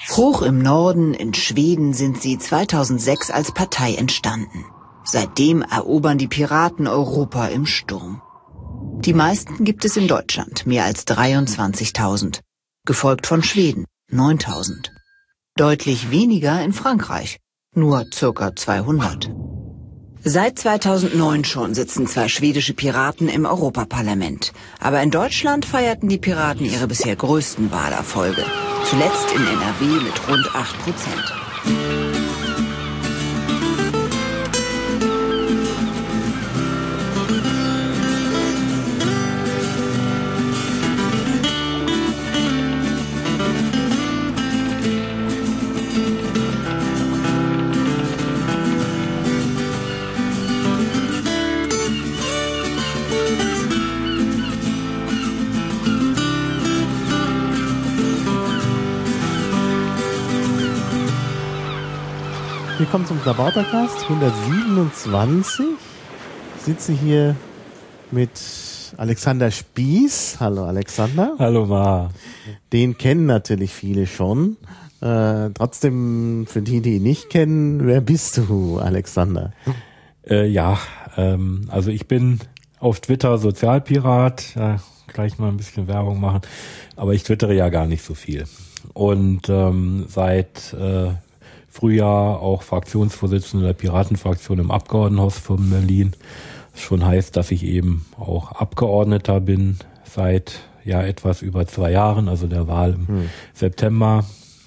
Hoch im Norden in Schweden sind sie 2006 als Partei entstanden. Seitdem erobern die Piraten Europa im Sturm. Die meisten gibt es in Deutschland, mehr als 23.000, gefolgt von Schweden, 9.000. Deutlich weniger in Frankreich, nur ca. 200. Seit 2009 schon sitzen 2 schwedische Piraten im Europaparlament. Aber in Deutschland feierten die Piraten ihre bisher größten Wahlerfolge. Zuletzt in NRW mit rund 8%. Willkommen zum Klabautercast 127. Ich sitze hier mit Alexander Spieß. Hallo Alexander. Hallo Ma. Den kennen natürlich viele schon. Trotzdem, für die ihn nicht kennen, wer bist du, Alexander? Also ich bin auf Twitter Sozialpirat. Gleich mal ein bisschen Werbung machen. Aber ich twittere ja gar nicht so viel. Und seit Frühjahr auch Fraktionsvorsitzender der Piratenfraktion im Abgeordnetenhaus von Berlin. Das schon heißt, dass ich eben auch Abgeordneter bin seit etwas über 2 Jahren, also der Wahl im September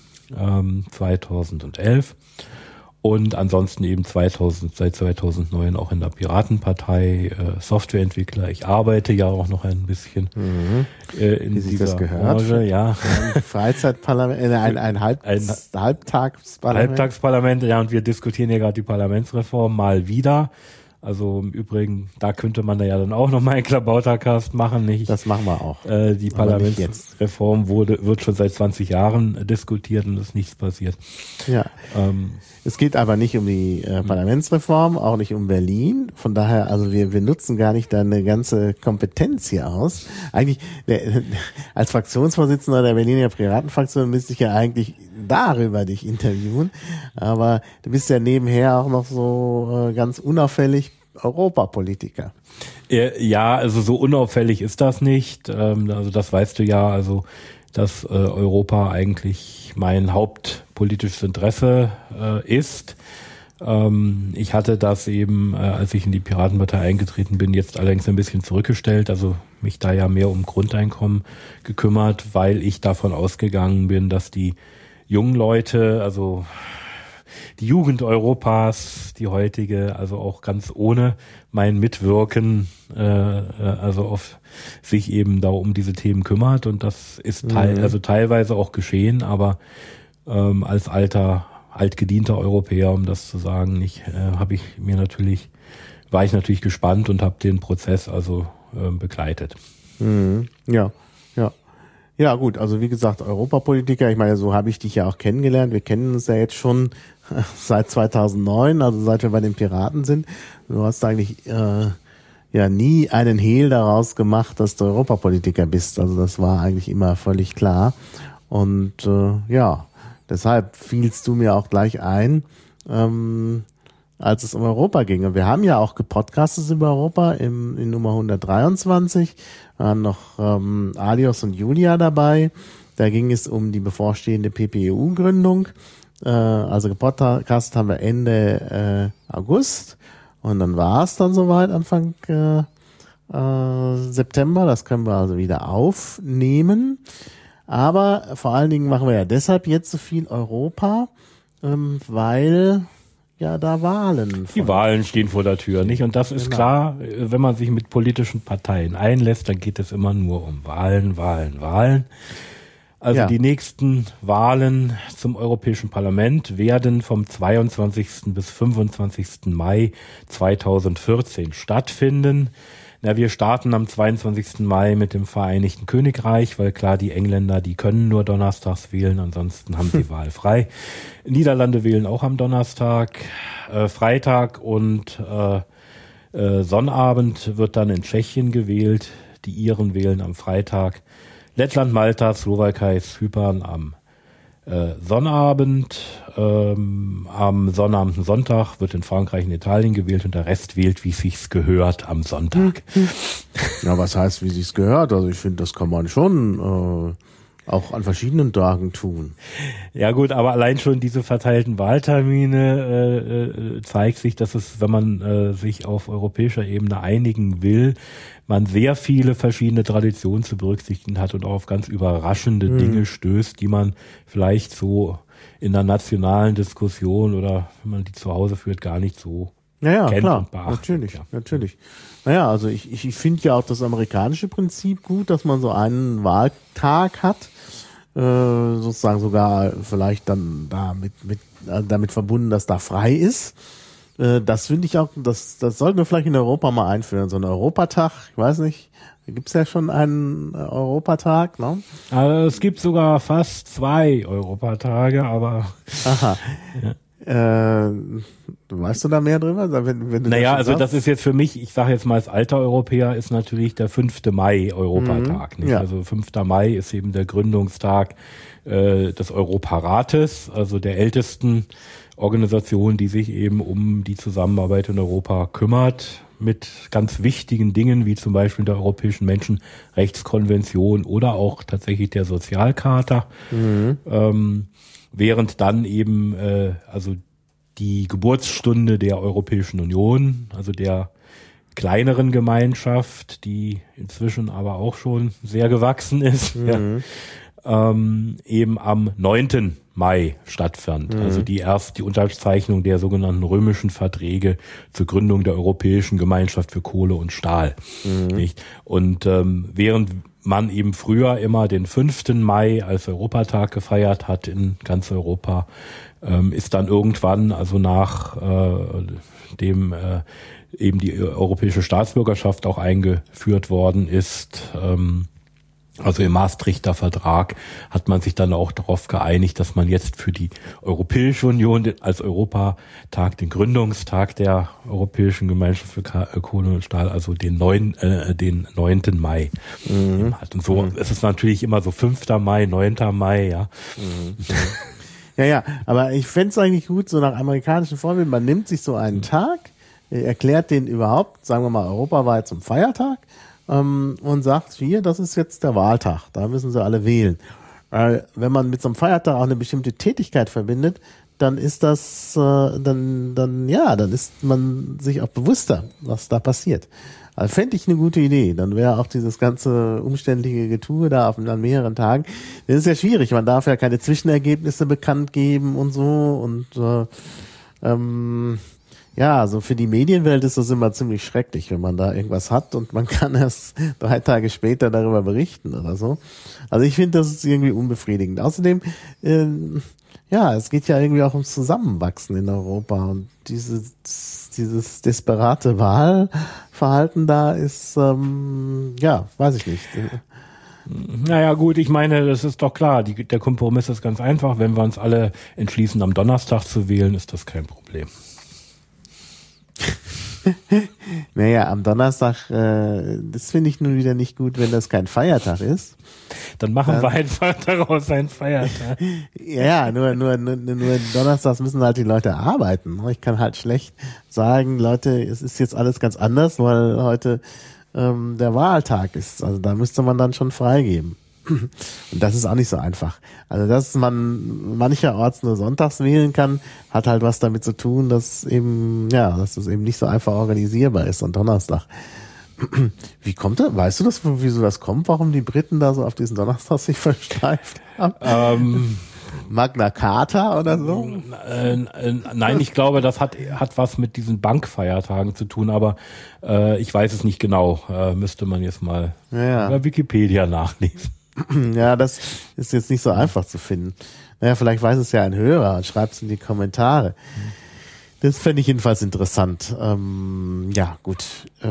2011. Und ansonsten eben seit 2009 auch in der Piratenpartei Softwareentwickler. Ich arbeite ja auch noch ein bisschen in dieser Branche. Ja. Ein Freizeitparlament, ein Halbtagsparlament. Halbtagsparlament, ja, und wir diskutieren ja gerade die Parlamentsreform mal wieder. Also im Übrigen, da könnte man da ja dann auch nochmal einen Klabautercast machen, nicht? Das machen wir auch. Die Parlamentsreform wird schon seit 20 Jahren diskutiert und ist nichts passiert. Ja. Es geht aber nicht um die Parlamentsreform, auch nicht um Berlin. Von daher, also wir nutzen gar nicht deine ganze Kompetenz hier aus. Eigentlich, als Fraktionsvorsitzender der Berliner Piratenfraktion müsste ich ja eigentlich darüber dich interviewen. Aber du bist ja nebenher auch noch so ganz unauffällig Europapolitiker. Ja, also so unauffällig ist das nicht. Also das weißt du ja, also dass Europa eigentlich mein hauptpolitisches Interesse ist. Ich hatte das eben, als ich in die Piratenpartei eingetreten bin, jetzt allerdings ein bisschen zurückgestellt, also mich da ja mehr um Grundeinkommen gekümmert, weil ich davon ausgegangen bin, dass die jungen Leute, also die Jugend Europas, die heutige, also auch ganz ohne mein Mitwirken, also auf sich eben da um diese Themen kümmert, und das ist teilweise auch geschehen, aber als altgedienter Europäer, um das zu sagen, war ich natürlich gespannt und habe den Prozess also begleitet. Ja gut, also wie gesagt, Europapolitiker, ich meine, so habe ich dich ja auch kennengelernt. Wir kennen uns ja jetzt schon seit 2009, also seit wir bei den Piraten sind. Du hast eigentlich nie einen Hehl daraus gemacht, dass du Europapolitiker bist. Also das war eigentlich immer völlig klar. Und deshalb fielst du mir auch gleich ein, als es um Europa ging. Und wir haben ja auch gepodcastet über Europa in Nummer 123. Waren noch Alios und Julia dabei. Da ging es um die bevorstehende PPEU-Gründung. Also gepodcastet haben wir Ende August. Und dann war es dann soweit Anfang September. Das können wir also wieder aufnehmen. Aber vor allen Dingen machen wir ja deshalb jetzt so viel Europa, weil ja da Wahlen. Die Wahlen stehen vor der Tür, nicht? Und das ist klar, wenn man sich mit politischen Parteien einlässt, dann geht es immer nur um Wahlen. Also die nächsten Wahlen zum Europäischen Parlament werden vom 22. bis 25. Mai 2014 stattfinden. Wir starten am 22. Mai mit dem Vereinigten Königreich, weil klar, die Engländer, die können nur donnerstags wählen, ansonsten haben sie Wahl frei. Niederlande wählen auch am Donnerstag, Freitag und Sonnabend wird dann in Tschechien gewählt. Die Iren wählen am Freitag. Lettland, Malta, Slowakei, Zypern am Sonnabend. Am Sonnabend und Sonntag wird in Frankreich und Italien gewählt und der Rest wählt, wie es sich gehört, am Sonntag. Ja, was heißt, wie es sich gehört? Also ich finde, das kann man schon auch an verschiedenen Tagen tun. Ja gut, aber allein schon diese verteilten Wahltermine zeigt sich, dass es, wenn man sich auf europäischer Ebene einigen will, man sehr viele verschiedene Traditionen zu berücksichtigen hat und auch auf ganz überraschende Dinge stößt, die man vielleicht so in der nationalen Diskussion oder wenn man die zu Hause führt, gar nicht so kennt klar, und beachtet. Natürlich. Naja, also ich finde ja auch das amerikanische Prinzip gut, dass man so einen Wahltag hat, sozusagen sogar vielleicht dann damit verbunden, dass da frei ist. Das finde ich auch, das sollten wir vielleicht in Europa mal einführen, so ein Europatag, ich weiß nicht, da gibt's ja schon einen Europatag, ne? Also es gibt sogar fast 2 Europatage, aber aha. Ja. Weißt du da mehr drüber? Wenn du also das ist jetzt für mich, ich sage jetzt mal als alter Europäer, ist natürlich der 5. Mai Europatag. Nicht? Ja. Also 5. Mai ist eben der Gründungstag des Europarates, also der ältesten Organisation, die sich eben um die Zusammenarbeit in Europa kümmert, mit ganz wichtigen Dingen, wie zum Beispiel der Europäischen Menschenrechtskonvention oder auch tatsächlich der Sozialcharta. Während dann eben also die Geburtsstunde der Europäischen Union, also der kleineren Gemeinschaft, die inzwischen aber auch schon sehr gewachsen ist, eben am 9. Mai stattfand. Also die Unterzeichnung der sogenannten römischen Verträge zur Gründung der Europäischen Gemeinschaft für Kohle und Stahl. Nicht? Und während man eben früher immer den 5. Mai als Europatag gefeiert hat in ganz Europa, ist dann irgendwann, also nach dem eben die europäische Staatsbürgerschaft auch eingeführt worden ist, also im Maastrichter Vertrag hat man sich dann auch darauf geeinigt, dass man jetzt für die Europäische Union als Europatag, den Gründungstag der Europäischen Gemeinschaft für Kohle und Stahl, also den 9. Mai hat. Und so ist es natürlich immer so 5. Mai, 9. Mai, ja. Ja, aber ich fände es eigentlich gut, so nach amerikanischen Vorbild, man nimmt sich so einen Tag, erklärt den überhaupt, sagen wir mal europaweit zum Feiertag, und sagt, hier, das ist jetzt der Wahltag, da müssen sie alle wählen. Wenn man mit so einem Feiertag auch eine bestimmte Tätigkeit verbindet, dann ist das, dann ist man sich auch bewusster, was da passiert. Also fände ich eine gute Idee. Dann wäre auch dieses ganze umständliche Getue da an mehreren Tagen. Das ist ja schwierig, man darf ja keine Zwischenergebnisse bekannt geben und so und ja, so für die Medienwelt ist das immer ziemlich schrecklich, wenn man da irgendwas hat und man kann erst 3 Tage später darüber berichten oder so. Also ich finde, das ist irgendwie unbefriedigend. Außerdem, es geht ja irgendwie auch ums Zusammenwachsen in Europa und dieses desperate Wahlverhalten da ist, weiß ich nicht. Naja gut, ich meine, das ist doch klar, der Kompromiss ist ganz einfach. Wenn wir uns alle entschließen, am Donnerstag zu wählen, ist das kein Problem. Naja, am Donnerstag, das finde ich nun wieder nicht gut, wenn das kein Feiertag ist. Dann machen wir einfach daraus einen Feiertag. Ja, nur donnerstags müssen halt die Leute arbeiten. Ich kann halt schlecht sagen, Leute, es ist jetzt alles ganz anders, weil heute der Wahltag ist. Also da müsste man dann schon freigeben. Und das ist auch nicht so einfach. Also, dass man mancherorts nur sonntags wählen kann, hat halt was damit zu tun, dass das eben nicht so einfach organisierbar ist am Donnerstag. Wie kommt das? Weißt du das, wieso das kommt? Warum die Briten da so auf diesen Donnerstag sich versteift haben? Magna Carta oder so? Nein, ich glaube, das hat was mit diesen Bankfeiertagen zu tun, aber ich weiß es nicht genau. Müsste man jetzt mal bei Wikipedia nachlesen. Ja, das ist jetzt nicht so einfach zu finden. Naja, vielleicht weiß es ja ein Hörer und schreibt es in die Kommentare. Das fände ich jedenfalls interessant. Gut.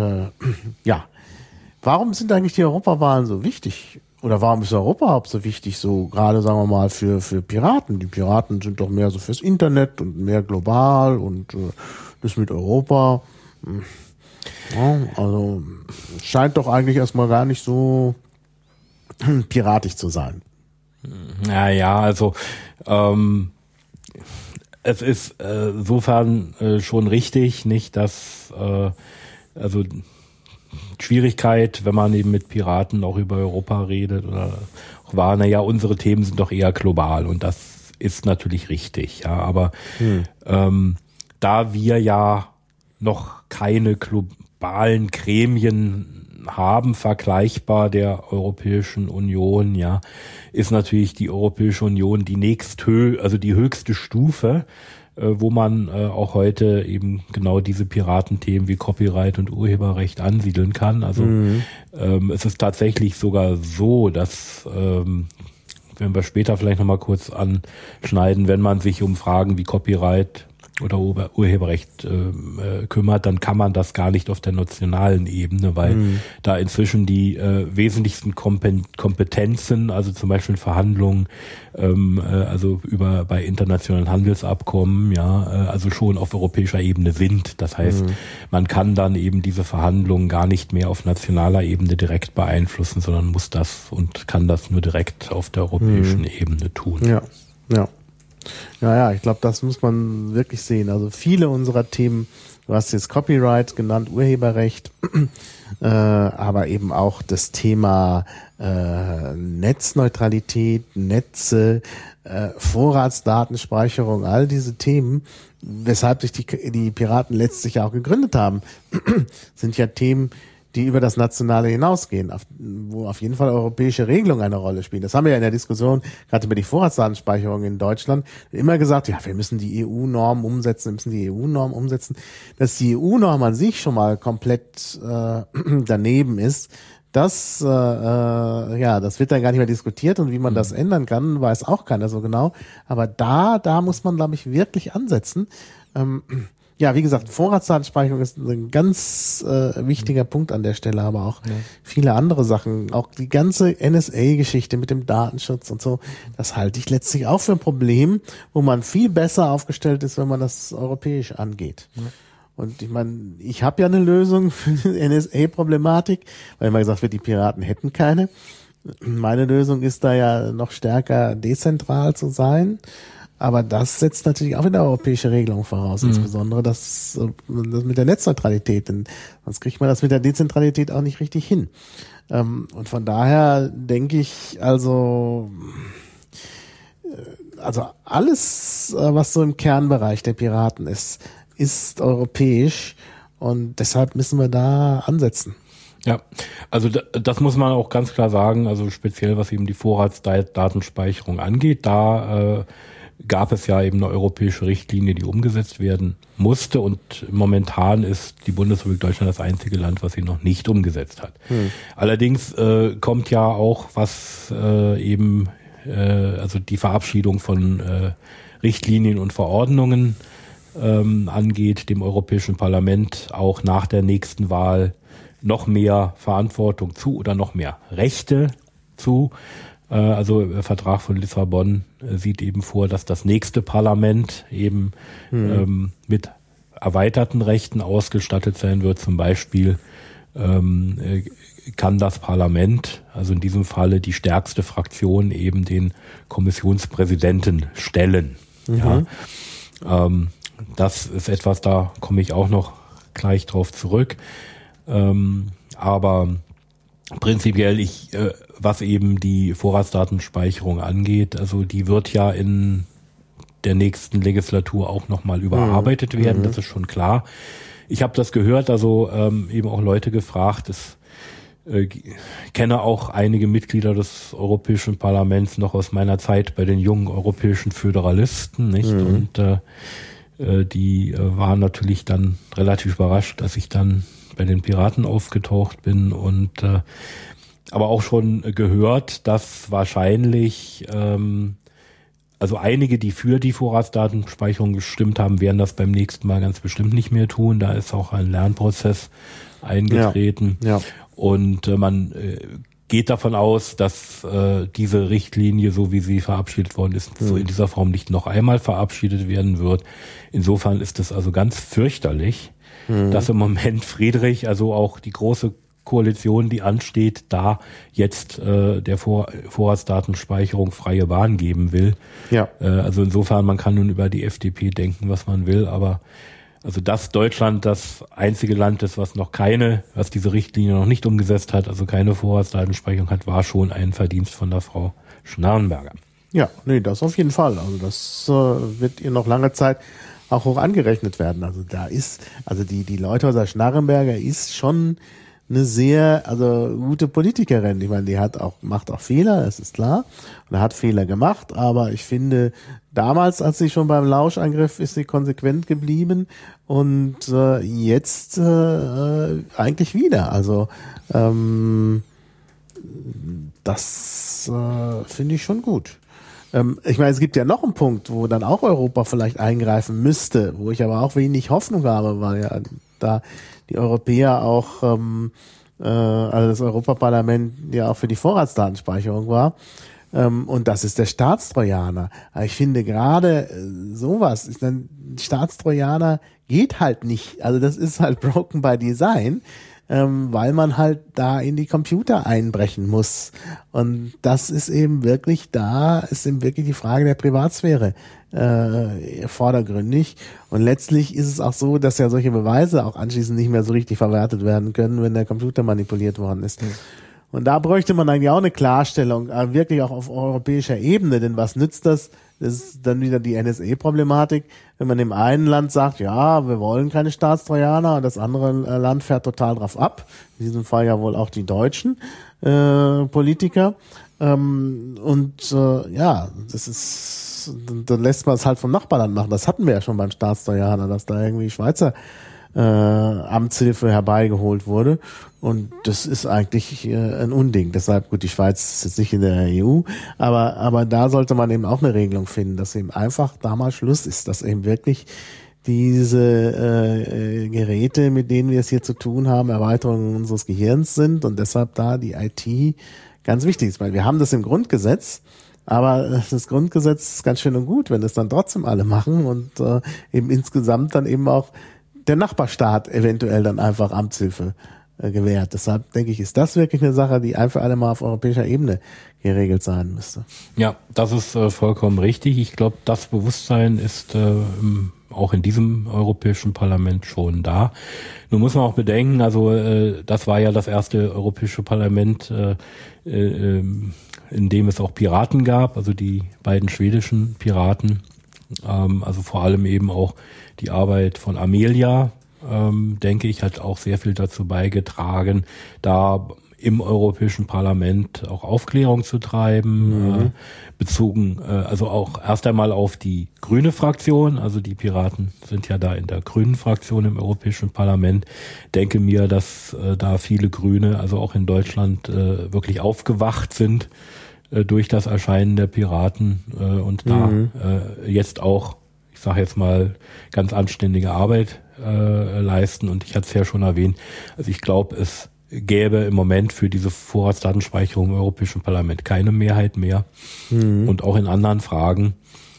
Warum sind eigentlich die Europawahlen so wichtig? Oder warum ist Europa überhaupt so wichtig? So gerade, sagen wir mal, für Piraten. Die Piraten sind doch mehr so fürs Internet und mehr global und das mit Europa. Also scheint doch eigentlich erstmal gar nicht so piratisch zu sein. Naja, also es ist insofern schon richtig, nicht, dass also Schwierigkeit, wenn man eben mit Piraten auch über Europa redet oder auch war, naja, unsere Themen sind doch eher global und das ist natürlich richtig, ja, aber da wir ja noch keine globalen Gremien haben, vergleichbar der Europäischen Union, ja, ist natürlich die Europäische Union die die höchste Stufe, wo man auch heute eben genau diese Piratenthemen wie Copyright und Urheberrecht ansiedeln kann. Also es ist tatsächlich sogar so, dass wenn wir später vielleicht nochmal kurz anschneiden, wenn man sich um Fragen wie Copyright oder Urheberrecht kümmert, dann kann man das gar nicht auf der nationalen Ebene, weil da inzwischen die wesentlichsten Kompetenzen, also zum Beispiel Verhandlungen, also bei internationalen Handelsabkommen, ja, also schon auf europäischer Ebene sind. Das heißt, man kann dann eben diese Verhandlungen gar nicht mehr auf nationaler Ebene direkt beeinflussen, sondern muss das und kann das nur direkt auf der europäischen Ebene tun. Ja, ja. Ja, ich glaube, das muss man wirklich sehen. Also viele unserer Themen, du hast jetzt Copyright genannt, Urheberrecht, aber eben auch das Thema Netzneutralität, Netze, Vorratsdatenspeicherung, all diese Themen, weshalb sich die Piraten letztlich ja auch gegründet haben, sind ja Themen, die über das Nationale hinausgehen, wo auf jeden Fall europäische Regelungen eine Rolle spielen. Das haben wir ja in der Diskussion, gerade über die Vorratsdatenspeicherung in Deutschland, immer gesagt, ja, wir müssen die EU-Norm umsetzen, Dass die EU-Norm an sich schon mal komplett daneben ist, das wird dann gar nicht mehr diskutiert und wie man das ändern kann, weiß auch keiner so genau. Aber da muss man, glaube ich, wirklich ansetzen. Ja, wie gesagt, Vorratsdatenspeicherung ist ein ganz wichtiger Punkt an der Stelle, aber auch viele andere Sachen, auch die ganze NSA-Geschichte mit dem Datenschutz und so, das halte ich letztlich auch für ein Problem, wo man viel besser aufgestellt ist, wenn man das europäisch angeht. Ja. Und ich meine, ich habe ja eine Lösung für die NSA-Problematik, weil immer gesagt wird, die Piraten hätten keine. Meine Lösung ist da ja noch stärker dezentral zu sein. Aber das setzt natürlich auch wieder europäische Regelungen voraus, insbesondere das mit der Netzneutralität, denn sonst kriegt man das mit der Dezentralität auch nicht richtig hin. Und von daher denke ich, also alles, was so im Kernbereich der Piraten ist europäisch und deshalb müssen wir da ansetzen. Ja, also das muss man auch ganz klar sagen, also speziell was eben die Vorratsdatenspeicherung angeht, da gab es ja eben eine europäische Richtlinie, die umgesetzt werden musste und momentan ist die Bundesrepublik Deutschland das einzige Land, was sie noch nicht umgesetzt hat. Allerdings kommt ja auch was also die Verabschiedung von Richtlinien und Verordnungen angeht, dem Europäischen Parlament auch nach der nächsten Wahl noch mehr Verantwortung zu oder noch mehr Rechte zu. Also der Vertrag von Lissabon sieht eben vor, dass das nächste Parlament eben mit erweiterten Rechten ausgestattet sein wird. Zum Beispiel kann das Parlament, also in diesem Falle die stärkste Fraktion, eben den Kommissionspräsidenten stellen. Ja. Das ist etwas, da komme ich auch noch gleich drauf zurück. Aber prinzipiell was eben die Vorratsdatenspeicherung angeht, also die wird ja in der nächsten Legislatur auch nochmal überarbeitet werden, das ist schon klar. Ich habe das gehört, also eben auch Leute gefragt, ich kenne auch einige Mitglieder des Europäischen Parlaments noch aus meiner Zeit bei den jungen europäischen Föderalisten, nicht? Und die waren natürlich dann relativ überrascht, dass ich dann bei den Piraten aufgetaucht bin und aber auch schon gehört, dass wahrscheinlich also einige, die für die Vorratsdatenspeicherung gestimmt haben, werden das beim nächsten Mal ganz bestimmt nicht mehr tun. Da ist auch ein Lernprozess eingetreten. Ja. Und man geht davon aus, dass diese Richtlinie, so wie sie verabschiedet worden ist, so in dieser Form nicht noch einmal verabschiedet werden wird. Insofern ist es also ganz fürchterlich, dass im Moment Friedrich, also auch die große Koalition, die ansteht, da jetzt der Vorratsdatenspeicherung freie Bahn geben will. Ja. Also insofern, man kann nun über die FDP denken, was man will, aber also dass Deutschland das einzige Land ist, was diese Richtlinie noch nicht umgesetzt hat, also keine Vorratsdatenspeicherung hat, war schon ein Verdienst von der Frau Schnarrenberger. Ja, nee, das auf jeden Fall. Also das wird ihr noch lange Zeit auch hoch angerechnet werden. Also die Leuthäuser Schnarrenberger ist schon eine sehr, gute Politikerin. Ich meine, macht auch Fehler, das ist klar. Und hat Fehler gemacht, aber ich finde, damals, als sie schon beim Lauschangriff ist sie konsequent geblieben und jetzt eigentlich wieder. Also das finde ich schon gut. Ich meine, es gibt ja noch einen Punkt, wo dann auch Europa vielleicht eingreifen müsste, wo ich aber auch wenig Hoffnung habe, weil ja da die Europäer auch, also das Europaparlament ja auch für die Vorratsdatenspeicherung war. Und das ist der Staatstrojaner. Aber ich finde gerade sowas, Staatstrojaner geht halt nicht. Also das ist halt broken by design, weil man halt da in die Computer einbrechen muss. Und das ist eben wirklich die Frage der Privatsphäre vordergründig. Und letztlich ist es auch so, dass ja solche Beweise auch anschließend nicht mehr so richtig verwertet werden können, wenn der Computer manipuliert worden ist. Und da bräuchte man eigentlich auch eine Klarstellung, wirklich auch auf europäischer Ebene, denn was nützt das? Das ist dann wieder die NSA-Problematik, wenn man im einen Land sagt, ja, wir wollen keine Staatstrojaner, und das andere Land fährt total drauf ab, in diesem Fall ja wohl auch die deutschen Politiker. Das ist, dann lässt man es halt vom Nachbarland machen. Das hatten wir ja schon beim Staatstrojaner, dass da irgendwie Schweizer Amtshilfe herbeigeholt wurde. Und das ist eigentlich ein Unding. Deshalb, gut, die Schweiz ist jetzt nicht in der EU, aber da sollte man eben auch eine Regelung finden, dass eben einfach da mal Schluss ist, dass eben wirklich diese Geräte, mit denen wir es hier zu tun haben, Erweiterungen unseres Gehirns sind und deshalb da die IT ganz wichtig ist, weil wir haben das im Grundgesetz, aber das Grundgesetz ist ganz schön und gut, wenn es dann trotzdem alle machen und eben insgesamt dann eben auch der Nachbarstaat eventuell dann einfach Amtshilfe gewährt. Deshalb denke ich, ist das wirklich eine Sache, die ein für alle Mal auf europäischer Ebene geregelt sein müsste. Ja, das ist vollkommen richtig. Ich glaube, das Bewusstsein ist auch in diesem Europäischen Parlament schon da. Nun muss man auch bedenken, also das war ja das erste Europäische Parlament, in dem es auch Piraten gab, also die beiden schwedischen Piraten, also vor allem eben auch die Arbeit von Amelia, denke ich, hat auch sehr viel dazu beigetragen, da im Europäischen Parlament auch Aufklärung zu treiben, bezogen also auch erst einmal auf die grüne Fraktion, also die Piraten sind ja da in der grünen Fraktion im Europäischen Parlament. Denke mir, dass da viele Grüne, also auch in Deutschland, wirklich aufgewacht sind durch das Erscheinen der Piraten und da jetzt auch, ich sage jetzt mal, ganz anständige Arbeit leisten. Und ich hatte es ja schon erwähnt, also ich glaube, es gäbe im Moment für diese Vorratsdatenspeicherung im Europäischen Parlament keine Mehrheit mehr. Und auch in anderen Fragen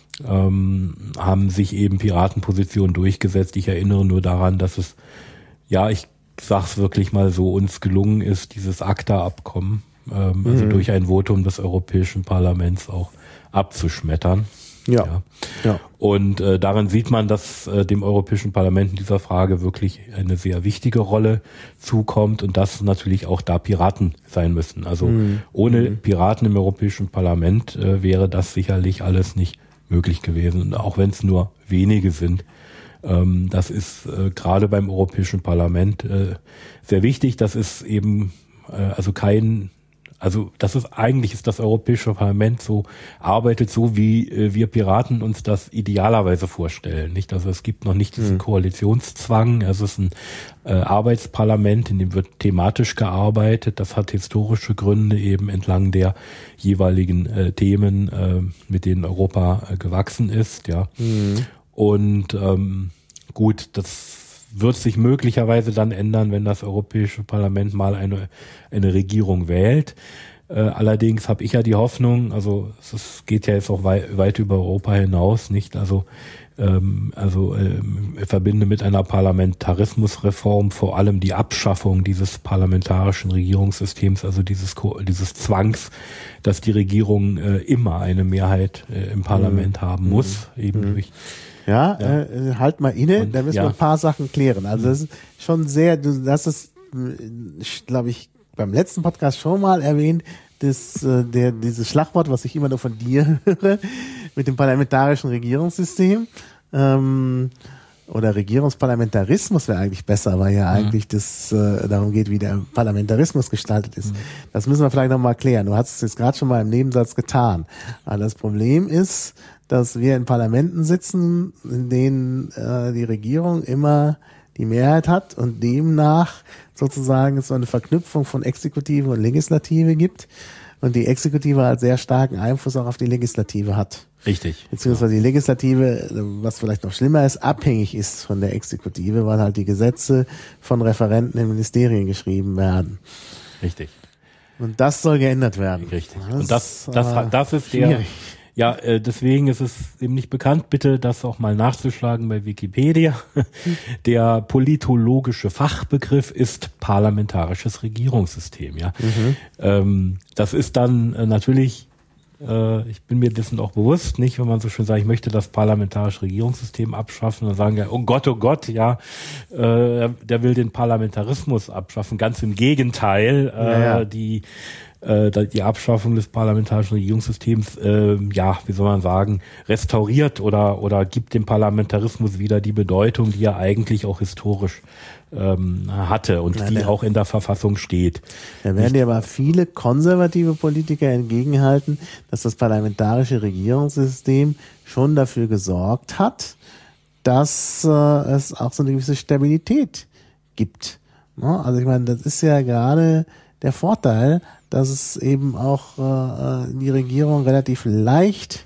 haben sich eben Piratenpositionen durchgesetzt. Ich erinnere nur daran, dass es, ja, ich sag's wirklich mal so, uns gelungen ist, dieses ACTA-Abkommen, also durch ein Votum des Europäischen Parlaments auch abzuschmettern. Ja. Und daran sieht man, dass dem Europäischen Parlament in dieser Frage wirklich eine sehr wichtige Rolle zukommt und dass natürlich auch da Piraten sein müssen. Also ohne Piraten im Europäischen Parlament wäre das sicherlich alles nicht möglich gewesen. Und auch wenn es nur wenige sind, das ist gerade beim Europäischen Parlament sehr wichtig. Das ist eben eigentlich ist das Europäische Parlament so, arbeitet so, wie wir Piraten uns das idealerweise vorstellen. Nicht? Also es gibt noch nicht diesen Koalitionszwang. Es ist ein Arbeitsparlament, in dem wird thematisch gearbeitet. Das hat historische Gründe eben entlang der jeweiligen Themen, mit denen Europa gewachsen ist. Ja. Und gut, das wird sich möglicherweise dann ändern, wenn das Europäische Parlament mal eine Regierung wählt. Allerdings habe ich ja die Hoffnung, also es geht ja jetzt auch weit über Europa hinaus, nicht? Ich verbinde mit einer Parlamentarismusreform vor allem die Abschaffung dieses parlamentarischen Regierungssystems, also dieses Zwangs, dass die Regierung immer eine Mehrheit im Parlament haben muss, eben durch. Halt mal inne, da müssen wir ein paar Sachen klären. Also das ist schon sehr, du hast es, glaube ich, beim letzten Podcast schon mal erwähnt, dieses Schlagwort, was ich immer nur von dir höre, mit dem parlamentarischen Regierungssystem, oder Regierungsparlamentarismus wäre eigentlich besser, weil ja eigentlich darum geht, wie der Parlamentarismus gestaltet ist. Das müssen wir vielleicht nochmal klären. Du hast es jetzt gerade schon mal im Nebensatz getan. Aber das Problem ist, dass wir in Parlamenten sitzen, in denen die Regierung immer die Mehrheit hat und demnach sozusagen es so eine Verknüpfung von Exekutive und Legislative gibt und die Exekutive halt sehr starken Einfluss auch auf die Legislative hat. Richtig. Beziehungsweise die Legislative, was vielleicht noch schlimmer ist, abhängig ist von der Exekutive, weil halt die Gesetze von Referenten in Ministerien geschrieben werden. Richtig. Und das soll geändert werden. Richtig. Und das ist schwierig. Deswegen ist es eben nicht bekannt, bitte das auch mal nachzuschlagen bei Wikipedia. Der politologische Fachbegriff ist parlamentarisches Regierungssystem, ja. Das ist dann natürlich, ich bin mir dessen auch bewusst, nicht, wenn man so schön sagt, ich möchte das parlamentarische Regierungssystem abschaffen, dann sagen ja, oh Gott, ja, der will den Parlamentarismus abschaffen. Ganz im Gegenteil, die Abschaffung des parlamentarischen Regierungssystems, wie soll man sagen, restauriert oder gibt dem Parlamentarismus wieder die Bedeutung, die er eigentlich auch historisch hatte und die auch in der Verfassung steht. Da werden dir aber viele konservative Politiker entgegenhalten, dass das parlamentarische Regierungssystem schon dafür gesorgt hat, dass es auch so eine gewisse Stabilität gibt. Also ich meine, das ist ja gerade der Vorteil, dass es eben auch die Regierung relativ leicht,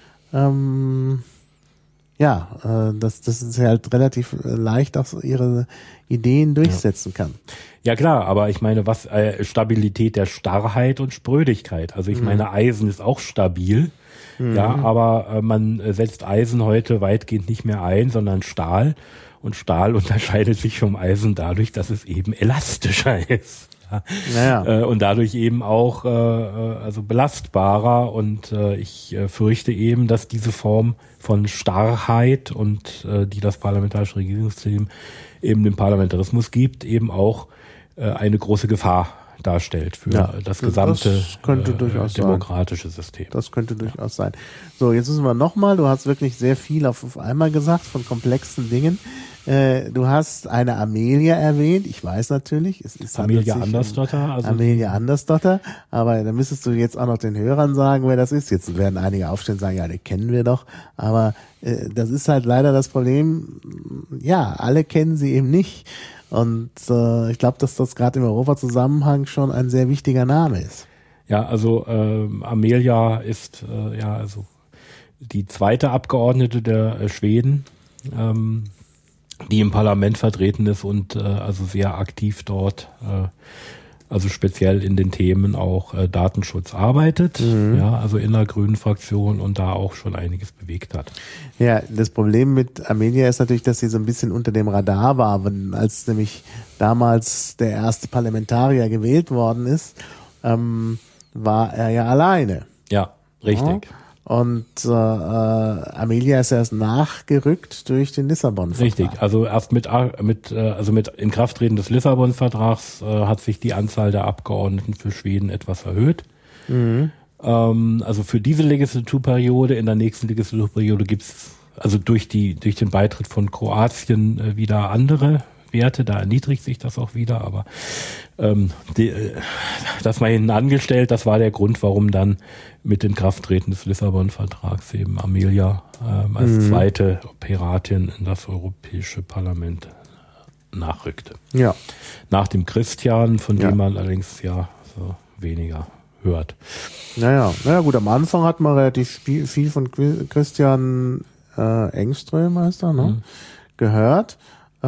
dass es halt relativ leicht auch ihre Ideen durchsetzen kann. Ja klar, aber ich meine, was Stabilität der Starrheit und Sprödigkeit. Also ich meine, Eisen ist auch stabil, ja, aber man setzt Eisen heute weitgehend nicht mehr ein, sondern Stahl. Und Stahl unterscheidet sich vom Eisen dadurch, dass es eben elastischer ist. Und dadurch eben auch also belastbarer und ich fürchte eben, dass diese Form von Starrheit und die das parlamentarische Regierungssystem eben dem Parlamentarismus gibt, eben auch eine große Gefahr darstellt für das gesamte demokratische System. Das könnte durchaus sein. So, jetzt müssen wir nochmal, du hast wirklich sehr viel auf einmal gesagt von komplexen Dingen. Du hast eine Amelia erwähnt, ich weiß natürlich, es ist Amelia Andersdotter. Amelia Andersdotter, aber da müsstest du jetzt auch noch den Hörern sagen, wer das ist. Jetzt werden einige aufstehen und sagen, ja, den kennen wir doch, aber das ist halt leider das Problem, ja, alle kennen sie eben nicht und ich glaube, dass das gerade im Europa-Zusammenhang schon ein sehr wichtiger Name ist. Ja, also Amelia ist also die zweite Abgeordnete der Schweden, die im Parlament vertreten ist und also sehr aktiv dort, also speziell in den Themen auch Datenschutz arbeitet, also in der Grünen Fraktion und da auch schon einiges bewegt hat. Ja, das Problem mit Amelia ist natürlich, dass sie so ein bisschen unter dem Radar war, als nämlich damals der erste Parlamentarier gewählt worden ist, war er ja alleine. Ja, richtig. Ja. Und Amelia ist erst nachgerückt durch den Lissabon-Vertrag. Richtig, also erst mit Inkrafttreten des Lissabon-Vertrags hat sich die Anzahl der Abgeordneten für Schweden etwas erhöht. Also für diese Legislaturperiode, in der nächsten Legislaturperiode gibt's also durch den Beitritt von Kroatien wieder andere Werte, da erniedrigt sich das auch wieder, aber das mal hinten angestellt, das war der Grund, warum dann mit Inkrafttreten des Lissabon-Vertrags eben Amelia als zweite Piratin in das Europäische Parlament nachrückte. Ja. Nach dem Christian, von dem man allerdings so weniger hört. Naja, gut, am Anfang hat man relativ viel von Christian Engström, heißt er, ne? Gehört.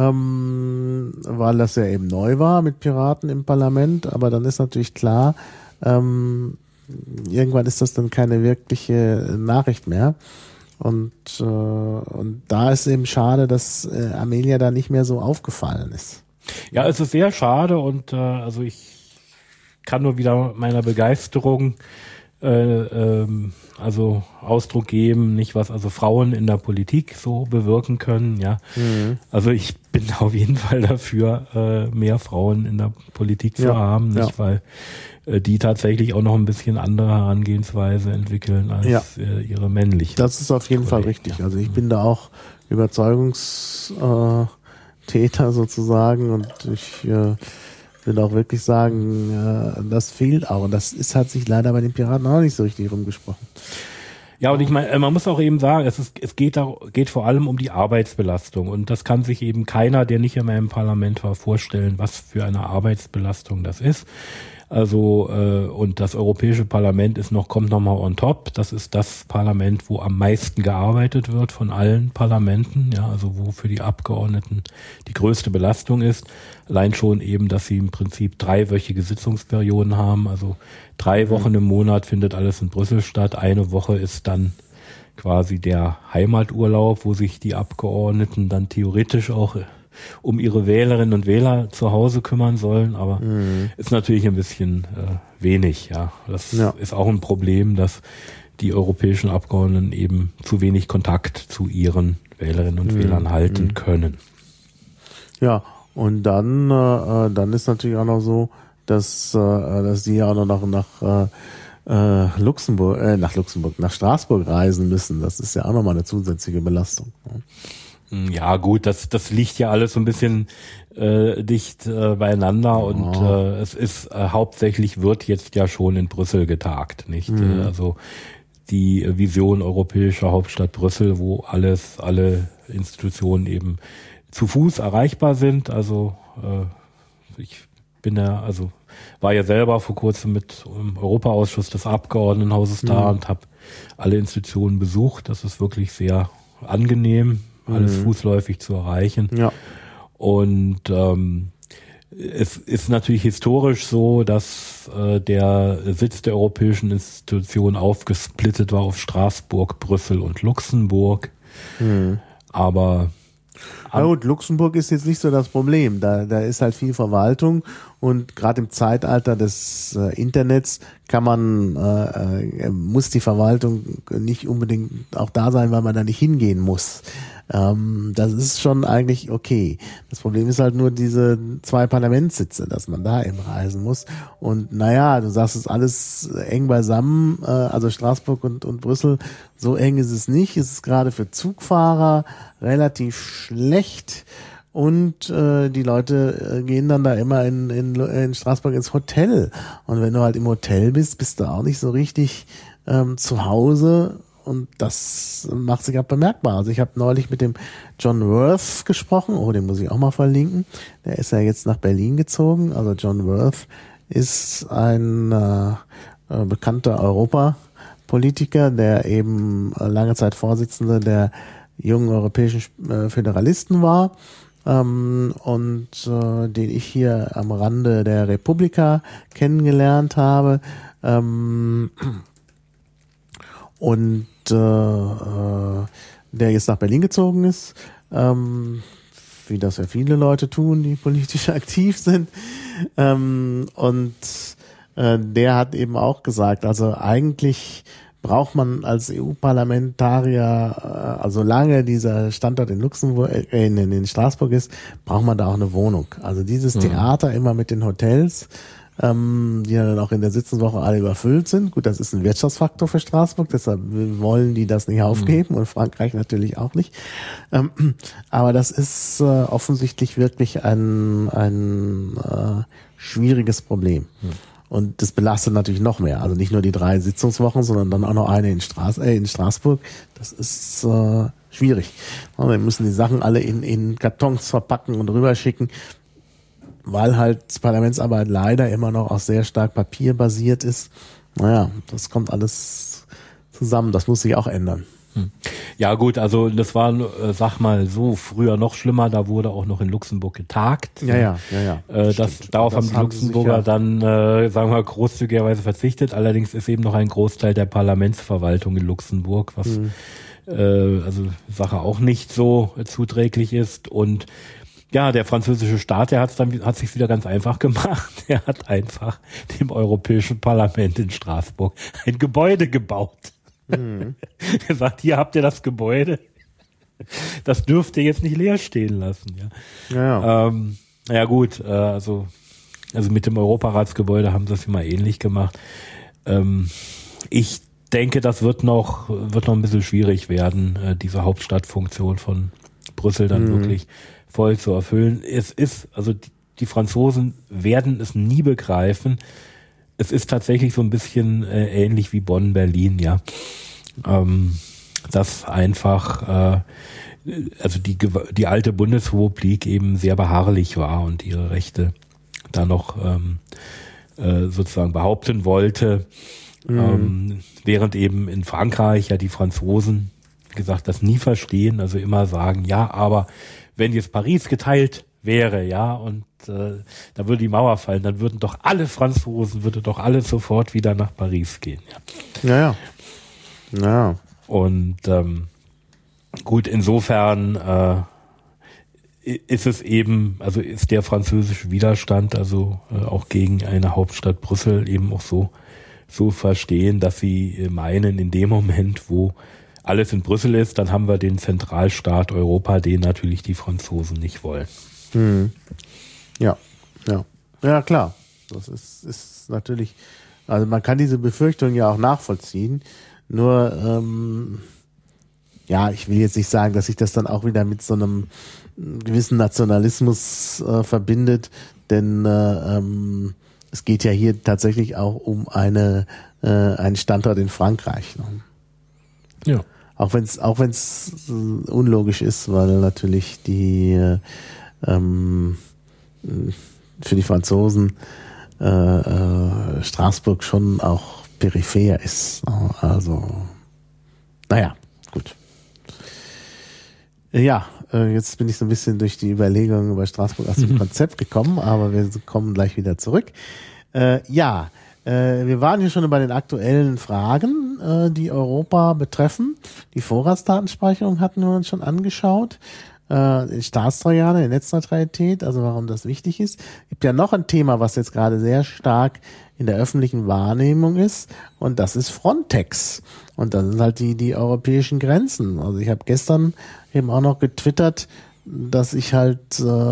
Weil das ja eben neu war mit Piraten im Parlament, aber dann ist natürlich klar, irgendwann ist das dann keine wirkliche Nachricht mehr. Und da ist eben schade, dass Amelia da nicht mehr so aufgefallen ist. Ja, es ist sehr schade und also ich kann nur wieder meiner Begeisterung also Ausdruck geben, nicht was also Frauen in der Politik so bewirken können, ja. Also ich bin auf jeden Fall dafür, mehr Frauen in der Politik zu haben, nicht, weil die tatsächlich auch noch ein bisschen andere Herangehensweise entwickeln als ihre männlichen. Das ist auf jeden Fall richtig. Also ich bin da auch Überzeugungstäter sozusagen und ich will auch wirklich sagen, das fehlt auch. Und das hat sich leider bei den Piraten auch nicht so richtig rumgesprochen. Ja, und ich meine, man muss auch eben sagen, es geht vor allem um die Arbeitsbelastung. Und das kann sich eben keiner, der nicht mehr im Parlament war, vorstellen, was für eine Arbeitsbelastung das ist. Also und das Europäische Parlament kommt noch mal on top. Das ist das Parlament, wo am meisten gearbeitet wird von allen Parlamenten. Ja, also wo für die Abgeordneten die größte Belastung ist. Allein schon eben, dass sie im Prinzip 3-wöchige Sitzungsperioden haben. Also 3 Wochen im Monat findet alles in Brüssel statt. Eine Woche ist dann quasi der Heimaturlaub, wo sich die Abgeordneten dann theoretisch auch um ihre Wählerinnen und Wähler zu Hause kümmern sollen, aber ist natürlich ein bisschen wenig, ja. Das ist auch ein Problem, dass die europäischen Abgeordneten eben zu wenig Kontakt zu ihren Wählerinnen und Wählern halten können. Ja, und dann ist natürlich auch noch so, dass sie ja auch noch nach Straßburg reisen müssen. Das ist ja auch nochmal eine zusätzliche Belastung. Ja gut, das liegt ja alles so ein bisschen dicht beieinander und es ist hauptsächlich wird jetzt ja schon in Brüssel getagt, nicht? Also die Vision europäischer Hauptstadt Brüssel, wo alle Institutionen eben zu Fuß erreichbar sind. Also ich war ja selber vor kurzem mit im Europaausschuss des Abgeordnetenhauses da und habe alle Institutionen besucht. Das ist wirklich sehr angenehm, alles fußläufig zu erreichen. Ja. Und es ist natürlich historisch so, dass der Sitz der europäischen Institutionen aufgesplittet war auf Straßburg, Brüssel und Luxemburg. Aber ja gut, Luxemburg ist jetzt nicht so das Problem. Da ist halt viel Verwaltung und gerade im Zeitalter des Internets muss die Verwaltung nicht unbedingt auch da sein, weil man da nicht hingehen muss. Das ist schon eigentlich okay. Das Problem ist halt nur diese 2 Parlamentssitze, dass man da eben reisen muss. Und naja, du sagst, es ist alles eng beisammen, also Straßburg und Brüssel, so eng ist es nicht. Es ist gerade für Zugfahrer relativ schlecht. Und die Leute gehen dann da immer in Straßburg ins Hotel. Und wenn du halt im Hotel bist du auch nicht so richtig zu Hause. Und das macht sich auch bemerkbar. Also ich habe neulich mit dem John Worth gesprochen. Oh, den muss ich auch mal verlinken. Der ist ja jetzt nach Berlin gezogen. Also John Worth ist ein bekannter Europapolitiker, der eben lange Zeit Vorsitzender der jungen europäischen Föderalisten war. Und den ich hier am Rande der Republika kennengelernt habe. Und der jetzt nach Berlin gezogen ist, wie das ja viele Leute tun, die politisch aktiv sind. Und der hat eben auch gesagt, also eigentlich braucht man als EU-Parlamentarier, also solange dieser Standort in Luxemburg, in Straßburg ist, braucht man da auch eine Wohnung. Also dieses Theater immer mit den Hotels, die ja dann auch in der Sitzungswoche alle überfüllt sind. Gut, das ist ein Wirtschaftsfaktor für Straßburg, deshalb wollen die das nicht aufgeben und Frankreich natürlich auch nicht. Aber das ist offensichtlich wirklich ein schwieriges Problem. Und das belastet natürlich noch mehr. Also nicht nur die 3 Sitzungswochen, sondern dann auch noch eine in Straßburg. Das ist schwierig. Wir müssen die Sachen alle in Kartons verpacken und rüberschicken, weil halt Parlamentsarbeit leider immer noch auch sehr stark papierbasiert ist. Naja, das kommt alles zusammen. Das muss sich auch ändern. Ja gut, also das war, sag mal so, früher noch schlimmer, da wurde auch noch in Luxemburg getagt. Ja. Darauf haben die Luxemburger dann, sagen wir, großzügigerweise verzichtet. Allerdings ist eben noch ein Großteil der Parlamentsverwaltung in Luxemburg, was also Sache auch nicht so zuträglich ist. Und ja, der französische Staat, der hat sich wieder ganz einfach gemacht. Er hat einfach dem Europäischen Parlament in Straßburg ein Gebäude gebaut. Er sagt, hier habt ihr das Gebäude. Das dürft ihr jetzt nicht leer stehen lassen. Ja gut, also mit dem Europaratsgebäude haben sie es immer ähnlich gemacht. Ich denke, das wird noch ein bisschen schwierig werden, diese Hauptstadtfunktion von Brüssel dann wirklich voll zu erfüllen. Es ist, also die Franzosen werden es nie begreifen. Es ist tatsächlich so ein bisschen ähnlich wie Bonn, Berlin, ja. Das einfach, also die alte Bundesrepublik eben sehr beharrlich war und ihre Rechte da noch sozusagen behaupten wollte, während eben in Frankreich ja die Franzosen gesagt das nie verstehen, also immer sagen, ja, aber wenn jetzt Paris geteilt wäre, ja, und da würde die Mauer fallen, dann würden doch alle Franzosen, würde doch alle sofort wieder nach Paris gehen. Ja. Und gut, insofern ist es eben, also ist der französische Widerstand, also auch gegen eine Hauptstadt Brüssel eben auch so verstehen, dass sie meinen, in dem Moment, wo alles in Brüssel ist, dann haben wir den Zentralstaat Europa, den natürlich die Franzosen nicht wollen. Ja, klar. Das ist natürlich, also man kann diese Befürchtung ja auch nachvollziehen. Nur, ich will jetzt nicht sagen, dass sich das dann auch wieder mit so einem gewissen Nationalismus verbindet, denn es geht ja hier tatsächlich auch um einen Standort in Frankreich. Ne? Ja. Auch wenn's unlogisch ist, weil natürlich die für die Franzosen Straßburg schon auch peripher ist. Also, naja, gut. Ja, jetzt bin ich so ein bisschen durch die Überlegungen über Straßburg aus dem Konzept gekommen, aber wir kommen gleich wieder zurück. Wir waren hier schon bei den aktuellen Fragen, die Europa betreffen. Die Vorratsdatenspeicherung hatten wir uns schon angeschaut. Die Staatstrojaner, die Netzneutralität, also warum das wichtig ist. Gibt ja noch ein Thema, was jetzt gerade sehr stark in der öffentlichen Wahrnehmung ist, und das ist Frontex. Und das sind halt die europäischen Grenzen. Also ich habe gestern eben auch noch getwittert, dass ich halt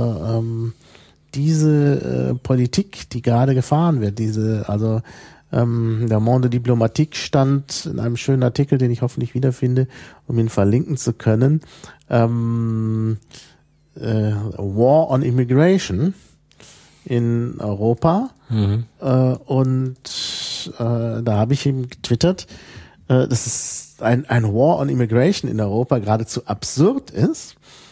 diese Politik, die gerade gefahren wird, der Monde Diplomatique stand in einem schönen Artikel, den ich hoffentlich wiederfinde, um ihn verlinken zu können, War on Immigration in Europa. Und da habe ich ihm getwittert, dass es ein War on Immigration in Europa geradezu absurd ist,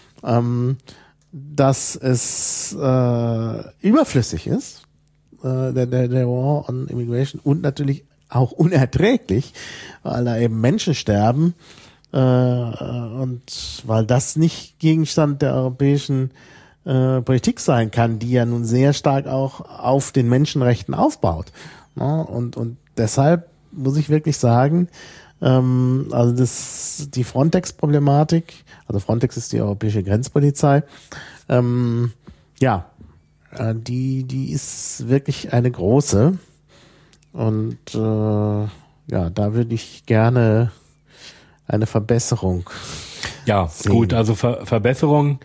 dass es überflüssig ist, der War on Immigration, und natürlich auch unerträglich, weil da eben Menschen sterben und weil das nicht Gegenstand der europäischen Politik sein kann, die ja nun sehr stark auch auf den Menschenrechten aufbaut. Und deshalb muss ich wirklich sagen, also die Frontex-Problematik, also Frontex ist die europäische Grenzpolizei, die ist wirklich eine große, und da würde ich gerne eine Verbesserung sehen. Gut, also Verbesserung,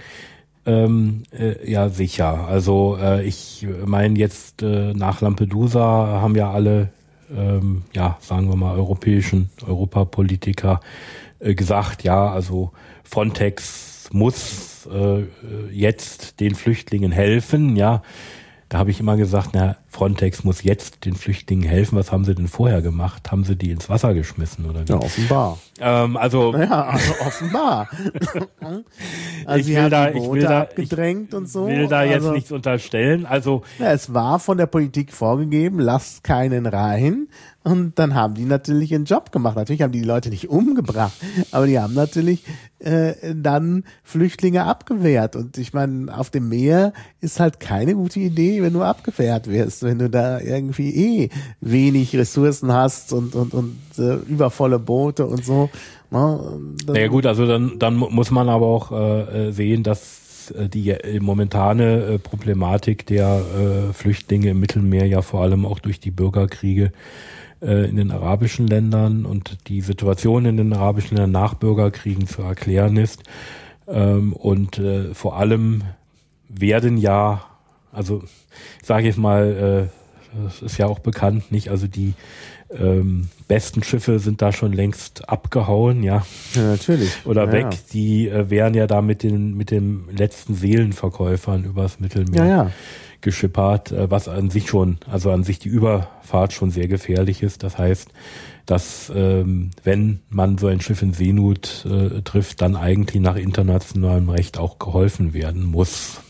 sicher. Also ich meine jetzt nach Lampedusa haben ja alle, sagen wir mal, Europapolitiker gesagt, also Frontex muss jetzt den Flüchtlingen helfen, ja. Da habe ich immer gesagt, Frontex muss jetzt den Flüchtlingen helfen. Was haben sie denn vorher gemacht? Haben sie die ins Wasser geschmissen oder wie? Ja, offenbar. Also offenbar. Also sie haben die Boote abgedrängt und so. Ich will da jetzt nichts unterstellen. Also ja, es war von der Politik vorgegeben, lasst keinen rein. Und dann haben die natürlich ihren Job gemacht. Natürlich haben die Leute nicht umgebracht, aber die haben natürlich dann Flüchtlinge abgewehrt. Und ich meine, auf dem Meer ist halt keine gute Idee, wenn du abgewehrt wirst, wenn du da irgendwie wenig Ressourcen hast und übervolle Boote und so. Ja gut, also dann muss man aber auch sehen, dass die momentane Problematik der Flüchtlinge im Mittelmeer ja vor allem auch durch die Bürgerkriege in den arabischen Ländern und die Situation in den arabischen Ländern nach Bürgerkriegen zu erklären ist. Und vor allem werden ja, also ich sage jetzt mal, das ist ja auch bekannt, nicht? Also die besten Schiffe sind da schon längst abgehauen, ja. Ja, natürlich. Oder weg. Die wären ja da mit den letzten Seelenverkäufern übers Mittelmeer geschippert, was an sich die Überfahrt schon sehr gefährlich ist. Das heißt, dass wenn man so ein Schiff in Seenot trifft, dann eigentlich nach internationalem Recht auch geholfen werden muss.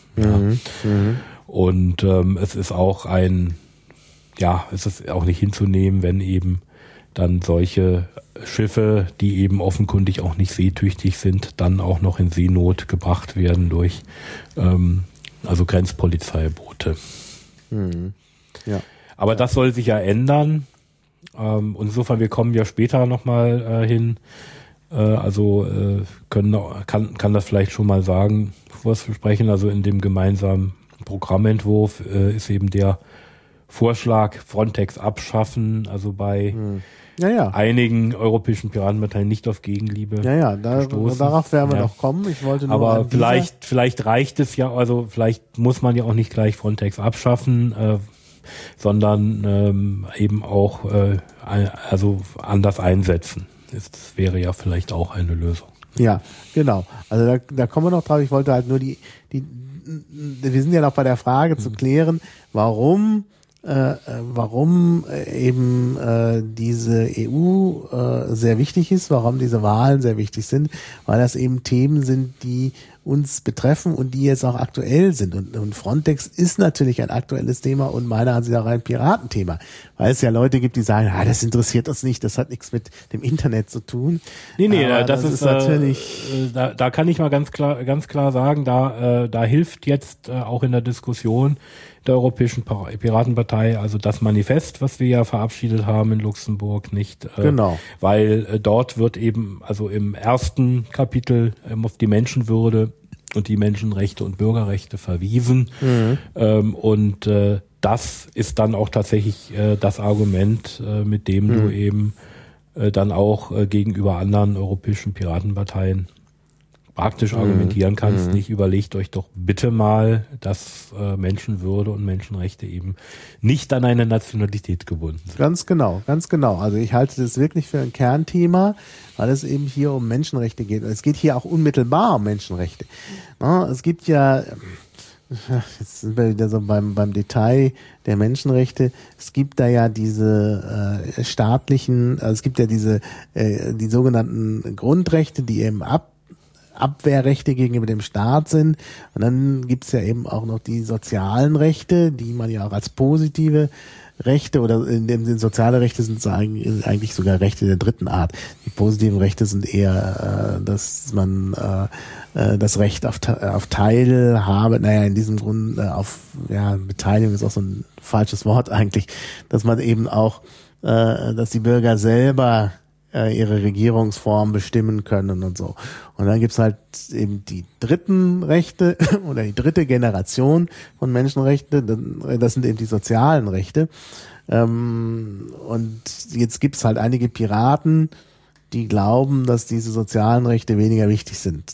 Und es ist auch es ist auch nicht hinzunehmen, wenn eben dann solche Schiffe, die eben offenkundig auch nicht seetüchtig sind, dann auch noch in Seenot gebracht werden durch Grenzpolizeiboote. Ja. Aber das soll sich ja ändern. Und insofern, wir kommen ja später nochmal hin. Kann das vielleicht schon mal sagen, bevor wir sprechen. Also in dem gemeinsamen Programmentwurf ist eben der Vorschlag Frontex abschaffen, also bei einigen europäischen Piratenparteien nicht auf Gegenliebe gestoßen. Darauf werden wir noch kommen. Ich wollte nur aber vielleicht reicht es ja, also vielleicht muss man ja auch nicht gleich Frontex abschaffen, sondern eben auch anders einsetzen. Das wäre ja vielleicht auch eine Lösung. Ja, genau. Also da kommen wir noch drauf. Ich wollte halt nur wir sind ja noch bei der Frage zu klären, warum eben diese EU sehr wichtig ist, warum diese Wahlen sehr wichtig sind, weil das eben Themen sind, die uns betreffen und die jetzt auch aktuell sind. Und Frontex ist natürlich ein aktuelles Thema und meiner Ansicht nach ein Piratenthema, weil es ja Leute gibt, die sagen, das interessiert uns nicht, das hat nichts mit dem Internet zu tun. Nee, das ist natürlich. Da kann ich mal ganz klar sagen, da hilft jetzt auch in der Diskussion der Europäischen Piratenpartei, also das Manifest, was wir ja verabschiedet haben in Luxemburg, nicht? Genau. Weil dort wird eben, also im ersten Kapitel auf die Menschenwürde und die Menschenrechte und Bürgerrechte verwiesen. Und das ist dann auch tatsächlich das Argument, mit dem du eben dann auch gegenüber anderen europäischen Piratenparteien praktisch argumentieren kannst. Nicht, überlegt euch doch bitte mal, dass Menschenwürde und Menschenrechte eben nicht an eine Nationalität gebunden sind. Ganz genau. Also ich halte das wirklich für ein Kernthema, weil es eben hier um Menschenrechte geht. Und es geht hier auch unmittelbar um Menschenrechte. Es gibt ja, jetzt sind wir wieder so beim Detail der Menschenrechte. Es gibt da ja diese es gibt ja die sogenannten Grundrechte, die eben Abwehrrechte gegenüber dem Staat sind. Und dann gibt's ja eben auch noch die sozialen Rechte, die man ja auch als positive Rechte oder in dem Sinn soziale Rechte sind eigentlich sogar Rechte der dritten Art. Die positiven Rechte sind eher, dass man das Recht auf Teilhabe, in diesem Grund Beteiligung ist auch so ein falsches Wort eigentlich, dass man eben auch, dass die Bürger selber ihre Regierungsform bestimmen können und so. Und dann gibt's halt eben die dritten Rechte oder die dritte Generation von Menschenrechten, das sind eben die sozialen Rechte. Und jetzt gibt's halt einige Piraten, die glauben, dass diese sozialen Rechte weniger wichtig sind.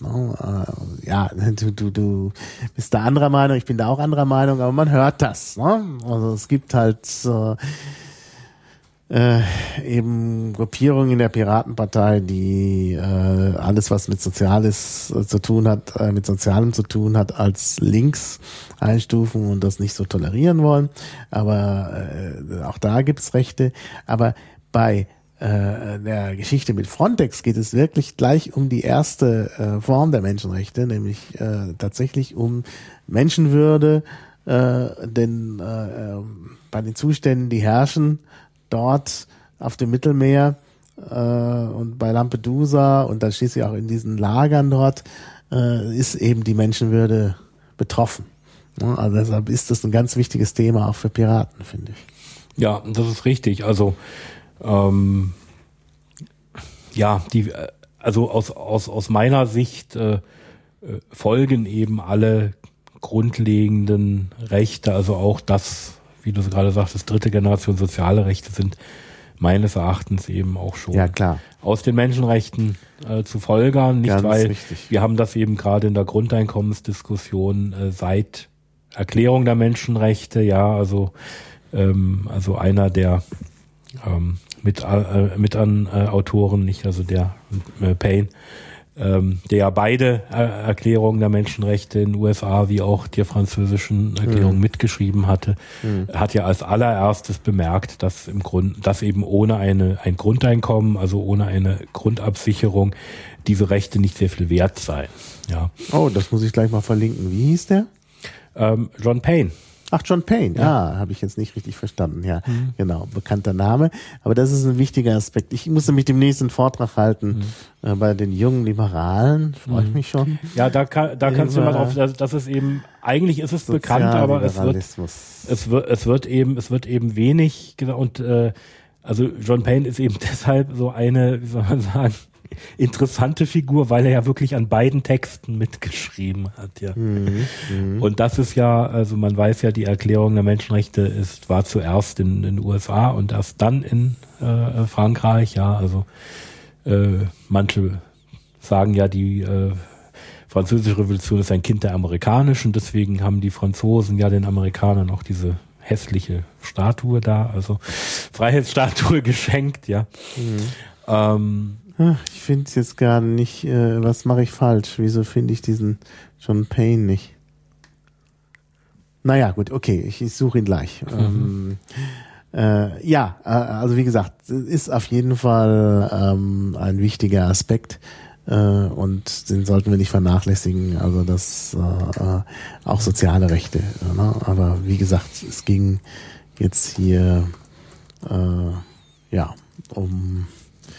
Du bist da anderer Meinung, ich bin da auch anderer Meinung, aber man hört das. Also es gibt halt eben Gruppierungen in der Piratenpartei, die alles, was mit Soziales zu tun hat, mit Sozialem zu tun hat, als links einstufen und das nicht so tolerieren wollen. Aber auch da gibt's Rechte. Aber bei der Geschichte mit Frontex geht es wirklich gleich um die erste Form der Menschenrechte, nämlich tatsächlich um Menschenwürde, denn bei den Zuständen, die herrschen, dort auf dem Mittelmeer und bei Lampedusa und dann schließlich auch in diesen Lagern dort ist eben die Menschenwürde betroffen. Also deshalb ist das ein ganz wichtiges Thema auch für Piraten, finde ich. Ja, das ist richtig. Also also aus meiner Sicht folgen eben alle grundlegenden Rechte, also auch das, wie du gerade sagtest, dritte Generation soziale Rechte sind meines Erachtens eben auch schon aus den Menschenrechten zu folgern, nicht? Weil richtig. Wir haben das eben gerade in der Grundeinkommensdiskussion seit Erklärung der Menschenrechte, also einer der mit an Autoren, nicht, also der Payne, der ja beide Erklärungen der Menschenrechte in den USA wie auch die französischen Erklärungen mitgeschrieben hatte, hat ja als allererstes bemerkt, dass dass eben ohne ein Grundeinkommen, also ohne eine Grundabsicherung, diese Rechte nicht sehr viel wert seien. Ja. Oh, das muss ich gleich mal verlinken. Wie hieß der? John Payne. Ach, John Payne, habe ich jetzt nicht richtig verstanden. Ja, genau, bekannter Name. Aber das ist ein wichtiger Aspekt. Ich muss nämlich demnächst einen Vortrag halten bei den jungen Liberalen. Freue ich mich schon. Ja, da kannst du mal drauf, das ist eben, eigentlich ist es bekannt, aber es wird eben wenig, und also John Payne ist eben deshalb so eine, wie soll man sagen, interessante Figur, weil er ja wirklich an beiden Texten mitgeschrieben hat, ja. Und das ist ja, also man weiß ja, die Erklärung der Menschenrechte war zuerst in den USA und erst dann in Frankreich, also manche sagen ja, die französische Revolution ist ein Kind der amerikanischen, deswegen haben die Franzosen ja den Amerikanern auch diese hässliche Statue da, also Freiheitsstatue geschenkt, ja. Ich finde es jetzt gar nicht, was mache ich falsch? Wieso finde ich diesen John Payne nicht? Naja, gut, okay, ich suche ihn gleich. Also wie gesagt, ist auf jeden Fall ein wichtiger Aspekt und den sollten wir nicht vernachlässigen, also das auch soziale Rechte. Ne? Aber wie gesagt, es ging jetzt hier um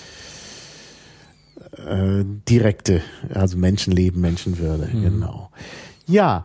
direkte, also Menschenleben, Menschenwürde, genau. Ja,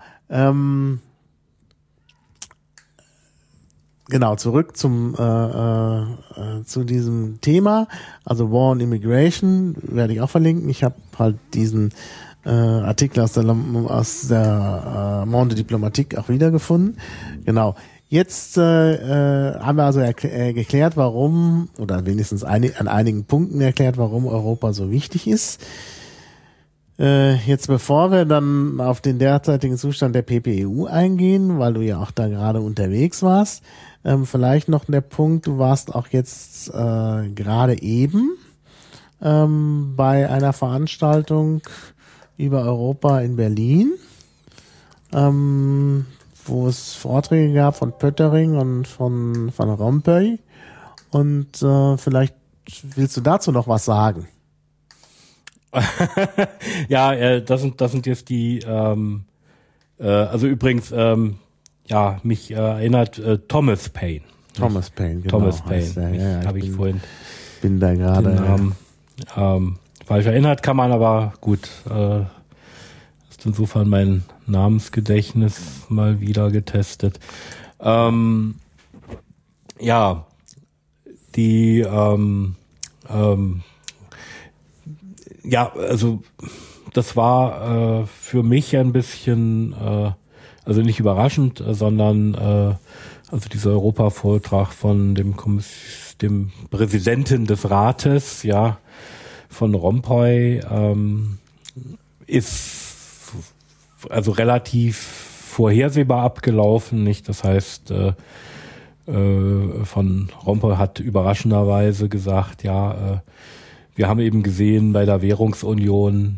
genau, zurück zu diesem Thema, also War on Immigration, werde ich auch verlinken. Ich habe halt diesen Artikel aus der Monde Diplomatique auch wiedergefunden. Genau. Jetzt haben wir also geklärt, warum, oder wenigstens an einigen Punkten erklärt, warum Europa so wichtig ist. Jetzt bevor wir dann auf den derzeitigen Zustand der PPEU eingehen, weil du ja auch da gerade unterwegs warst, vielleicht noch der Punkt, du warst auch jetzt gerade eben bei einer Veranstaltung über Europa in Berlin, wo es Vorträge gab von Pöttering und von Van Rompuy. Und vielleicht willst du dazu noch was sagen? Ja, das sind jetzt die, also übrigens, mich erinnert Thomas Paine. Thomas Paine, genau. Thomas Paine, habe ich vorhin. Bin da gerade falsch erinnert, kann man aber gut, ist insofern mein Namensgedächtnis mal wieder getestet. Also das war für mich ein bisschen, also nicht überraschend, sondern also dieser Europa-Vortrag von dem Präsidenten des Rates, von Rompuy, ist also relativ vorhersehbar abgelaufen, nicht? Das heißt, von Rompuy hat überraschenderweise gesagt, ja, wir haben eben gesehen bei der Währungsunion,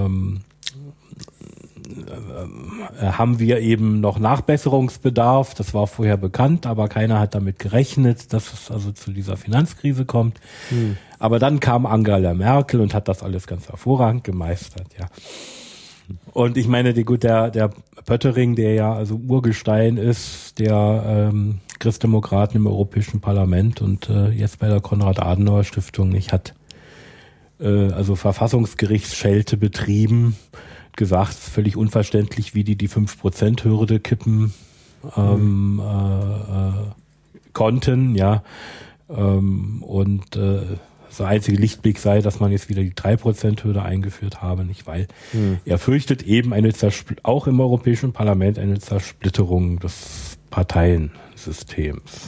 haben wir eben noch Nachbesserungsbedarf. Das war vorher bekannt, aber keiner hat damit gerechnet, dass es also zu dieser Finanzkrise kommt. Aber dann kam Angela Merkel und hat das alles ganz hervorragend gemeistert, ja. Und ich meine, der Pöttering, der ja also Urgestein ist, der Christdemokraten im Europäischen Parlament und jetzt bei der Konrad-Adenauer-Stiftung nicht hat, also Verfassungsgerichtsschelte betrieben, gesagt, es ist völlig unverständlich, wie die 5%-Hürde kippen konnten, ja. Und der einzige Lichtblick sei, dass man jetzt wieder die 3%-Hürde eingeführt habe, nicht, weil er fürchtet eben auch im Europäischen Parlament eine Zersplitterung des Parteiensystems.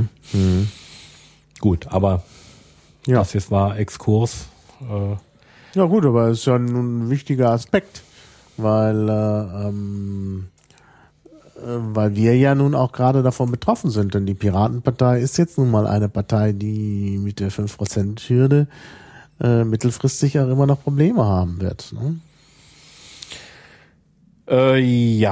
Gut, aber das jetzt war Exkurs. Ja gut, aber es ist ja ein wichtiger Aspekt, weil wir ja nun auch gerade davon betroffen sind, denn die Piratenpartei ist jetzt nun mal eine Partei, die mit der 5%-Hürde mittelfristig auch immer noch Probleme haben wird. Ne?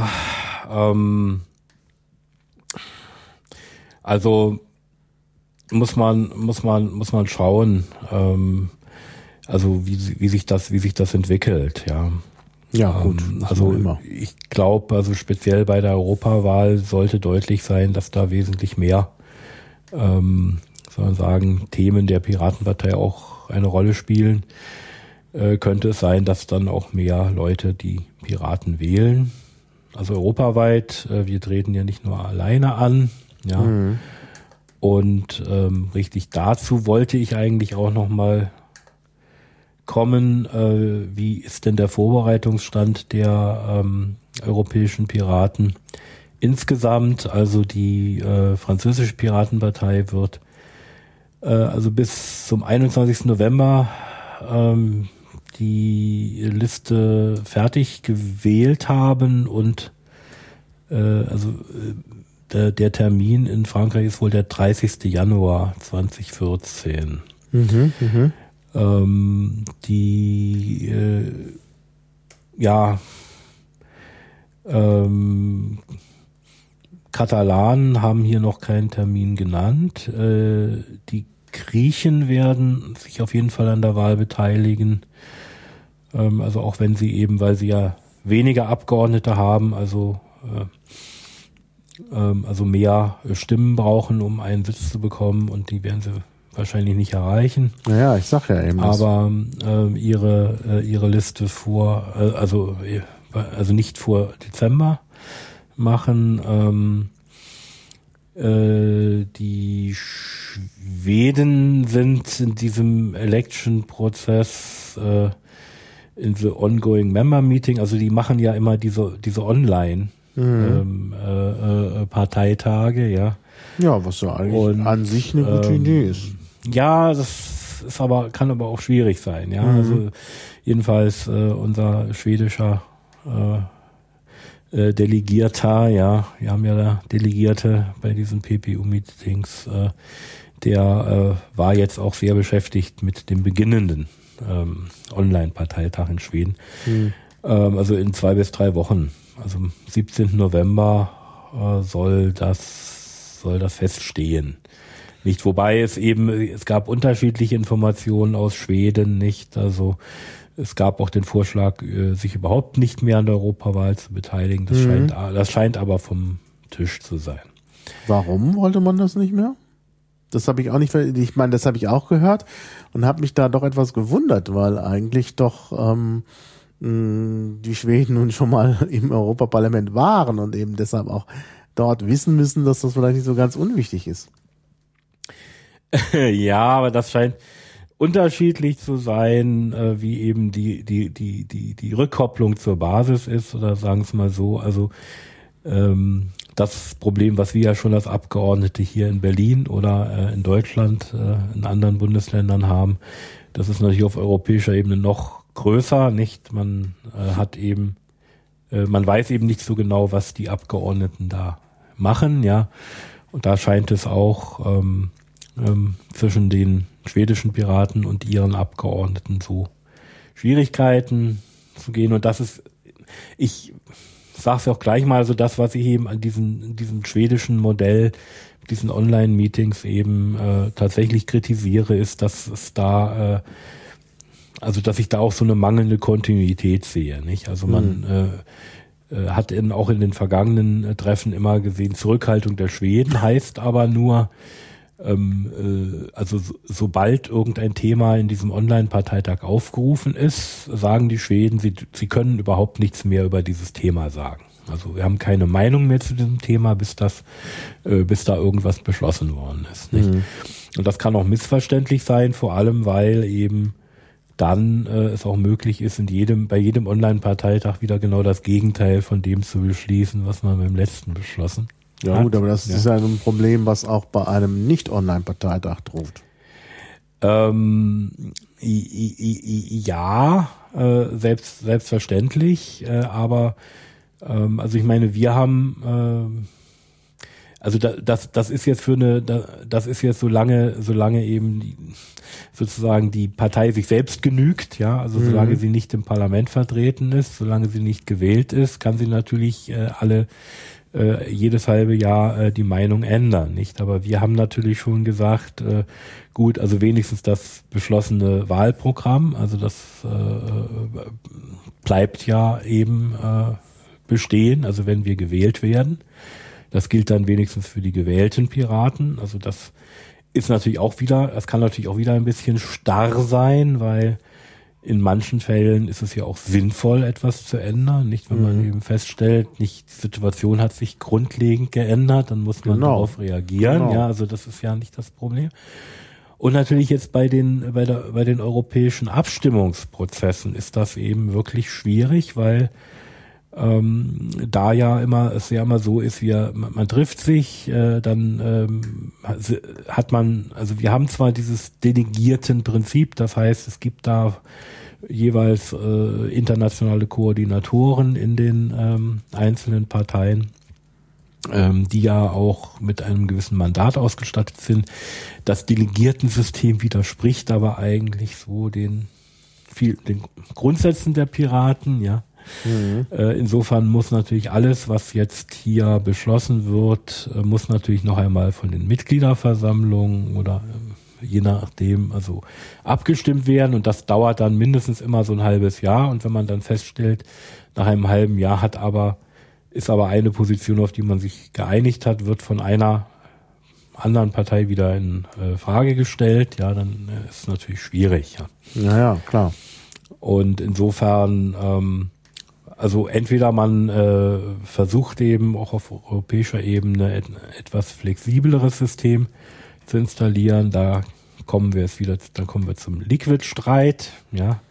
Also muss man schauen, also wie sich das entwickelt, ja. Ja, gut. Also ich glaube, also speziell bei der Europawahl sollte deutlich sein, dass da wesentlich mehr, soll man sagen, Themen der Piratenpartei auch eine Rolle spielen. Könnte es sein, dass dann auch mehr Leute die Piraten wählen. Also europaweit, wir treten ja nicht nur alleine an, ja. Und richtig dazu wollte ich eigentlich auch noch mal kommen, wie ist denn der Vorbereitungsstand der europäischen Piraten insgesamt? Also die französische Piratenpartei wird also bis zum 21. November die Liste fertig gewählt haben und der Termin in Frankreich ist wohl der 30. Januar 2014. Katalanen haben hier noch keinen Termin genannt. Die Griechen werden sich auf jeden Fall an der Wahl beteiligen. Also auch wenn sie eben, weil sie ja weniger Abgeordnete haben, also mehr Stimmen brauchen, um einen Sitz zu bekommen, und die werden sie wahrscheinlich nicht erreichen. Naja, ich sag ja eben. Aber ihre Liste also nicht vor Dezember machen. Die Schweden sind in diesem Election-Prozess in the ongoing member meeting, also die machen ja immer diese Online Parteitage, ja. Ja, was ja eigentlich an sich eine gute Idee ist. Ja, das ist kann aber auch schwierig sein, ja. Also jedenfalls unser schwedischer Delegierter, ja, wir haben ja da Delegierte bei diesen PPU-Meetings, der war jetzt auch sehr beschäftigt mit dem beginnenden Online-Parteitag in Schweden. Also in 2 bis 3 Wochen. Also am 17. November soll das feststehen. Nicht, wobei es gab unterschiedliche Informationen aus Schweden, nicht? Also es gab auch den Vorschlag, sich überhaupt nicht mehr an der Europawahl zu beteiligen. Das scheint aber vom Tisch zu sein. Warum wollte man das nicht mehr? Das habe ich auch nicht, ich meine, das habe ich auch gehört und habe mich da doch etwas gewundert, weil eigentlich doch die Schweden nun schon mal im Europaparlament waren und eben deshalb auch dort wissen müssen, dass das vielleicht nicht so ganz unwichtig ist. Ja, aber das scheint unterschiedlich zu sein, wie eben die Rückkopplung zur Basis ist, oder sagen wir es mal so. Also das Problem, was wir ja schon als Abgeordnete hier in Berlin oder in Deutschland, in anderen Bundesländern haben, das ist natürlich auf europäischer Ebene noch größer, nicht? Man man weiß eben nicht so genau, was die Abgeordneten da machen, ja. Und da scheint es auch zwischen den schwedischen Piraten und ihren Abgeordneten so Schwierigkeiten zu gehen. Und das ist, ich sage es auch gleich mal, so das, was ich eben an diesem schwedischen Modell, diesen Online-Meetings eben tatsächlich kritisiere, ist, dass es da, also dass ich da auch so eine mangelnde Kontinuität sehe, nicht? Also man hat auch in den vergangenen Treffen immer gesehen, Zurückhaltung der Schweden heißt aber nur, also sobald irgendein Thema in diesem Online-Parteitag aufgerufen ist, sagen die Schweden, sie können überhaupt nichts mehr über dieses Thema sagen. Also wir haben keine Meinung mehr zu diesem Thema, bis da irgendwas beschlossen worden ist. Nicht? Und das kann auch missverständlich sein, vor allem weil eben dann es auch möglich ist, bei jedem Online-Parteitag wieder genau das Gegenteil von dem zu beschließen, was man beim letzten beschlossen hat. Ja gut, aber das ist ja ein Problem, was auch bei einem Nicht-Online-Parteitag droht. Selbstverständlich, aber also ich meine, wir haben also das ist jetzt solange eben sozusagen die Partei sich selbst genügt, ja, also solange sie nicht im Parlament vertreten ist, solange sie nicht gewählt ist, kann sie natürlich jedes halbe Jahr die Meinung ändern, nicht? Aber wir haben natürlich schon gesagt, gut, also wenigstens das beschlossene Wahlprogramm, also das bleibt ja eben bestehen, also wenn wir gewählt werden. Das gilt dann wenigstens für die gewählten Piraten. Also das ist natürlich das kann natürlich auch wieder ein bisschen starr sein, weil in manchen Fällen ist es ja auch sinnvoll, etwas zu ändern. Nicht, wenn man eben feststellt, die Situation hat sich grundlegend geändert, dann muss man darauf reagieren. Genau. Ja, also das ist ja nicht das Problem. Und natürlich jetzt bei den europäischen Abstimmungsprozessen ist das eben wirklich schwierig, weil da es ja immer so ist, man trifft sich, dann hat man, also wir haben zwar dieses Delegiertenprinzip, das heißt, es gibt da jeweils internationale Koordinatoren in den einzelnen Parteien, die ja auch mit einem gewissen Mandat ausgestattet sind. Das Delegiertensystem widerspricht aber eigentlich so den Grundsätzen der Piraten, ja. Insofern muss natürlich alles, was jetzt hier beschlossen wird, muss natürlich noch einmal von den Mitgliederversammlungen oder je nachdem also abgestimmt werden, und das dauert dann mindestens immer so ein halbes Jahr, und wenn man dann feststellt, nach einem halben Jahr ist aber eine Position, auf die man sich geeinigt hat, wird von einer anderen Partei wieder in Frage gestellt, ja, dann ist es natürlich schwierig. Ja, klar. Und insofern also entweder man versucht eben auch auf europäischer Ebene etwas flexibleres System zu installieren. Dann kommen wir zum Liquid-Streit, ja.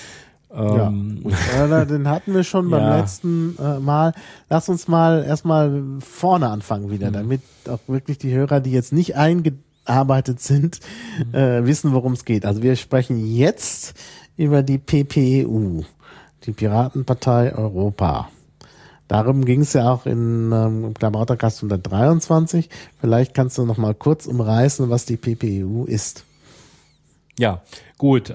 Den hatten wir schon beim letzten Mal. Lass uns mal erstmal vorne anfangen wieder, damit auch wirklich die Hörer, die jetzt nicht eingearbeitet sind, wissen, worum es geht. Also wir sprechen jetzt über die PPEU. Die Piratenpartei Europa. Darum ging es ja auch in Klabautercast 123. Vielleicht kannst du noch mal kurz umreißen, was die PPEU ist. Ja, gut.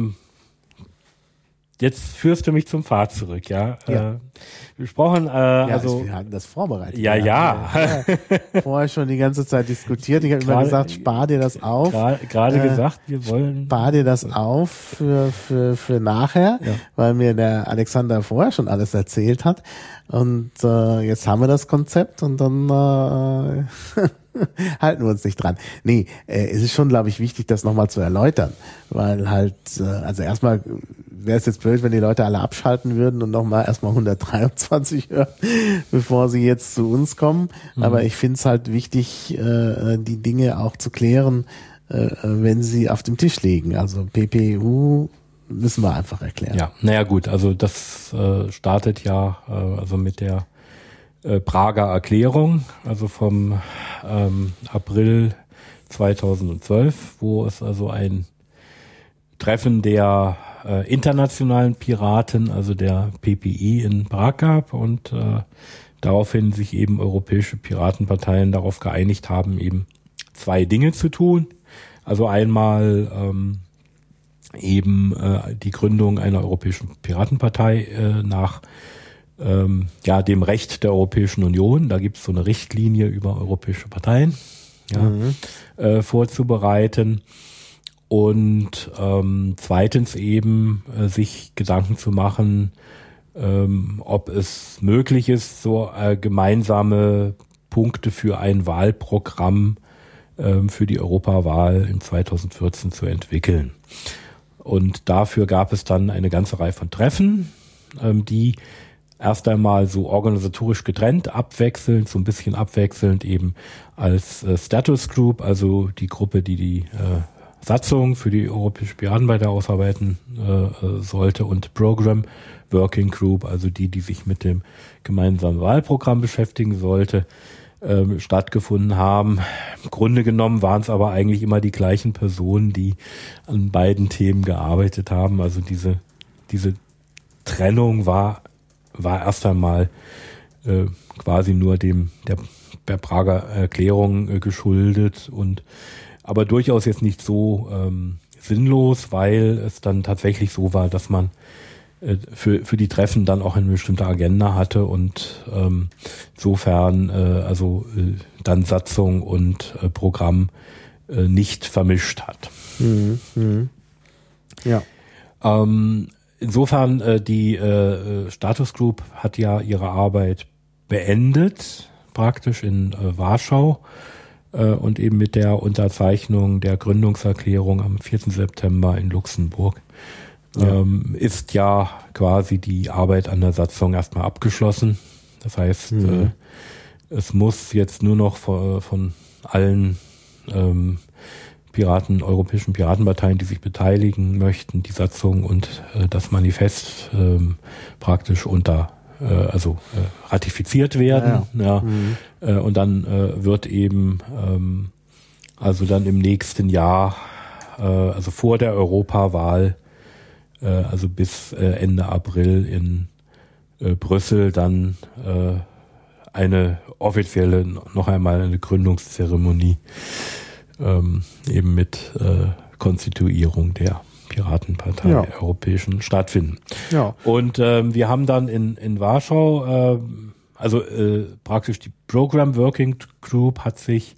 Jetzt führst du mich zum Pfad zurück, ja. Besprochen, wir hatten das vorbereitet. Ja. Vorher schon die ganze Zeit diskutiert. Ich habe immer gesagt, spar dir das auf. Gerade gesagt, wir wollen. Spar dir das auf für nachher, weil mir der Alexander vorher schon alles erzählt hat. Und jetzt haben wir das Konzept, und dann halten wir uns nicht dran. Nee, es ist schon, glaube ich, wichtig, das nochmal zu erläutern, weil halt, also erstmal wäre es jetzt blöd, wenn die Leute alle abschalten würden und nochmal erstmal 123 hören, bevor sie jetzt zu uns kommen. Aber ich finde es halt wichtig, die Dinge auch zu klären, wenn sie auf dem Tisch liegen. Also PPEU müssen wir einfach erklären. Ja, naja gut, also das startet ja also mit der Prager Erklärung, also vom April 2012, wo es also ein Treffen der internationalen Piraten, also der PPI in Prag gab, und daraufhin sich eben europäische Piratenparteien darauf geeinigt haben, eben 2 Dinge zu tun. Also einmal die Gründung einer europäischen Piratenpartei nach dem Recht der Europäischen Union. Da gibt es so eine Richtlinie über europäische Parteien vorzubereiten. Und zweitens eben sich Gedanken zu machen, ob es möglich ist, so gemeinsame Punkte für ein Wahlprogramm für die Europawahl in 2014 zu entwickeln. Und dafür gab es dann eine ganze Reihe von Treffen, die erst einmal so organisatorisch getrennt, so ein bisschen abwechselnd eben als Status Group, also die Gruppe, die Satzung für die Europäische Piratenpartei ausarbeiten sollte, und Program Working Group, also die sich mit dem gemeinsamen Wahlprogramm beschäftigen sollte, stattgefunden haben. Im Grunde genommen waren es aber eigentlich immer die gleichen Personen, die an beiden Themen gearbeitet haben. Also diese Trennung war erst einmal quasi nur der Prager Erklärung geschuldet, aber durchaus jetzt nicht so sinnlos, weil es dann tatsächlich so war, dass man für die Treffen dann auch eine bestimmte Agenda hatte und insofern dann Satzung und Programm nicht vermischt hat. Ja. Insofern die Status Group hat ja ihre Arbeit beendet, praktisch in Warschau, und eben mit der Unterzeichnung der Gründungserklärung am 4. September in Luxemburg ist ja quasi die Arbeit an der Satzung erstmal abgeschlossen. Das heißt, es muss jetzt nur noch von allen europäischen Piratenparteien, die sich beteiligen möchten, die Satzung und das Manifest praktisch ratifiziert werden. Und dann wird eben dann im nächsten Jahr, also vor der Europawahl, also bis Ende April in Brüssel dann noch einmal eine Gründungszeremonie eben mit Konstituierung der Piratenpartei Europäischen stattfinden. Ja. Und wir haben dann in Warschau, praktisch die Program Working Group hat sich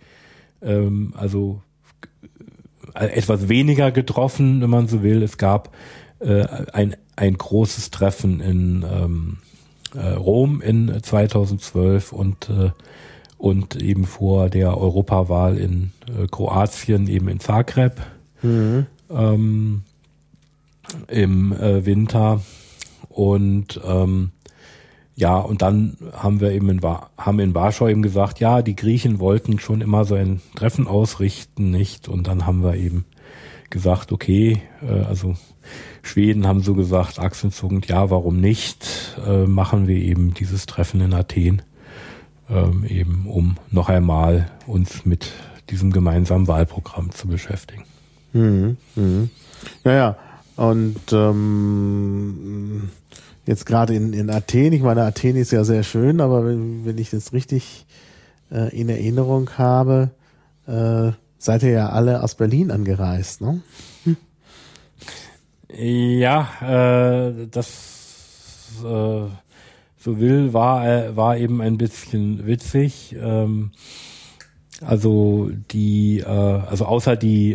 etwas weniger getroffen, wenn man so will. Es gab ein großes Treffen in Rom in 2012 und eben vor der Europawahl in Kroatien, eben in Zagreb im Winter. Und und dann haben wir eben in Warschau eben gesagt, ja, die Griechen wollten schon immer so ein Treffen ausrichten, nicht? Und dann haben wir eben gesagt, okay, Schweden haben so gesagt, achselzuckend, ja, warum nicht? Machen wir eben dieses Treffen in Athen, eben um noch einmal uns mit diesem gemeinsamen Wahlprogramm zu beschäftigen. Ja. Und jetzt gerade in Athen, ich meine, Athen ist ja sehr schön, aber wenn ich das richtig in Erinnerung habe, seid ihr ja alle aus Berlin angereist, ne? Ja, das war eben ein bisschen witzig. Außer die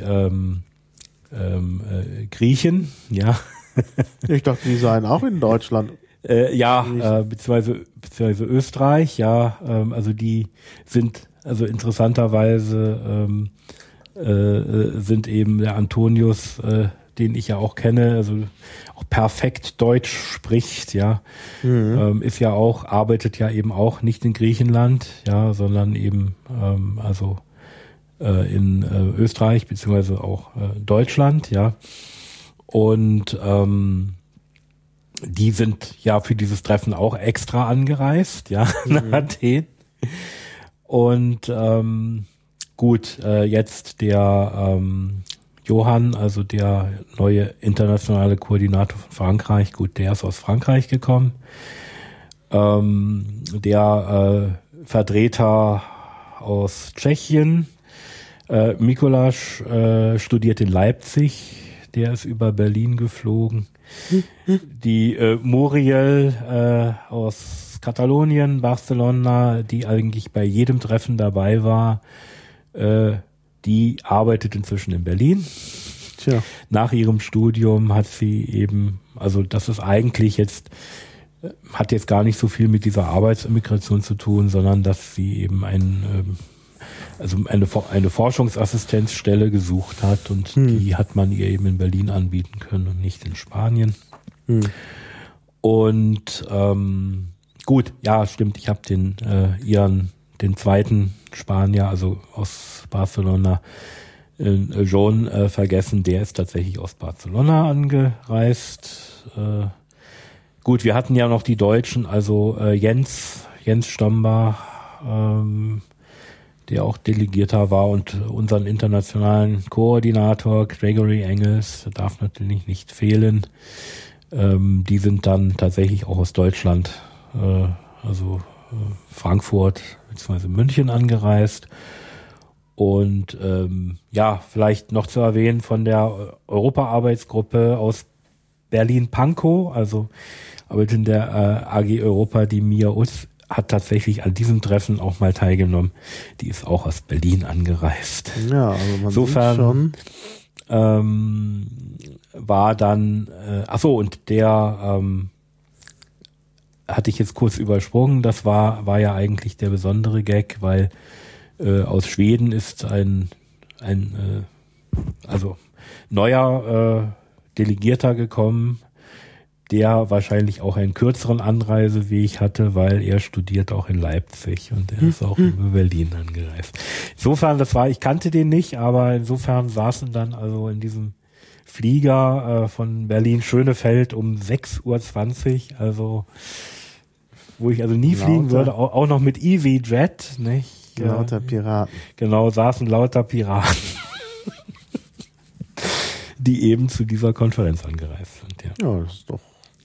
Griechen, ja. Ich dachte, die seien auch in Deutschland. Beziehungsweise Österreich, ja. Die sind, interessanterweise sind eben der Antonius, den ich ja auch kenne, auch perfekt Deutsch spricht, ja, arbeitet ja eben auch nicht in Griechenland, ja, sondern eben in Österreich beziehungsweise auch Deutschland, ja. Und die sind ja für dieses Treffen auch extra angereist, ja, nach Athen. Und jetzt der Johann, also der neue internationale Koordinator von Frankreich, der ist aus Frankreich gekommen. Der Vertreter aus Tschechien, Mikuláš, studiert in Leipzig, der ist über Berlin geflogen. Die Muriel aus Katalonien, Barcelona, die eigentlich bei jedem Treffen dabei war, die arbeitet inzwischen in Berlin. Tja. Nach ihrem Studium hat sie eben, also das ist eigentlich jetzt, hat jetzt gar nicht so viel mit dieser Arbeitsimmigration zu tun, sondern dass sie eben eine Forschungsassistenzstelle gesucht hat und die hat man ihr eben in Berlin anbieten können und nicht in Spanien. Und gut, ja, stimmt, ich habe den zweiten Spanier, also aus Barcelona, Joan, vergessen, der ist tatsächlich aus Barcelona angereist. Gut, wir hatten ja noch die Deutschen, also Jens Stambach, der auch Delegierter war, und unseren internationalen Koordinator Gregory Engels, der darf natürlich nicht fehlen. Die sind dann tatsächlich auch aus Deutschland, also Frankfurt bzw. München angereist. Und ja, vielleicht noch zu erwähnen von der Europa-Arbeitsgruppe aus Berlin-Pankow, also arbeitet in der AG Europa, die Mia Utz hat tatsächlich an diesem Treffen auch mal teilgenommen. Die ist auch aus Berlin angereist. Ja, also man insofern sieht schon. War dann, und der hatte ich jetzt kurz übersprungen, das war ja eigentlich der besondere Gag, weil aus Schweden ist ein neuer Delegierter gekommen, der wahrscheinlich auch einen kürzeren Anreiseweg hatte, weil er studiert auch in Leipzig und er ist auch über Berlin angereist. Insofern, ich kannte den nicht, aber insofern saßen dann also in diesem Flieger von Berlin-Schönefeld um 6:20 Uhr, also wo ich also nie fliegen würde, auch noch mit EasyJet, nicht? Lauter Piraten. Genau, saßen lauter Piraten, die eben zu dieser Konferenz angereist sind. Ja, das ist doch.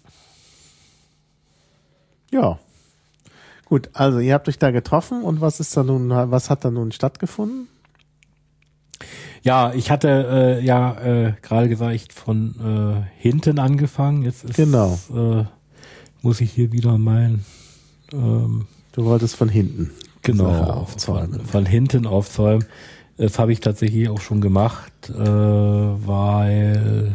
Ja. Gut, also ihr habt euch da getroffen und was hat da nun stattgefunden? Ja, ich hatte gerade gesagt, von hinten angefangen. Jetzt ist, genau. Muss ich hier wieder du wolltest von hinten. Genau, von hinten aufzäumen. Das habe ich tatsächlich auch schon gemacht, weil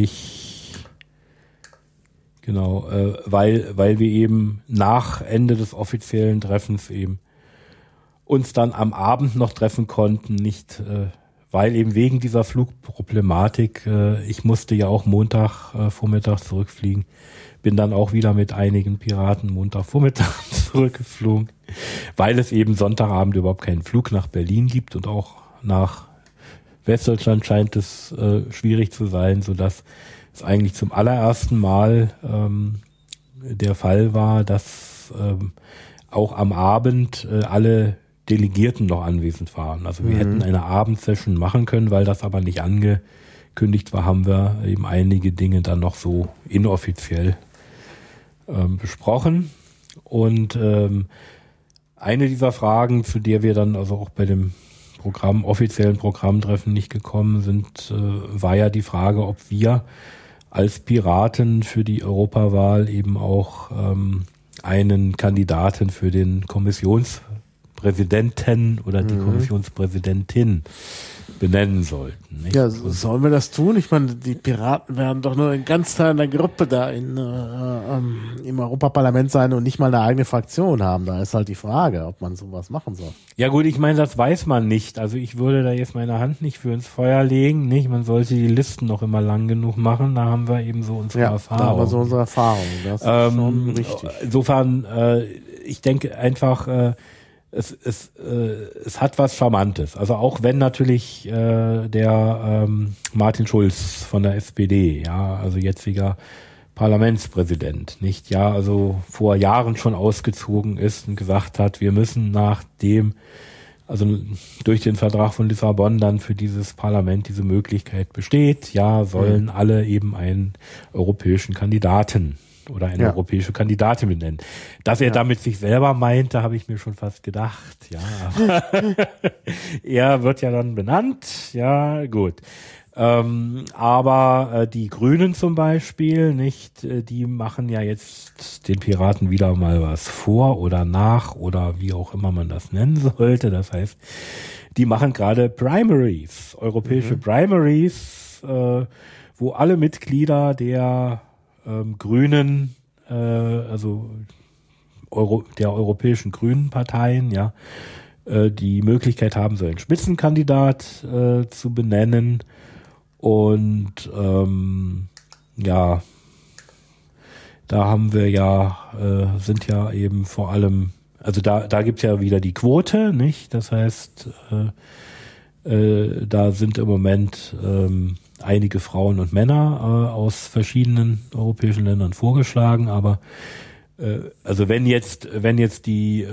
wir eben nach Ende des offiziellen Treffens eben uns dann am Abend noch treffen konnten, nicht, weil eben wegen dieser Flugproblematik, ich musste ja auch Montagvormittag zurückfliegen, bin dann auch wieder mit einigen Piraten Montagvormittag zurückgeflogen, weil es eben Sonntagabend überhaupt keinen Flug nach Berlin gibt und auch nach Westdeutschland scheint es schwierig zu sein, sodass es eigentlich zum allerersten Mal der Fall war, dass auch am Abend alle Delegierten noch anwesend waren. Also wir hätten eine Abendsession machen können, weil das aber nicht angekündigt war, haben wir eben einige Dinge dann noch so inoffiziell besprochen. Und eine dieser Fragen, zu der wir dann also auch bei dem offiziellen Programmtreffen nicht gekommen sind, war ja die Frage, ob wir als Piraten für die Europawahl eben auch einen Kandidaten für den Kommissionspräsidenten oder die Kommissionspräsidentin benennen sollten. Nicht? Ja, sollen wir das tun? Ich meine, die Piraten werden doch nur ein ganz kleiner Gruppe da im Europaparlament sein und nicht mal eine eigene Fraktion haben. Da ist halt die Frage, ob man sowas machen soll. Ja gut, ich meine, das weiß man nicht. Also ich würde da jetzt meine Hand nicht für ins Feuer legen. Nicht, man sollte die Listen noch immer lang genug machen. Da haben wir eben so unsere Erfahrung. Da haben wir so unsere Erfahrung. Das ist schon richtig. Insofern, ich denke einfach, es hat was Charmantes. Also auch wenn natürlich der Martin Schulz von der SPD, ja, also jetziger Parlamentspräsident, nicht, ja, also vor Jahren schon ausgezogen ist und gesagt hat, wir müssen durch den Vertrag von Lissabon dann für dieses Parlament diese Möglichkeit besteht, ja, sollen alle eben einen europäischen Kandidaten oder eine europäische Kandidatin benennen. Dass er damit sich selber meinte, habe ich mir schon fast gedacht. Ja, er wird ja dann benannt. Ja, gut. Aber die Grünen zum Beispiel, nicht, die machen ja jetzt den Piraten wieder mal was vor oder nach oder wie auch immer man das nennen sollte. Das heißt, die machen gerade Primaries, europäische Primaries, wo alle Mitglieder der Grünen, also der europäischen Grünen Parteien, ja, die Möglichkeit haben, so einen Spitzenkandidat zu benennen. Und ja, da haben wir sind ja eben vor allem, also da gibt's ja wieder die Quote, nicht? Das heißt, da sind im Moment einige Frauen und Männer aus verschiedenen europäischen Ländern vorgeschlagen, aber also wenn jetzt die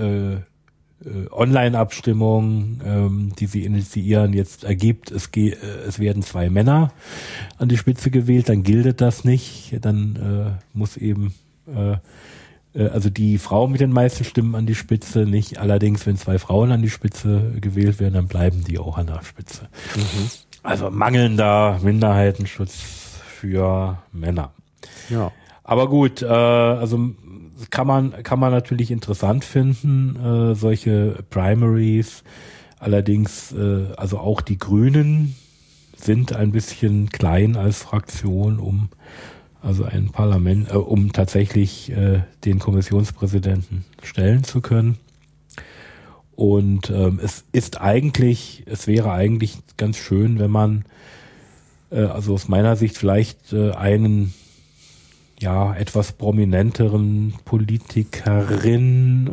Online-Abstimmung, die sie initiieren, jetzt ergibt, es werden 2 Männer an die Spitze gewählt, dann gilt das nicht. Dann muss eben also die Frau mit den meisten Stimmen an die Spitze nicht. Allerdings, wenn 2 Frauen an die Spitze gewählt werden, dann bleiben die auch an der Spitze. Also mangelnder Minderheitenschutz für Männer. Ja. Aber gut, also kann man natürlich interessant finden, solche Primaries. Allerdings, also auch die Grünen sind ein bisschen klein als Fraktion, um also ein Parlament, um tatsächlich den Kommissionspräsidenten stellen zu können. Und es wäre eigentlich ganz schön, wenn man, also aus meiner Sicht vielleicht einen etwas prominenteren Politikerin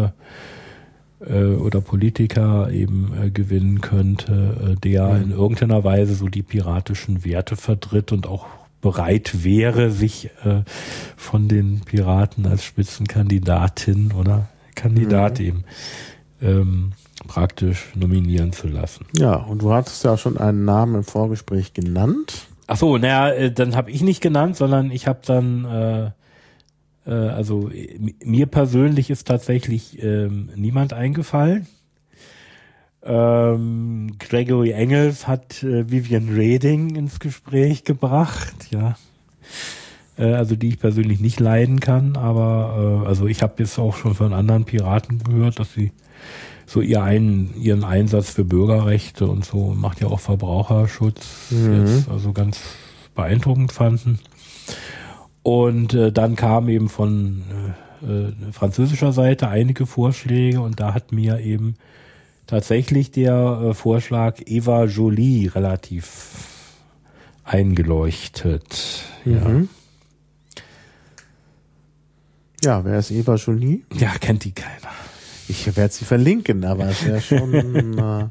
oder Politiker eben gewinnen könnte, der in irgendeiner Weise so die piratischen Werte vertritt und auch bereit wäre, sich von den Piraten als Spitzenkandidatin oder Kandidat eben praktisch nominieren zu lassen. Ja, und du hattest ja schon einen Namen im Vorgespräch genannt. Ach so, dann habe ich nicht genannt, sondern ich habe dann, also mir persönlich ist tatsächlich niemand eingefallen. Gregory Engels hat Vivian Reding ins Gespräch gebracht, ja. Also die ich persönlich nicht leiden kann, aber also ich habe jetzt auch schon von anderen Piraten gehört, dass sie so ihren Einsatz für Bürgerrechte und so, macht ja auch Verbraucherschutz, jetzt also ganz beeindruckend fanden. Und dann kamen eben von französischer Seite einige Vorschläge und da hat mir eben tatsächlich der Vorschlag Eva Joly relativ eingeleuchtet. Ja, wer ist Eva Joly? Ja, kennt die keiner. Ich werde sie verlinken, aber es wäre schon gut,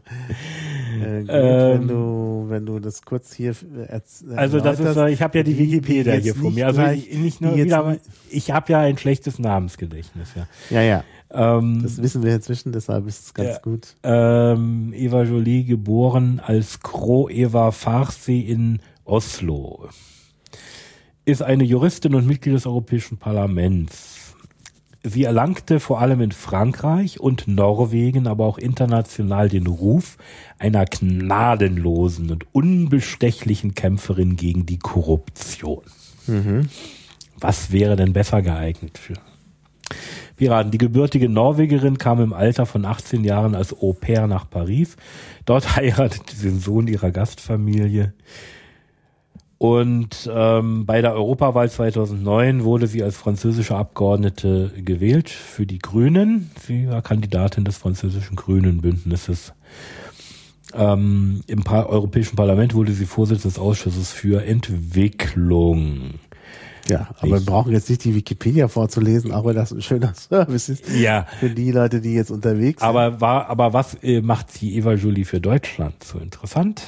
wenn du das kurz hier also das ist, ich habe ja die Wikipedia hier vor mir. Also ich habe ja ein schlechtes Namensgedächtnis. Ja. Das wissen wir inzwischen, deshalb ist es ganz gut. Eva Joly, geboren als Gro Eva Farsi in Oslo, ist eine Juristin und Mitglied des Europäischen Parlaments. Sie erlangte vor allem in Frankreich und Norwegen, aber auch international den Ruf einer gnadenlosen und unbestechlichen Kämpferin gegen die Korruption. Was wäre denn besser geeignet für Piraten? Die gebürtige Norwegerin kam im Alter von 18 Jahren als Au-pair nach Paris. Dort heiratete sie den Sohn ihrer Gastfamilie. Und bei der Europawahl 2009 wurde sie als französische Abgeordnete gewählt für die Grünen. Sie war Kandidatin des französischen Grünen-Bündnisses. Im Europäischen Parlament wurde sie Vorsitzende des Ausschusses für Entwicklung. Ja, aber wir brauchen jetzt nicht die Wikipedia vorzulesen, auch wenn das ein schöner Service ist für die Leute, die jetzt unterwegs sind. Aber was macht die Eva Joly für Deutschland so interessant?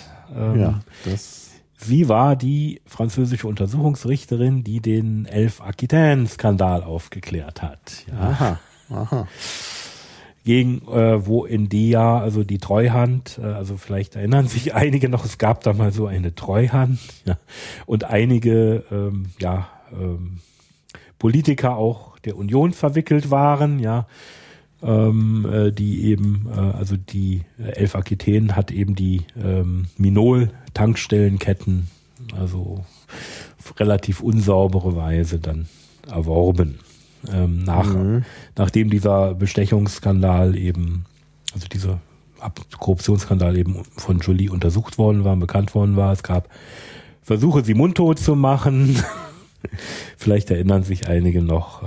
Sie war die französische Untersuchungsrichterin, die den 11 Aquitaine-Skandal aufgeklärt hat. Ja. Aha. Gegen, wo in DEA, also die Treuhand, also vielleicht erinnern sich einige noch, es gab da mal so eine Treuhand, und einige, Politiker auch der Union verwickelt waren, ja, die eben, also die Elf Aquitaine hat eben die Minol-Tankstellenketten, also relativ unsaubere Weise dann erworben. Nachdem dieser Bestechungsskandal eben, also dieser Korruptionsskandal eben von Joly untersucht worden war, bekannt worden war. Es gab Versuche, sie mundtot zu machen. Vielleicht erinnern sich einige noch.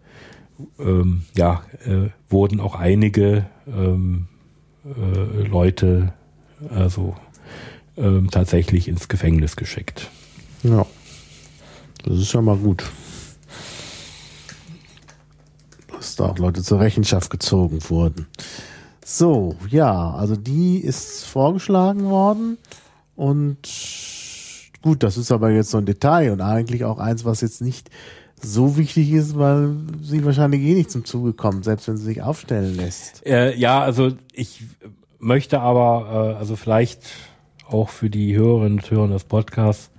Wurden auch einige Leute also tatsächlich ins Gefängnis geschickt. Ja, das ist ja mal gut. Dass da auch Leute zur Rechenschaft gezogen wurden. So, ja, also die ist vorgeschlagen worden und gut, das ist aber jetzt so ein Detail und eigentlich auch eins, was jetzt nicht so wichtig ist, weil sie wahrscheinlich eh nicht zum Zuge kommt, selbst wenn sie sich aufstellen lässt. Also ich möchte aber, also vielleicht auch für die Hörerinnen und Hörer des Podcasts,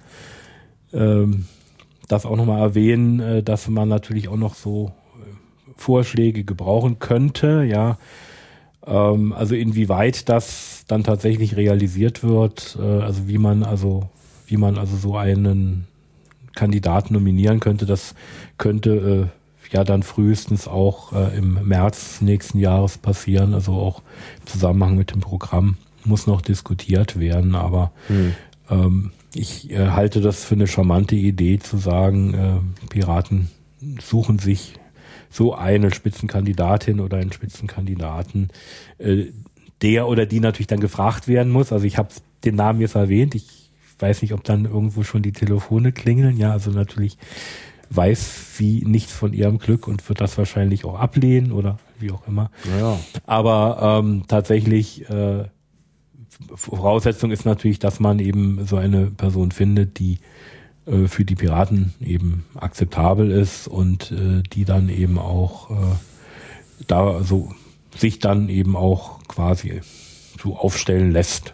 das auch nochmal erwähnen, dass man natürlich auch noch so Vorschläge gebrauchen könnte, ja. Also inwieweit das dann tatsächlich realisiert wird, also wie man so einen Kandidaten nominieren könnte, das könnte dann frühestens auch im März nächsten Jahres passieren, also auch im Zusammenhang mit dem Programm muss noch diskutiert werden, aber ich halte das für eine charmante Idee zu sagen, Piraten suchen sich so eine Spitzenkandidatin oder einen Spitzenkandidaten, der oder die natürlich dann gefragt werden muss. Also ich habe den Namen jetzt erwähnt, ich weiß nicht, ob dann irgendwo schon die Telefone klingeln. Ja, also natürlich weiß sie nichts von ihrem Glück und wird das wahrscheinlich auch ablehnen oder wie auch immer. Ja. Aber tatsächlich Voraussetzung ist natürlich, dass man eben so eine Person findet, die für die Piraten eben akzeptabel ist und die dann eben auch da so sich dann eben auch quasi so aufstellen lässt.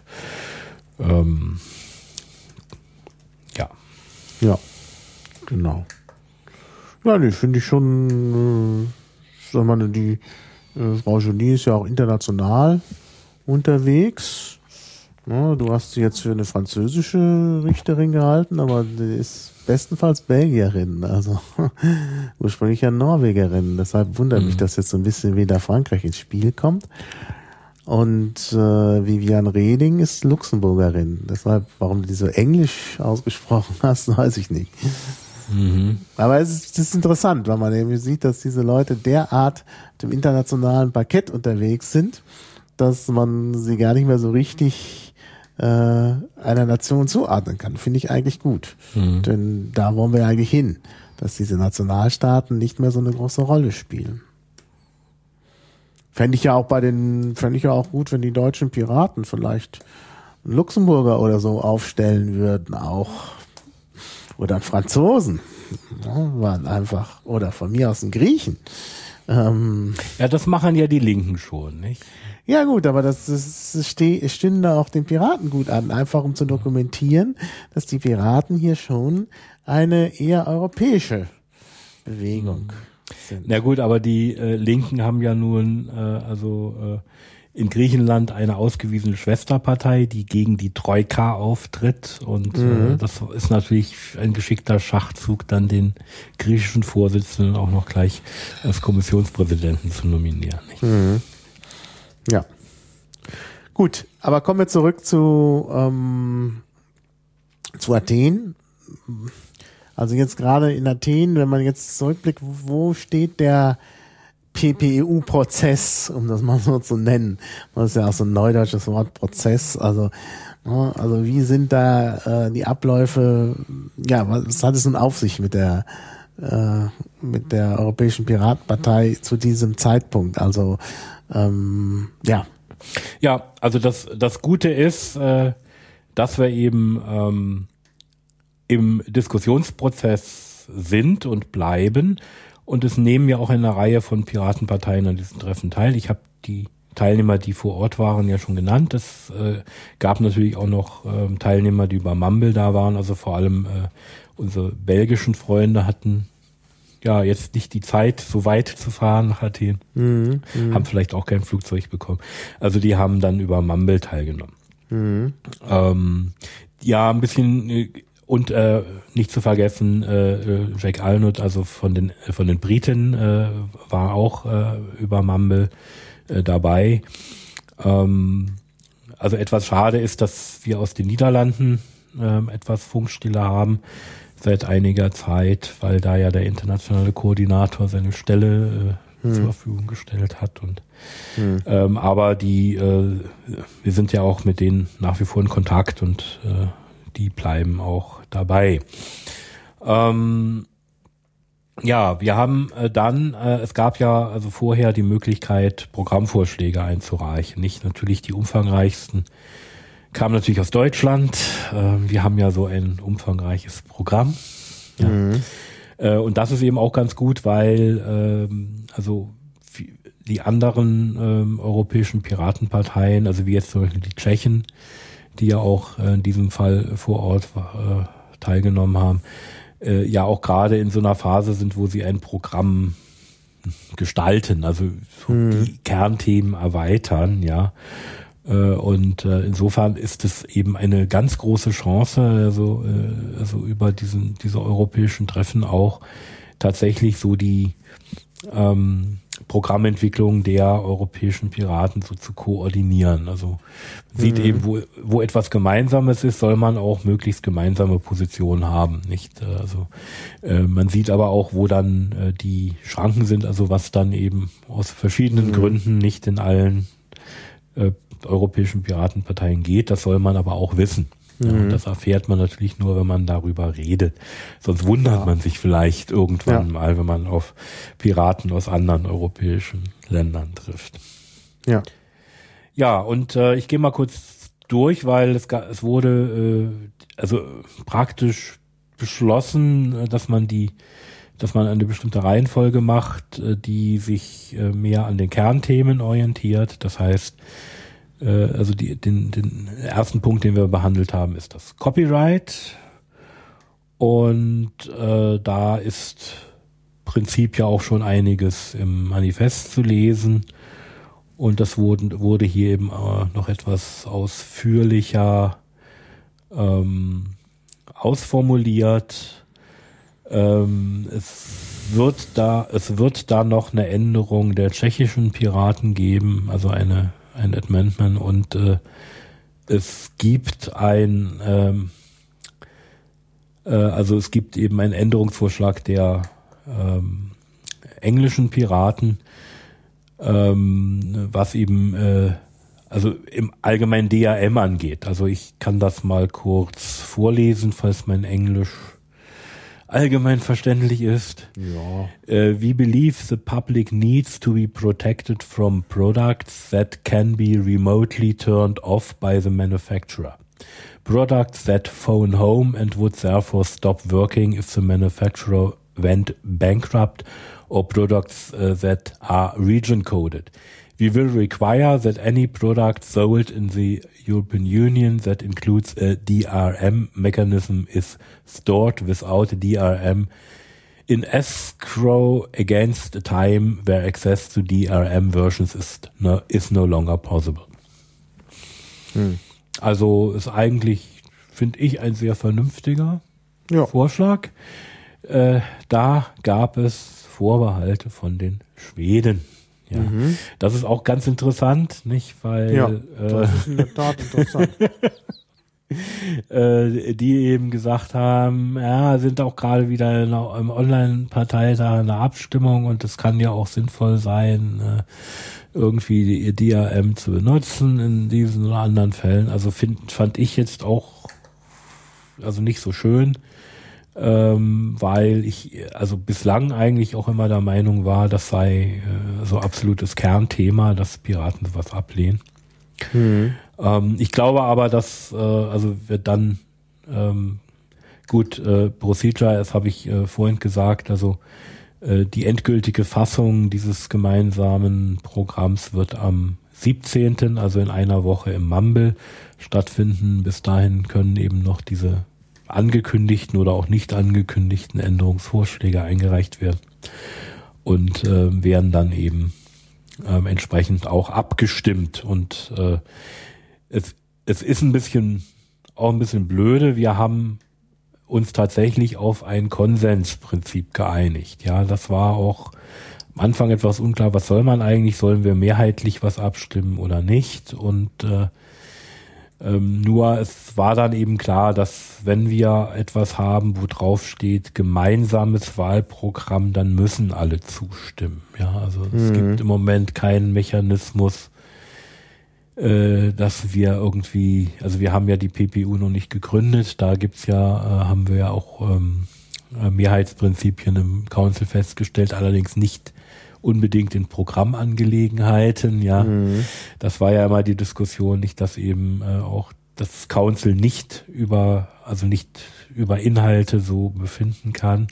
Ja, genau. Ja, nee, finde ich schon, die Frau Joly ist ja auch international unterwegs. Ja, du hast sie jetzt für eine französische Richterin gehalten, aber die ist bestenfalls Belgierin, also ursprünglich ja Norwegerin. Deshalb wundert mich, dass jetzt so ein bisschen wieder Frankreich ins Spiel kommt. Und Viviane Reding ist Luxemburgerin. Deshalb, warum du die so englisch ausgesprochen hast, weiß ich nicht. Aber es ist interessant, weil man eben sieht, dass diese Leute derart im internationalen Parkett unterwegs sind, dass man sie gar nicht mehr so richtig einer Nation zuordnen kann. Finde ich eigentlich gut. Denn da wollen wir eigentlich hin, dass diese Nationalstaaten nicht mehr so eine große Rolle spielen. Fände ich ja auch gut, wenn die deutschen Piraten vielleicht einen Luxemburger oder so aufstellen würden auch. Oder einen Franzosen. Ja, waren einfach, oder von mir aus einen Griechen. Ja, das machen ja die Linken schon, nicht? Ja gut, aber das stünde auch den Piraten gut an, einfach um zu dokumentieren, dass die Piraten hier schon eine eher europäische Bewegung sind. Na gut, aber die Linken haben ja nun in Griechenland eine ausgewiesene Schwesterpartei, die gegen die Troika auftritt und das ist natürlich ein geschickter Schachzug, dann den griechischen Vorsitzenden auch noch gleich als Kommissionspräsidenten zu nominieren. Nicht? Ja. Gut, aber kommen wir zurück zu Athen. Also jetzt gerade in Athen, wenn man jetzt zurückblickt, wo steht der PPEU-Prozess, um das mal so zu nennen? Das ist ja auch so ein neudeutsches Wort, Prozess. Also wie sind da die Abläufe? Ja, was hat es nun auf sich mit der Europäischen Piratenpartei zu diesem Zeitpunkt? Also Ja, also das Gute ist, dass wir eben im Diskussionsprozess sind und bleiben und es nehmen ja auch eine Reihe von Piratenparteien an diesen Treffen teil. Ich habe die Teilnehmer, die vor Ort waren, ja schon genannt. Es gab natürlich auch noch Teilnehmer, die über Mumble da waren, also vor allem unsere belgischen Freunde hatten ja jetzt nicht die Zeit, so weit zu fahren nach Athen, haben vielleicht auch kein Flugzeug bekommen. Also die haben dann über Mumble teilgenommen. Ja, ein bisschen und nicht zu vergessen, Jack Arnott, also von den Briten, war auch über Mumble dabei. Also etwas schade ist, dass wir aus den Niederlanden etwas Funkstille haben seit einiger Zeit, weil da ja der internationale Koordinator seine Stelle zur Verfügung gestellt hat. Und aber wir sind ja auch mit denen nach wie vor in Kontakt und die bleiben auch dabei. Ja, wir haben dann, es gab ja also vorher die Möglichkeit, Programmvorschläge einzureichen. Nicht natürlich die umfangreichsten, kamen natürlich aus Deutschland. Wir haben ja so ein umfangreiches Programm. Ja. Und das ist eben auch ganz gut, weil also die anderen europäischen Piratenparteien, also wie jetzt zum Beispiel die Tschechen, die ja auch in diesem Fall vor Ort teilgenommen haben, ja auch gerade in so einer Phase sind, wo sie ein Programm gestalten, also so die Kernthemen erweitern, ja. Und insofern ist es eben eine ganz große Chance, also über diese europäischen Treffen auch tatsächlich so die Programmentwicklung der europäischen Piraten so zu koordinieren. Also sieht eben, wo etwas Gemeinsames ist, soll man auch möglichst gemeinsame Positionen haben, nicht? Also man sieht aber auch, wo dann die Schranken sind, also was dann eben aus verschiedenen Gründen nicht in allen europäischen Piratenparteien geht. Das soll man aber auch wissen. Ja, und das erfährt man natürlich nur, wenn man darüber redet. Sonst wundert man sich vielleicht irgendwann mal, wenn man auf Piraten aus anderen europäischen Ländern trifft. Ja. Ja, und ich gehe mal kurz durch, weil es wurde also praktisch beschlossen, dass man eine bestimmte Reihenfolge macht, die sich mehr an den Kernthemen orientiert. Das heißt, also den ersten Punkt, den wir behandelt haben, ist das Copyright. Und da ist im Prinzip ja auch schon einiges im Manifest zu lesen. Und das wurde hier eben noch etwas ausführlicher ausformuliert. Es wird da noch eine Änderung der tschechischen Piraten geben, also ein Amendment, und es gibt es gibt eben einen Änderungsvorschlag der englischen Piraten, was eben also im allgemeinen DRM angeht. Also ich kann das mal kurz vorlesen, falls mein Englisch allgemein verständlich ist. Ja. We believe the public needs to be protected from products that can be remotely turned off by the manufacturer. Products that phone home and would therefore stop working if the manufacturer went bankrupt, or products that are region coded. We will require that any product sold in the European Union that includes a DRM mechanism is stored without a DRM in escrow against a time where access to DRM versions is no longer possible. Also ist eigentlich, finde ich, ein sehr vernünftiger Vorschlag. Da gab es Vorbehalte von den Schweden. Ja, das ist auch ganz interessant, nicht? Weil das ist in der Tat interessant. Die eben gesagt haben, ja, sind auch gerade wieder im Online-Parteitag eine Abstimmung und es kann ja auch sinnvoll sein, irgendwie die DRM zu benutzen in diesen oder anderen Fällen. Also fand ich jetzt auch also nicht so schön, weil ich also bislang eigentlich auch immer der Meinung war, das sei so absolutes Kernthema, dass Piraten sowas ablehnen. Ich glaube aber, dass also wir dann Procedure, das habe ich vorhin gesagt, also die endgültige Fassung dieses gemeinsamen Programms wird am 17., also in einer Woche im Mumble stattfinden. Bis dahin können eben noch diese angekündigten oder auch nicht angekündigten Änderungsvorschläge eingereicht werden und werden dann eben entsprechend auch abgestimmt. Und es ist ein bisschen blöde. Wir haben uns tatsächlich auf ein Konsensprinzip geeinigt. Ja, das war auch am Anfang etwas unklar, was soll man eigentlich? Sollen wir mehrheitlich was abstimmen oder nicht? Und nur es war dann eben klar, dass wenn wir etwas haben, wo drauf steht, gemeinsames Wahlprogramm, dann müssen alle zustimmen. Ja, also es gibt im Moment keinen Mechanismus, dass wir irgendwie, also wir haben ja die PPU noch nicht gegründet, da gibt's ja, haben wir ja auch Mehrheitsprinzipien im Council festgestellt, allerdings nicht unbedingt in Programmangelegenheiten, ja. Das war ja immer die Diskussion, nicht, dass eben auch das Council nicht über Inhalte so befinden kann.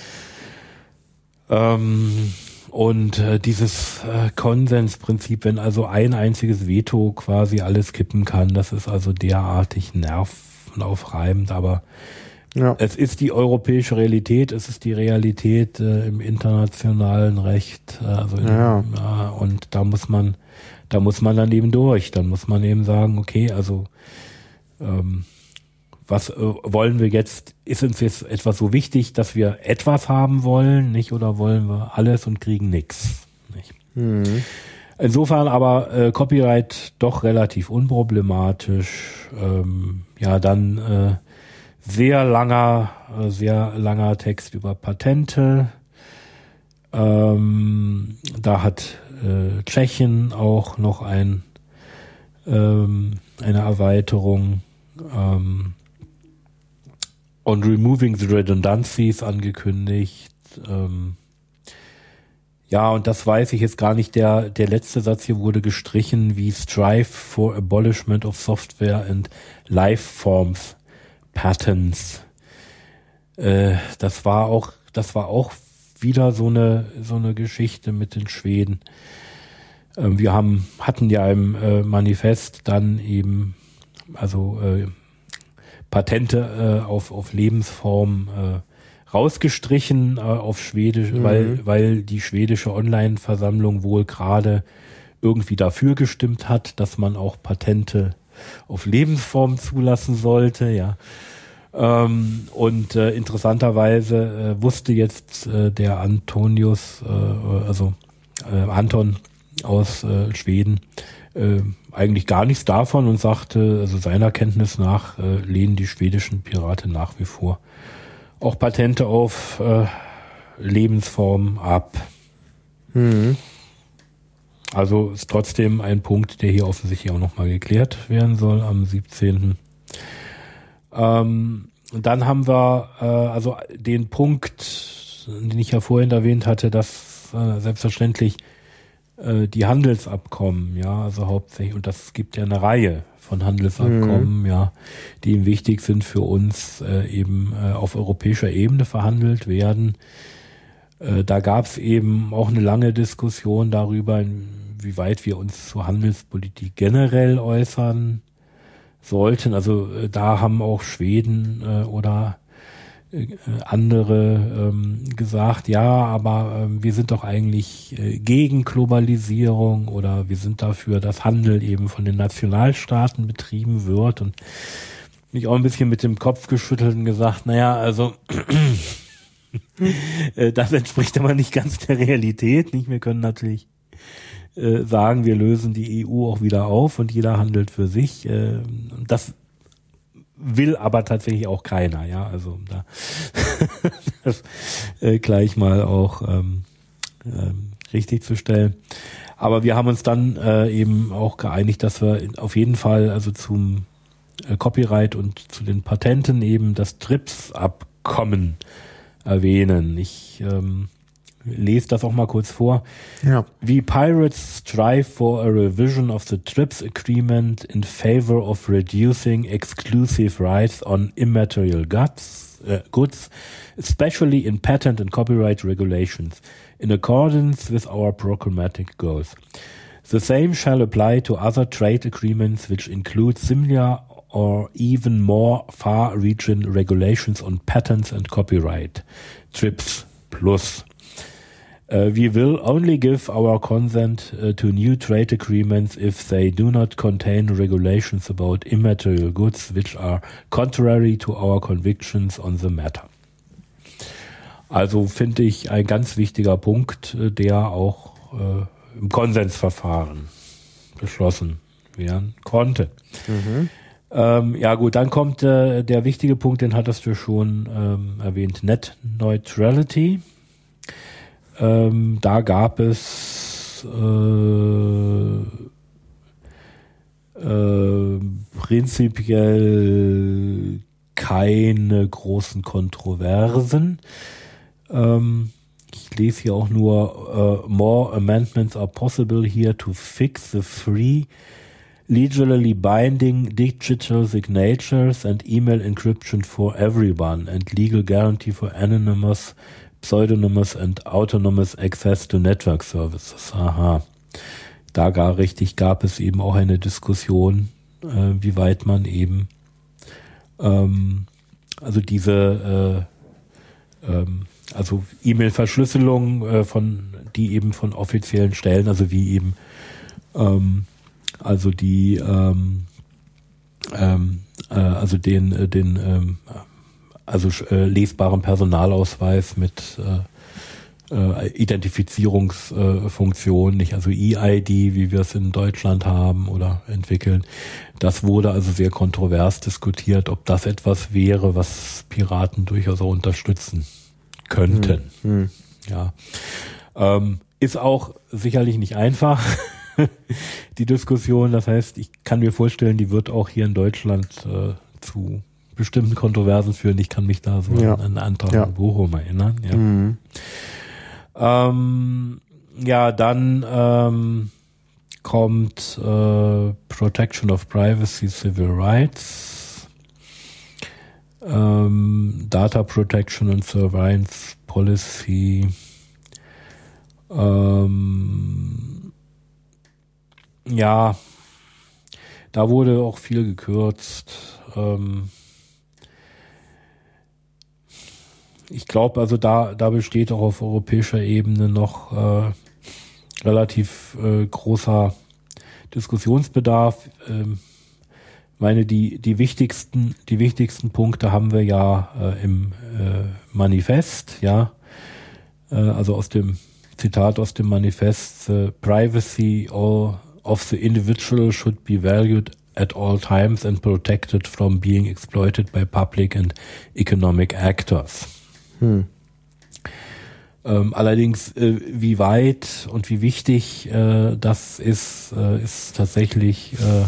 Und dieses Konsensprinzip, wenn also ein einziges Veto quasi alles kippen kann, das ist also derartig nervenaufreibend, aber ja. Es ist die europäische Realität, es ist die Realität im internationalen Recht, und da muss man dann eben durch, dann muss man eben sagen, okay, also was wollen wir jetzt, ist uns jetzt etwas so wichtig, dass wir etwas haben wollen, nicht, oder wollen wir alles und kriegen nichts, nicht? Insofern aber Copyright doch relativ unproblematisch, dann sehr langer Text über Patente. Da hat Tschechien auch noch eine Erweiterung on removing the redundancies angekündigt. Und das weiß ich jetzt gar nicht. Der letzte Satz hier wurde gestrichen, wie strive for abolishment of software and Lifeforms Patents. Das war auch wieder so eine Geschichte mit den Schweden. Wir hatten ja im Manifest dann eben Patente auf Lebensform rausgestrichen auf Schwedisch, weil die schwedische Online-Versammlung wohl gerade irgendwie dafür gestimmt hat, dass man auch Patente auf Lebensform zulassen sollte, ja. Interessanterweise wusste jetzt der Anton aus Schweden eigentlich gar nichts davon und sagte, also seiner Kenntnis nach lehnen die schwedischen Piraten nach wie vor auch Patente auf Lebensform ab. Also ist trotzdem ein Punkt, der hier offensichtlich auch nochmal geklärt werden soll am 17. Dann haben wir den Punkt, den ich ja vorhin erwähnt hatte, dass selbstverständlich die Handelsabkommen, ja, also hauptsächlich, und das gibt ja eine Reihe von Handelsabkommen, ja, die eben wichtig sind für uns, auf europäischer Ebene verhandelt werden. Da gab es eben auch eine lange Diskussion darüber, inwieweit wir uns zur Handelspolitik generell äußern sollten. Also da haben auch Schweden oder andere gesagt, ja, aber wir sind doch eigentlich gegen Globalisierung oder wir sind dafür, dass Handel eben von den Nationalstaaten betrieben wird, und mich auch ein bisschen mit dem Kopf geschüttelt und gesagt, naja, also das entspricht aber nicht ganz der Realität, nicht? Wir können natürlich sagen, wir lösen die EU auch wieder auf und jeder handelt für sich. Das will aber tatsächlich auch keiner, ja, also da das gleich mal auch richtig zu stellen. Aber wir haben uns dann eben auch geeinigt, dass wir auf jeden Fall also zum Copyright und zu den Patenten eben das TRIPS-Abkommen erwähnen. Ich lese das auch mal kurz vor. Ja. We Pirates strive for a revision of the TRIPS agreement in favor of reducing exclusive rights on immaterial goods, especially in patent and copyright regulations, in accordance with our programmatic goals. The same shall apply to other trade agreements which include similar or even more far-reaching regulations on patents and copyright. TRIPS Plus. We will only give our consent to new trade agreements if they do not contain regulations about immaterial goods which are contrary to our convictions on the matter. Also finde ich ein ganz wichtiger Punkt, der auch im Konsensverfahren beschlossen werden konnte. Ja gut, dann kommt der wichtige Punkt, den hattest du schon erwähnt, Net Neutrality. Da gab es prinzipiell keine großen Kontroversen. Ich lese hier auch nur, more amendments are possible here to fix the free, legally binding digital signatures and email encryption for everyone and legal guarantee for anonymous, pseudonymous and autonomous access to network services. Aha. Da gab es eben auch eine Diskussion, wie weit man eben also diese also E-Mail-Verschlüsselung die eben von offiziellen Stellen, also wie eben also die also den lesbaren Personalausweis mit Identifizierungsfunktion, nicht also EID, wie wir es in Deutschland haben oder entwickeln. Das wurde also sehr kontrovers diskutiert, ob das etwas wäre, was Piraten durchaus auch unterstützen könnten. Ja, ist auch sicherlich nicht einfach, die Diskussion. Das heißt, ich kann mir vorstellen, die wird auch hier in Deutschland zu bestimmten Kontroversen führen. Ich kann mich da so an einen Antrag in Bochum erinnern. Ja, ja dann kommt Protection of Privacy, Civil Rights, Data Protection and Surveillance Policy, ja, da wurde auch viel gekürzt. Ich glaube, also da besteht auch auf europäischer Ebene noch relativ großer Diskussionsbedarf. Meine, die wichtigsten Punkte haben wir ja im Manifest, ja. Also aus dem Zitat aus dem Manifest: Privacy of the individual should be valued at all times and protected from being exploited by public and economic actors. Allerdings, wie weit und wie wichtig das ist tatsächlich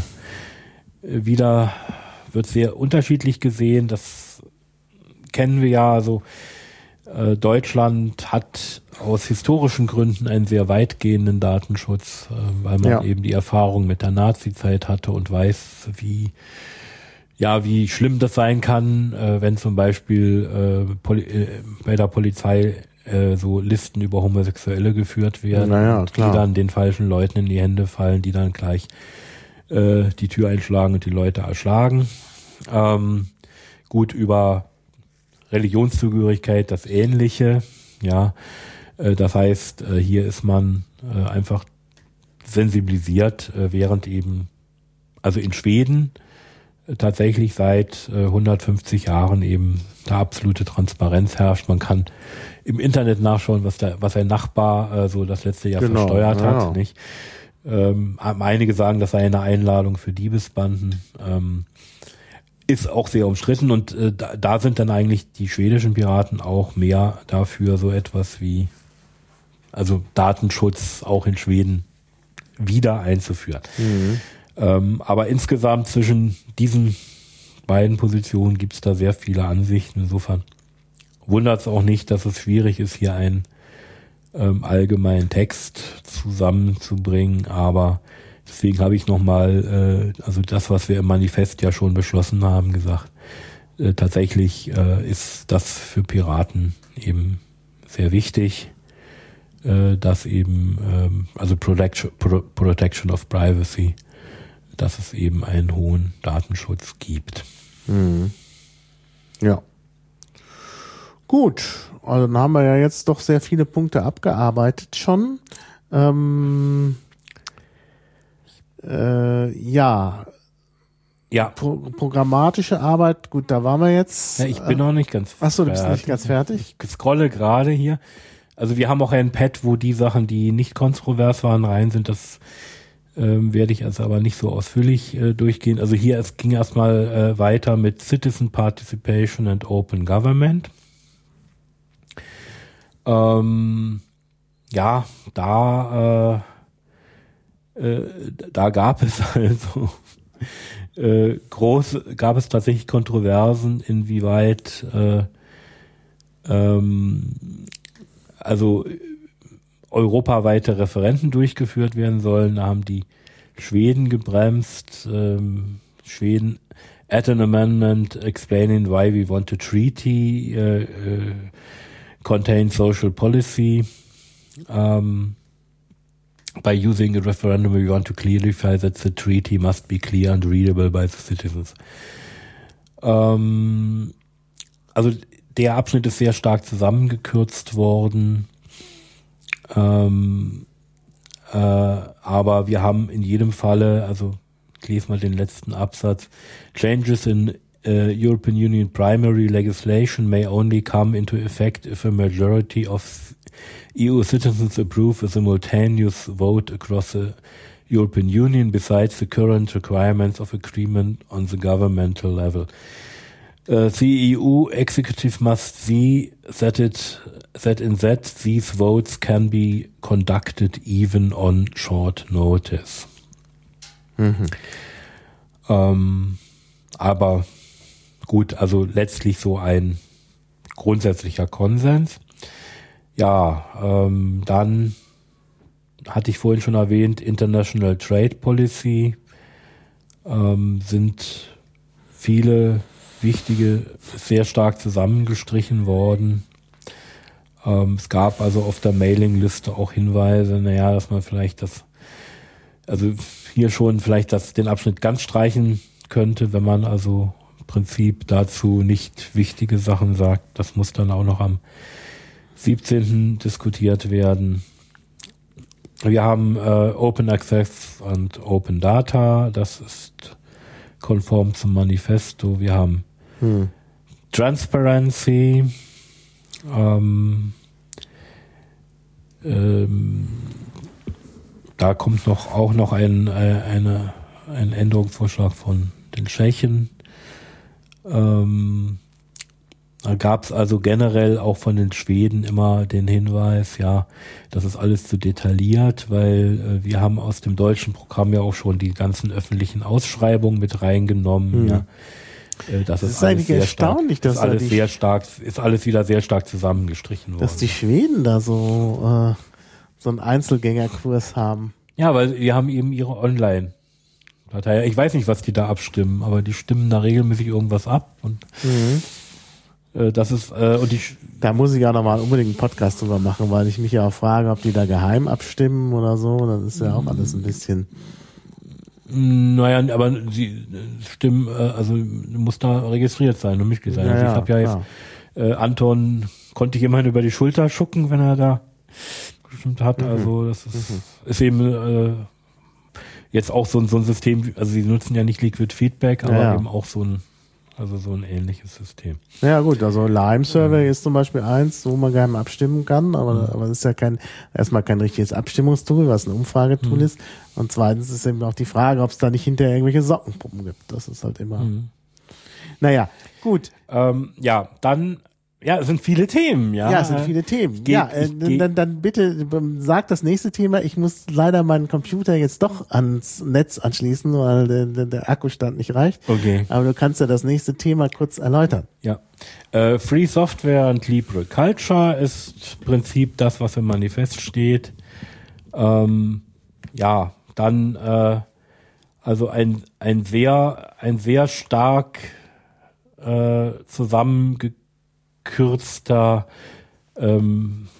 wird sehr unterschiedlich gesehen. Das kennen wir ja. Also Deutschland hat aus historischen Gründen einen sehr weitgehenden Datenschutz, weil man eben die Erfahrung mit der Nazi-Zeit hatte und weiß, wie schlimm das sein kann, wenn zum Beispiel bei der Polizei so Listen über Homosexuelle geführt werden, die dann den falschen Leuten in die Hände fallen, die dann gleich die Tür einschlagen und die Leute erschlagen. Gut, über Religionszugehörigkeit das Ähnliche, ja. Das heißt, hier ist man einfach sensibilisiert, während eben, also in Schweden tatsächlich seit 150 Jahren eben da absolute Transparenz herrscht. Man kann im Internet nachschauen, was ein Nachbar so das letzte Jahr versteuert hat. Nicht? Einige sagen, das sei eine Einladung für Diebesbanden. Ist auch sehr umstritten und da sind dann eigentlich die schwedischen Piraten auch mehr dafür, so etwas wie also Datenschutz auch in Schweden wieder einzuführen. Aber insgesamt zwischen diesen beiden Positionen gibt es da sehr viele Ansichten. Insofern wundert es auch nicht, dass es schwierig ist, hier einen allgemeinen Text zusammenzubringen. Aber deswegen habe ich nochmal, also das, was wir im Manifest ja schon beschlossen haben, gesagt, tatsächlich ist das für Piraten eben sehr wichtig, dass eben, also Protection of Privacy, dass es eben einen hohen Datenschutz gibt. Ja. Gut, also dann haben wir ja jetzt doch sehr viele Punkte abgearbeitet schon. Ja. Programmatische Arbeit, gut, da waren wir jetzt. Ja, ich bin noch nicht ganz fertig. Achso, du bist nicht ganz fertig? Ich scrolle gerade hier. Also wir haben auch ein Pad, wo die Sachen, die nicht kontrovers waren, rein sind. Das werde ich also aber nicht so ausführlich durchgehen. Also hier, es ging erstmal weiter mit Citizen Participation and Open Government. Da gab es also gab es tatsächlich Kontroversen, inwieweit also europaweite Referenden durchgeführt werden sollen. Da haben die Schweden gebremst. Schweden at an amendment explaining why we want a treaty contain social policy. By using a referendum, we want to clarify that the treaty must be clear and readable by the citizens. Also der Abschnitt ist sehr stark zusammengekürzt worden. Aber wir haben in jedem Falle, also ich lese mal den letzten Absatz, Changes in European Union primary legislation may only come into effect if a majority of EU citizens approve a simultaneous vote across the European Union besides the current requirements of agreement on the governmental level. The EU executive must see that these votes can be conducted even on short notice. Aber gut, also letztlich so ein grundsätzlicher Konsens. Ja, dann hatte ich vorhin schon erwähnt, International Trade Policy, sind viele wichtige sehr stark zusammengestrichen worden. Es gab also auf der Mailingliste auch Hinweise, dass man vielleicht also hier schon vielleicht den Abschnitt ganz streichen könnte, wenn man also im Prinzip dazu nicht wichtige Sachen sagt. Das muss dann auch noch am 17. diskutiert werden. Wir haben Open Access und Open Data, das ist konform zum Manifesto. Wir haben Transparency, da kommt auch noch ein Änderungsvorschlag von den Tschechen. Da gab es also generell auch von den Schweden immer den Hinweis, das ist alles zu detailliert, weil wir haben aus dem deutschen Programm ja auch schon die ganzen öffentlichen Ausschreibungen mit reingenommen. Das ist eigentlich erstaunlich, dass ist alles wieder sehr stark zusammengestrichen worden. Dass die Schweden da so einen Einzelgängerkurs haben. Ja, weil wir haben eben ihre Online-Datei. Ich weiß nicht, was die da abstimmen, aber die stimmen da regelmäßig irgendwas ab und das ist da muss ich ja nochmal unbedingt einen Podcast drüber machen, weil ich mich ja auch frage, ob die da geheim abstimmen oder so. Das ist ja auch alles ein bisschen. Naja, aber sie stimmen, also muss da registriert sein und Mitglied sein. Also ich habe ja jetzt Anton konnte ich immerhin über die Schulter schucken, wenn er da gestimmt hat. Also das ist eben jetzt auch so ein System. Also sie nutzen ja nicht Liquid Feedback, aber eben auch so ein ähnliches System. Ja gut, also Lime Survey ist zum Beispiel eins, wo man geheim abstimmen kann, aber das ist ja erstmal kein richtiges Abstimmungstool, was ein Umfragetool ist. Und zweitens ist eben auch die Frage, ob es da nicht hinterher irgendwelche Sockenpuppen gibt. Das ist halt immer. Naja, gut. Es sind viele Themen, Ja, es sind viele Themen. Dann bitte sag das nächste Thema. Ich muss leider meinen Computer jetzt doch ans Netz anschließen, weil der Akkustand nicht reicht. Okay. Aber du kannst ja das nächste Thema kurz erläutern. Ja. Free Software und Libre Culture ist im Prinzip das, was im Manifest steht. Dann also ein sehr stark zusammengekürzter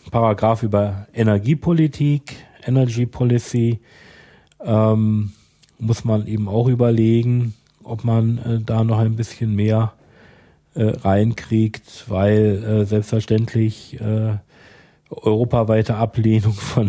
Paragraph über Energiepolitik, Energy Policy, muss man eben auch überlegen, ob man da noch ein bisschen mehr reinkriegt, weil selbstverständlich europaweite Ablehnung von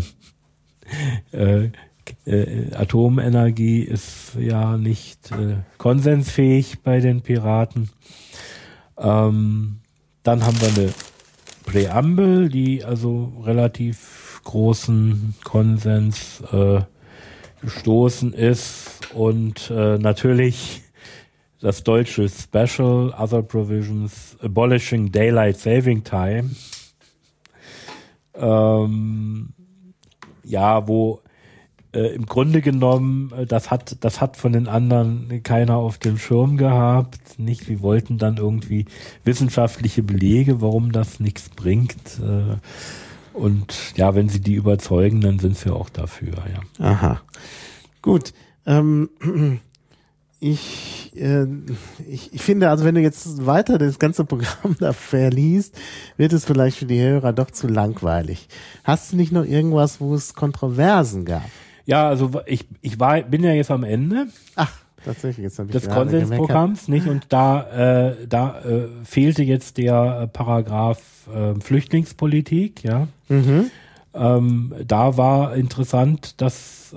Atomenergie ist ja nicht konsensfähig bei den Piraten. Dann haben wir eine Präambel, die also relativ großen Konsens gestoßen ist und natürlich das deutsche Special, Other Provisions, Abolishing Daylight Saving Time. Wo im Grunde genommen, das hat von den anderen keiner auf dem Schirm gehabt. Nicht, wir wollten dann irgendwie wissenschaftliche Belege, warum das nichts bringt. Und ja, wenn sie die überzeugen, dann sind sie auch dafür, ja. Aha. Gut. Ich finde, also wenn du jetzt weiter das ganze Programm da verliest, wird es vielleicht für die Hörer doch zu langweilig. Hast du nicht noch irgendwas, wo es Kontroversen gab? Ja, also bin ja jetzt am Ende. Ach, tatsächlich, jetzt habe ich des Konsensprogramms, nicht? Und da fehlte jetzt der Paragraph Flüchtlingspolitik, ja. Mhm. Da war interessant, dass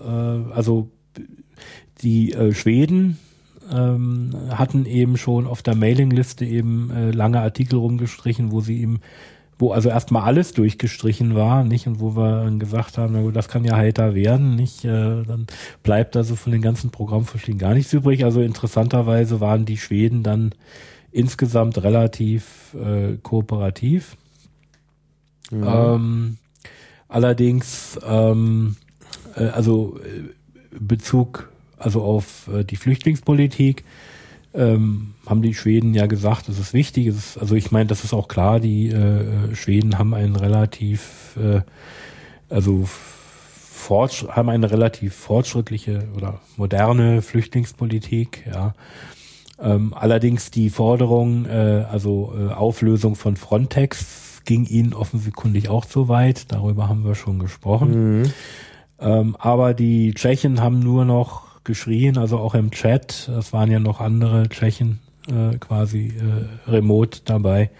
die Schweden hatten eben schon auf der Mailingliste eben lange Artikel rumgestrichen, wo also erstmal alles durchgestrichen war, nicht? Und wo wir dann gesagt haben, na gut, das kann ja heiter werden, nicht? Dann bleibt also von den ganzen Programmvorschlägen gar nichts übrig. Also interessanterweise waren die Schweden dann insgesamt relativ kooperativ. Mhm. Allerdings, Bezug auf die Flüchtlingspolitik, haben die Schweden ja gesagt, das ist wichtig. Also ich meine, das ist auch klar, die Schweden haben einen relativ fortschrittliche oder moderne Flüchtlingspolitik, ja. Allerdings die Forderung, Auflösung von Frontex ging ihnen offensichtlich auch zu weit. Darüber haben wir schon gesprochen. Mhm. Aber die Tschechen haben nur noch geschrien, also auch im Chat. Es waren ja noch andere Tschechen remote dabei.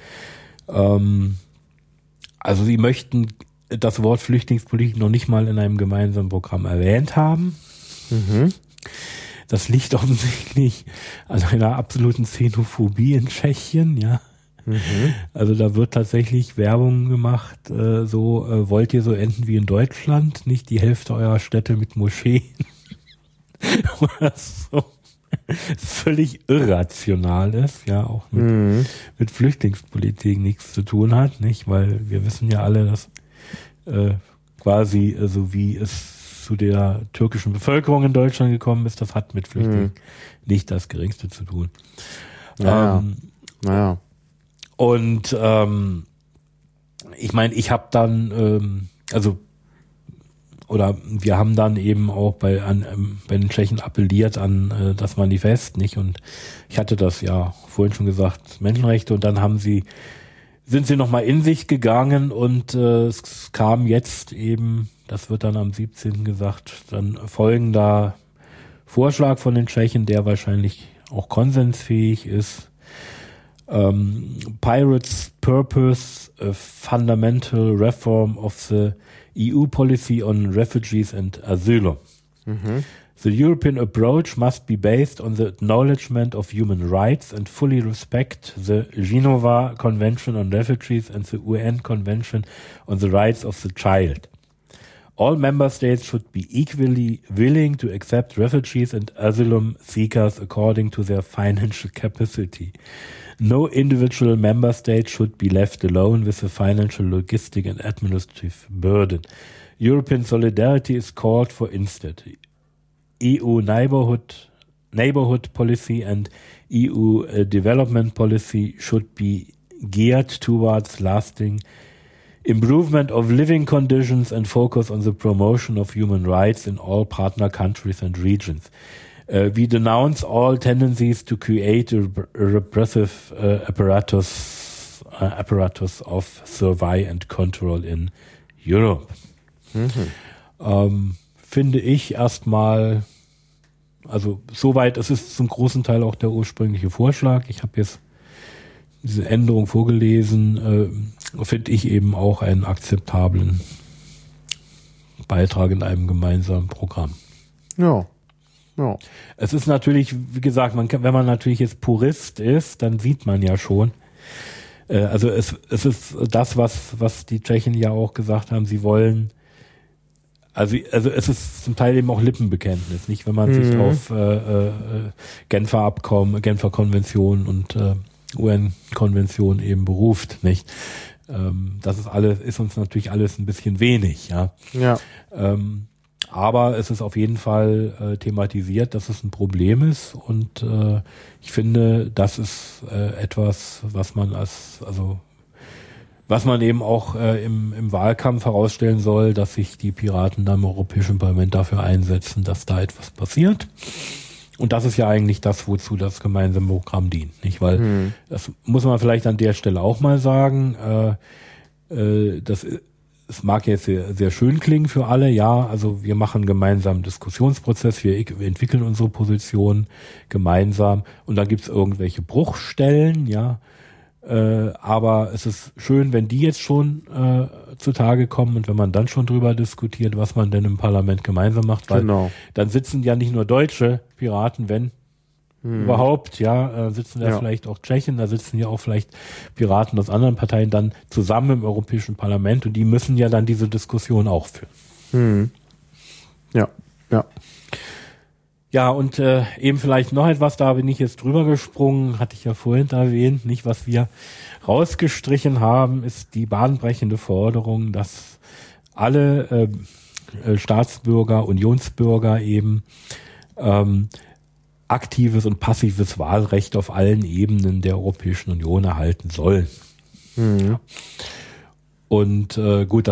Also sie möchten das Wort Flüchtlingspolitik noch nicht mal in einem gemeinsamen Programm erwähnt haben. Mhm. Das liegt offensichtlich an einer absoluten Xenophobie in Tschechien, ja. Mhm. Also da wird tatsächlich Werbung gemacht, wollt ihr so enden wie in Deutschland, nicht die Hälfte eurer Städte mit Moscheen. Oder so. Völlig irrational ist, ja, auch mit Flüchtlingspolitik nichts zu tun hat, nicht? Weil wir wissen ja alle, dass wie es zu der türkischen Bevölkerung in Deutschland gekommen ist, das hat mit Flüchtlingen nicht das Geringste zu tun. Naja. Und ich meine, ich habe dann, wir haben dann eben auch bei den Tschechen appelliert an das Manifest, nicht? Und ich hatte das ja vorhin schon gesagt, Menschenrechte, und dann sind sie nochmal in sich gegangen und es kam jetzt eben, das wird dann am 17. gesagt, dann folgender Vorschlag von den Tschechen, der wahrscheinlich auch konsensfähig ist. Pirates Purpose, a fundamental reform of the EU policy on refugees and asylum. Mhm. The European approach must be based on the acknowledgement of human rights and fully respect the Geneva Convention on Refugees and the UN Convention on the Rights of the Child. All member states should be equally willing to accept refugees and asylum seekers according to their financial capacity. No individual member state should be left alone with the financial, logistic and administrative burden. European solidarity is called for instead. EU neighborhood policy and EU development policy should be geared towards lasting improvement of living conditions and focus on the promotion of human rights in all partner countries and regions. We denounce all tendencies to create a repressive apparatus of survey and control in Europe. Mhm. Finde ich erstmal Also soweit, es ist zum großen Teil auch der ursprüngliche Vorschlag. Ich habe jetzt diese Änderung vorgelesen, finde ich eben auch einen akzeptablen Beitrag in einem gemeinsamen Programm. Ja. Ja. Es ist natürlich, wie gesagt, wenn man natürlich jetzt Purist ist, dann sieht man ja schon, also es ist das, was die Tschechen ja auch gesagt haben, sie wollen, also es ist zum Teil eben auch Lippenbekenntnis, nicht, wenn man sich auf Genfer Abkommen, Genfer Konvention und UN-Konvention eben beruft, nicht? Das ist uns natürlich alles ein bisschen wenig, ja. Ja. Aber es ist auf jeden Fall thematisiert, dass es ein Problem ist, und ich finde, das ist etwas, was man eben auch im Wahlkampf herausstellen soll, dass sich die Piraten da im Europäischen Parlament dafür einsetzen, dass da etwas passiert. Und das ist ja eigentlich das, wozu das gemeinsame Programm dient, nicht? Weil das muss man vielleicht an der Stelle auch mal sagen. Es mag jetzt sehr, sehr schön klingen für alle, ja, also wir machen gemeinsam einen Diskussionsprozess, wir entwickeln unsere Position gemeinsam, und dann gibt's irgendwelche Bruchstellen, ja, aber es ist schön, wenn die jetzt schon zutage kommen und wenn man dann schon drüber diskutiert, was man denn im Parlament gemeinsam macht, weil dann sitzen ja nicht nur deutsche Piraten, wenn überhaupt, ja, sitzen da vielleicht auch Tschechen, da sitzen ja auch vielleicht Piraten aus anderen Parteien dann zusammen im Europäischen Parlament, und die müssen ja dann diese Diskussion auch führen. Ja. Ja, und eben vielleicht noch etwas, da bin ich jetzt drüber gesprungen, hatte ich ja vorhin erwähnt, nicht, was wir rausgestrichen haben, ist die bahnbrechende Forderung, dass alle Staatsbürger, Unionsbürger eben aktives und passives Wahlrecht auf allen Ebenen der Europäischen Union erhalten sollen. Ja. Und gut,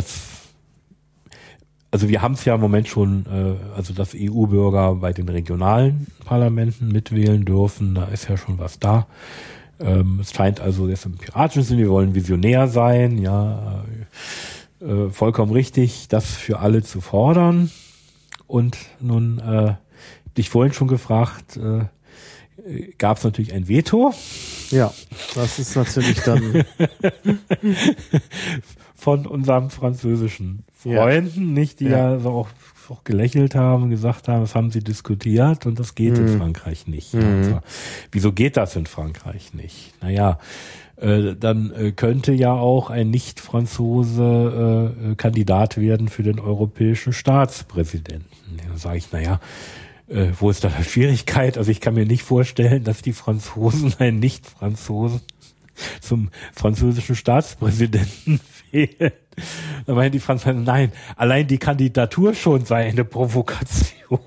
also wir haben es ja im Moment schon, also dass EU-Bürger bei den regionalen Parlamenten mitwählen dürfen, da ist ja schon was da. Es scheint also jetzt im piratischen Sinne, wir wollen visionär sein, ja, vollkommen richtig, das für alle zu fordern. Und nun dich vorhin schon gefragt, gab es natürlich ein Veto. Ja, das ist natürlich dann von unserem französischen Freunden, nicht, die ja so auch gelächelt haben und gesagt haben, das haben sie diskutiert und das geht in Frankreich nicht. Also, wieso geht das in Frankreich nicht? Naja, dann könnte ja auch ein Nicht-Franzose Kandidat werden für den europäischen Staatspräsidenten. Dann sage ich, naja, wo ist da die Schwierigkeit? Also ich kann mir nicht vorstellen, dass die Franzosen einen Nicht-Franzosen zum französischen Staatspräsidenten wählen. Da meinen die Franzosen, nein, allein die Kandidatur schon sei eine Provokation.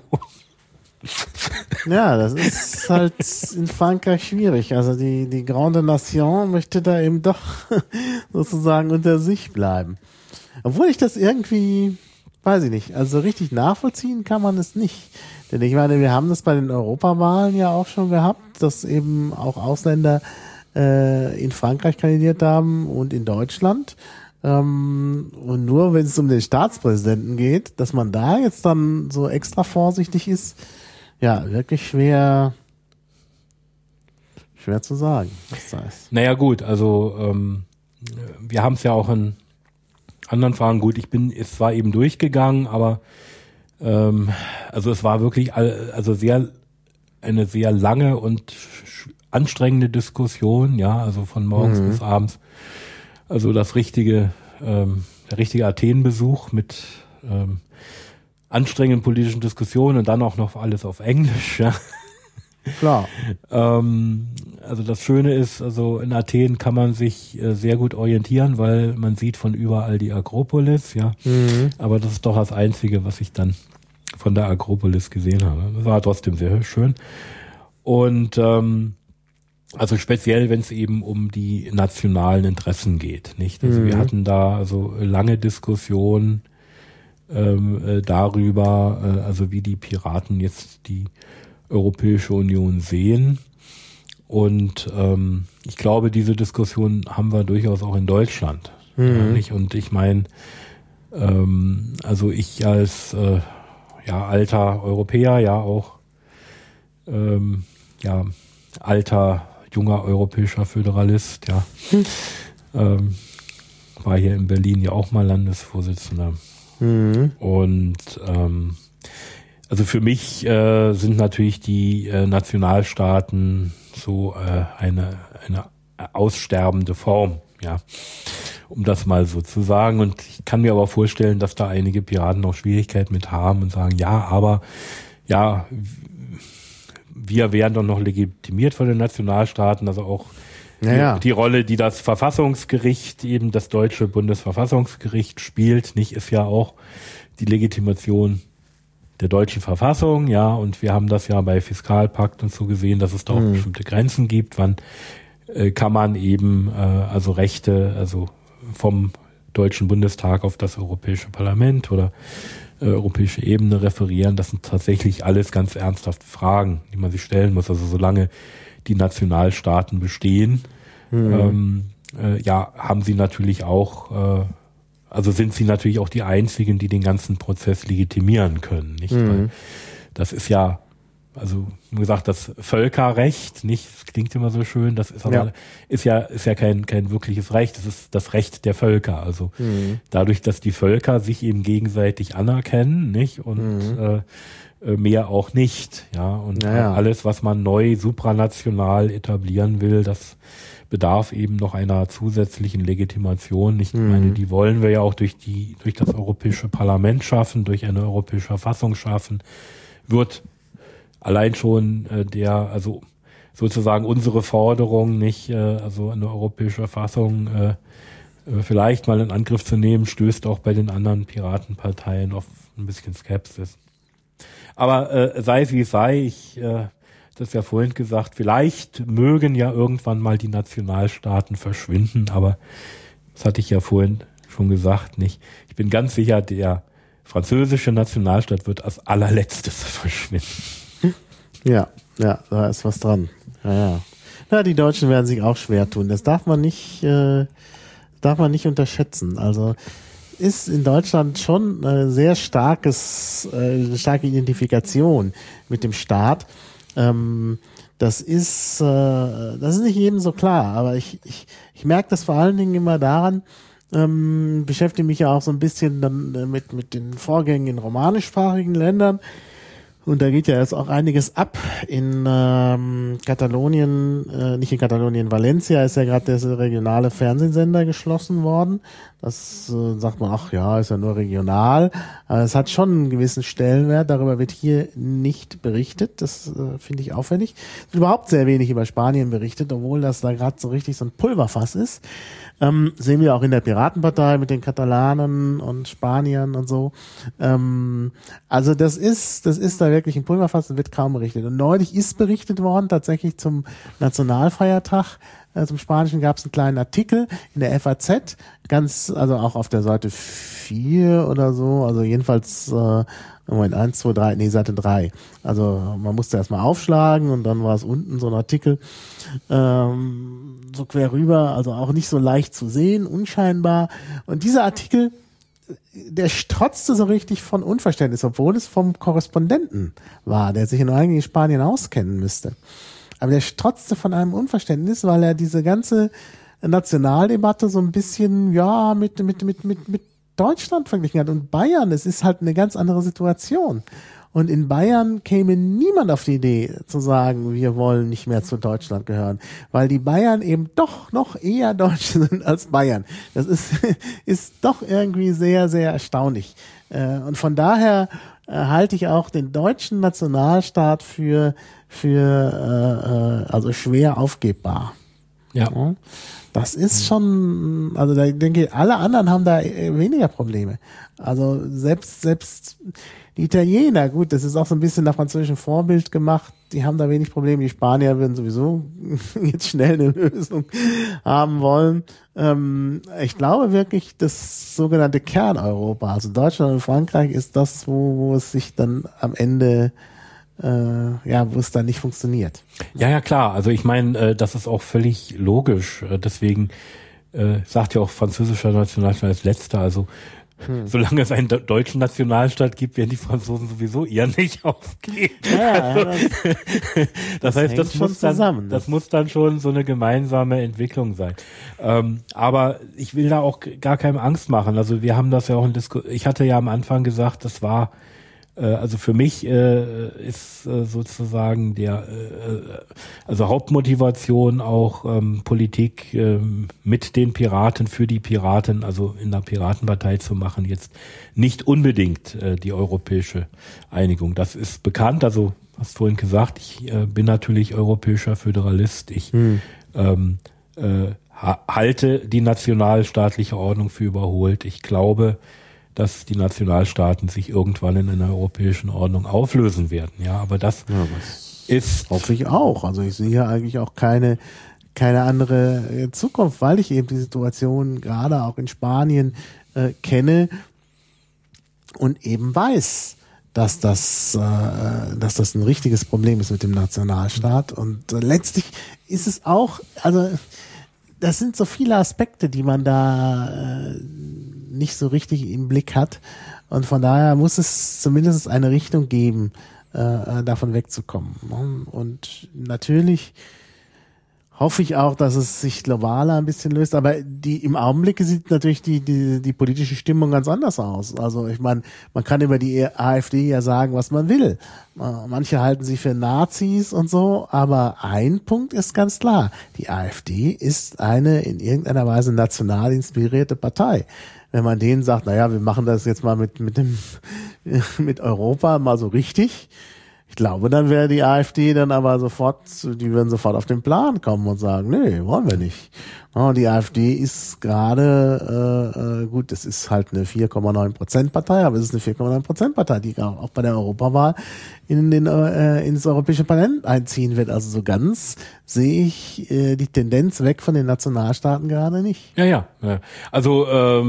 Ja, das ist halt in Frankreich schwierig. Also die Grande Nation möchte da eben doch sozusagen unter sich bleiben. Obwohl ich das irgendwie, weiß ich nicht, also richtig nachvollziehen kann man es nicht. Denn ich meine, wir haben das bei den Europawahlen ja auch schon gehabt, dass eben auch Ausländer in Frankreich kandidiert haben und in Deutschland. Und nur wenn es um den Staatspräsidenten geht, dass man da jetzt dann so extra vorsichtig ist, ja, wirklich schwer zu sagen, was das heißt. Naja gut, also wir haben es ja auch in anderen Fragen, gut, es war eben durchgegangen, aber also es war wirklich eine sehr lange und anstrengende Diskussion, ja, also von morgens bis abends. Also der richtige Athen-Besuch mit anstrengenden politischen Diskussionen und dann auch noch alles auf Englisch, ja. Klar. Also das Schöne ist, also in Athen kann man sich sehr gut orientieren, weil man sieht von überall die Akropolis, ja. Aber das ist doch das Einzige, was ich dann von der Akropolis gesehen habe. Das war trotzdem sehr schön. Und also speziell, wenn es eben um die nationalen Interessen geht, nicht? Also wir hatten da also lange Diskussionen darüber, also wie die Piraten jetzt die Europäische Union sehen. Und ich glaube, diese Diskussion haben wir durchaus auch in Deutschland. Ja, nicht? Und ich meine, also ich als alter Europäer, ja auch alter, junger europäischer Föderalist, war hier in Berlin ja auch mal Landesvorsitzender. Und also für mich sind natürlich die Nationalstaaten so eine aussterbende Form, um das mal so zu sagen. Und ich kann mir aber vorstellen, dass da einige Piraten auch Schwierigkeiten mit haben und sagen, wir werden doch noch legitimiert von den Nationalstaaten, also auch die Rolle, die das Verfassungsgericht, eben das deutsche Bundesverfassungsgericht spielt, ist ja auch die Legitimation der deutschen Verfassung, und wir haben das ja bei Fiskalpakt und so gesehen, dass es da auch bestimmte Grenzen gibt, wann kann man eben Rechte, vom Deutschen Bundestag auf das Europäische Parlament oder europäische Ebene referieren. Das sind tatsächlich alles ganz ernsthafte Fragen, die man sich stellen muss. Also solange die Nationalstaaten bestehen, haben sie natürlich auch, sind sie natürlich auch die einzigen, die den ganzen Prozess legitimieren können, nicht? Weil das ist ja, wie gesagt, das Völkerrecht, das klingt immer so schön, das ist aber, ist ja kein wirkliches Recht, das ist das Recht der Völker. Also dadurch, dass die Völker sich eben gegenseitig anerkennen, nicht? Und mehr auch nicht, und alles, was man neu supranational etablieren will, das bedarf eben noch einer zusätzlichen Legitimation. Ich meine, die wollen wir ja auch durch das Europäische Parlament schaffen, durch eine europäische Verfassung schaffen, wird allein schon sozusagen unsere Forderung, eine europäische Verfassung vielleicht mal in Angriff zu nehmen, stößt auch bei den anderen Piratenparteien auf ein bisschen Skepsis. Aber sei es wie es sei, ich das ja vorhin gesagt, vielleicht mögen ja irgendwann mal die Nationalstaaten verschwinden, aber das hatte ich ja vorhin schon gesagt, nicht. Ich bin ganz sicher, der französische Nationalstaat wird als allerletztes verschwinden. Ja, da ist was dran. Ja, die Deutschen werden sich auch schwer tun. Das darf man nicht unterschätzen. Also ist in Deutschland schon eine sehr starke Identifikation mit dem Staat. Das ist nicht jedem so klar, aber ich merke das vor allen Dingen immer daran, beschäftige mich ja auch so ein bisschen dann mit den Vorgängen in romanischsprachigen Ländern. Und da geht ja jetzt auch einiges ab in Katalonien, nicht in Katalonien, Valencia ist ja gerade der regionale Fernsehsender geschlossen worden. Das sagt man, ist ja nur regional. Aber es hat schon einen gewissen Stellenwert. Darüber wird hier nicht berichtet. Das finde ich auffällig. Es wird überhaupt sehr wenig über Spanien berichtet, obwohl das da gerade so richtig so ein Pulverfass ist. Sehen wir auch in der Piratenpartei mit den Katalanen und Spaniern und so. Also das ist da wirklich ein Pulverfass und wird kaum berichtet. Und neulich ist berichtet worden, tatsächlich zum Nationalfeiertag. Zum Spanischen gab es einen kleinen Artikel in der FAZ, auch auf der Seite 4 oder so, also jedenfalls Seite 3. Also man musste erstmal aufschlagen und dann war es unten so ein Artikel so quer rüber, also auch nicht so leicht zu sehen, unscheinbar. Und dieser Artikel, der strotzte so richtig von Unverständnis, obwohl es vom Korrespondenten war, der sich eigentlich in Spanien auskennen müsste. Aber der strotzte von einem Unverständnis, weil er diese ganze Nationaldebatte so ein bisschen, mit Deutschland verglichen hat. Und Bayern, es ist halt eine ganz andere Situation. Und in Bayern käme niemand auf die Idee zu sagen, wir wollen nicht mehr zu Deutschland gehören, weil die Bayern eben doch noch eher Deutsche sind als Bayern. Das ist doch irgendwie sehr, sehr erstaunlich. Und von daher halte ich auch den deutschen Nationalstaat für schwer aufgebbar. Ja. Das ist schon, also da denke ich, alle anderen haben da weniger Probleme. Also selbst die Italiener, gut, das ist auch so ein bisschen nach französischem Vorbild gemacht, die haben da wenig Probleme. Die Spanier würden sowieso jetzt schnell eine Lösung haben wollen. Ich glaube wirklich, das sogenannte Kerneuropa, also Deutschland und Frankreich, ist das, wo es sich dann am Ende wo es dann nicht funktioniert. Ja, klar. Also ich meine, das ist auch völlig logisch. Deswegen sagt ja auch französischer Nationalstaat als letzter. Also solange es einen deutschen Nationalstaat gibt, werden die Franzosen sowieso eher nicht aufgeben. Ja, das heißt, das muss dann schon so eine gemeinsame Entwicklung sein. Aber ich will da auch gar keinem Angst machen. Also wir haben das ja auch ich hatte ja am Anfang gesagt, das war also für mich ist sozusagen also Hauptmotivation auch Politik mit den Piraten, für die Piraten, also in der Piratenpartei zu machen, jetzt nicht unbedingt die europäische Einigung. Das ist bekannt, also hast vorhin gesagt, ich bin natürlich europäischer Föderalist. Ich halte die nationalstaatliche Ordnung für überholt. Ich glaube, dass die Nationalstaaten sich irgendwann in einer europäischen Ordnung auflösen werden. Ja, aber das ist... Hoffe ich auch. Also ich sehe ja eigentlich auch keine andere Zukunft, weil ich eben die Situation gerade auch in Spanien kenne und eben weiß, dass das ein richtiges Problem ist mit dem Nationalstaat. Und letztlich ist es auch, also das sind so viele Aspekte, die man da nicht so richtig im Blick hat. Und von daher muss es zumindest eine Richtung geben, davon wegzukommen. Und natürlich hoffe ich auch, dass es sich globaler ein bisschen löst. Aber im Augenblick sieht natürlich die politische Stimmung ganz anders aus. Also ich meine, man kann über die AfD ja sagen, was man will. Manche halten sie für Nazis und so, aber ein Punkt ist ganz klar. Die AfD ist eine in irgendeiner Weise national inspirierte Partei. Wenn man denen sagt, naja, wir machen das jetzt mal mit Europa mal so richtig, ich glaube, dann wäre die AfD dann aber die würden sofort auf den Plan kommen und sagen, nee, wollen wir nicht. Die AfD ist gerade, gut, es ist halt eine 4,9% Partei, aber es ist eine 4,9% Partei, die auch bei der Europawahl ins Europäische Parlament einziehen wird. Also so ganz sehe ich die Tendenz weg von den Nationalstaaten gerade nicht. Ja. Also